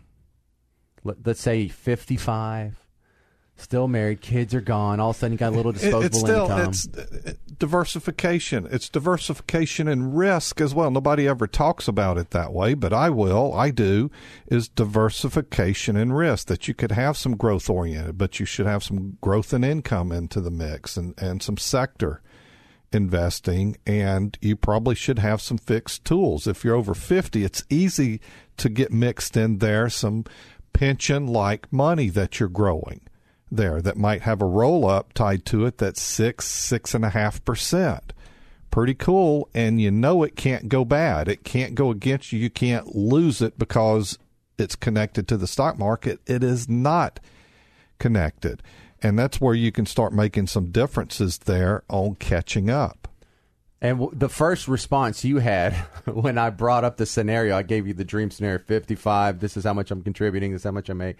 Let, let's say fifty-five. Still married, kids are gone. All of a sudden, you got a little disposable it's still, income. It's diversification. It's diversification and risk as well. Nobody ever talks about it that way, but I will. I do. Is diversification and risk, that you could have some growth oriented, but you should have some growth and income into the mix, and, and some sector investing, and you probably should have some fixed tools. If you're over fifty, it's easy to get mixed in there some pension-like money that you're growing there that might have a roll-up tied to it that's six, six and a half percent. Pretty cool, and you know it can't go bad. It can't go against you. You can't lose it because it's connected to the stock market. It is not connected, and that's where you can start making some differences there on catching up. And w- the first response you had when I brought up the scenario, I gave you the dream scenario, fifty-five, this is how much I'm contributing, this is how much I make.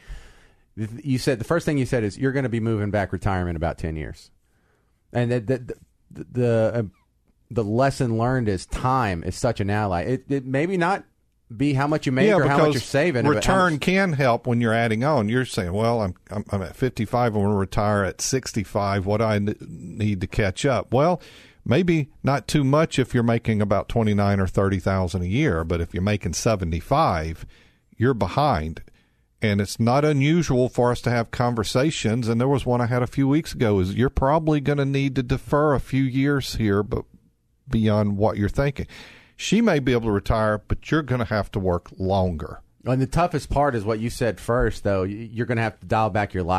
You said, the first thing you said is you're going to be moving back retirement in about ten years. And the the the, the, uh, the lesson learned is time is such an ally. It, it maybe not be how much you make yeah, or how much you're saving. Return can help when you're adding on. You're saying, well, I'm I'm, I'm at fifty-five, I want to retire at sixty-five. What do I need to catch up? Well, maybe not too much if you're making about twenty-nine or thirty thousand a year, but if you're making seventy-five, you're behind. And it's not unusual for us to have conversations, and there was one I had a few weeks ago, is you're probably going to need to defer a few years here, but beyond what you're thinking. She may be able to retire, but you're going to have to work longer. And the toughest part is what you said first, though. You're going to have to dial back your life.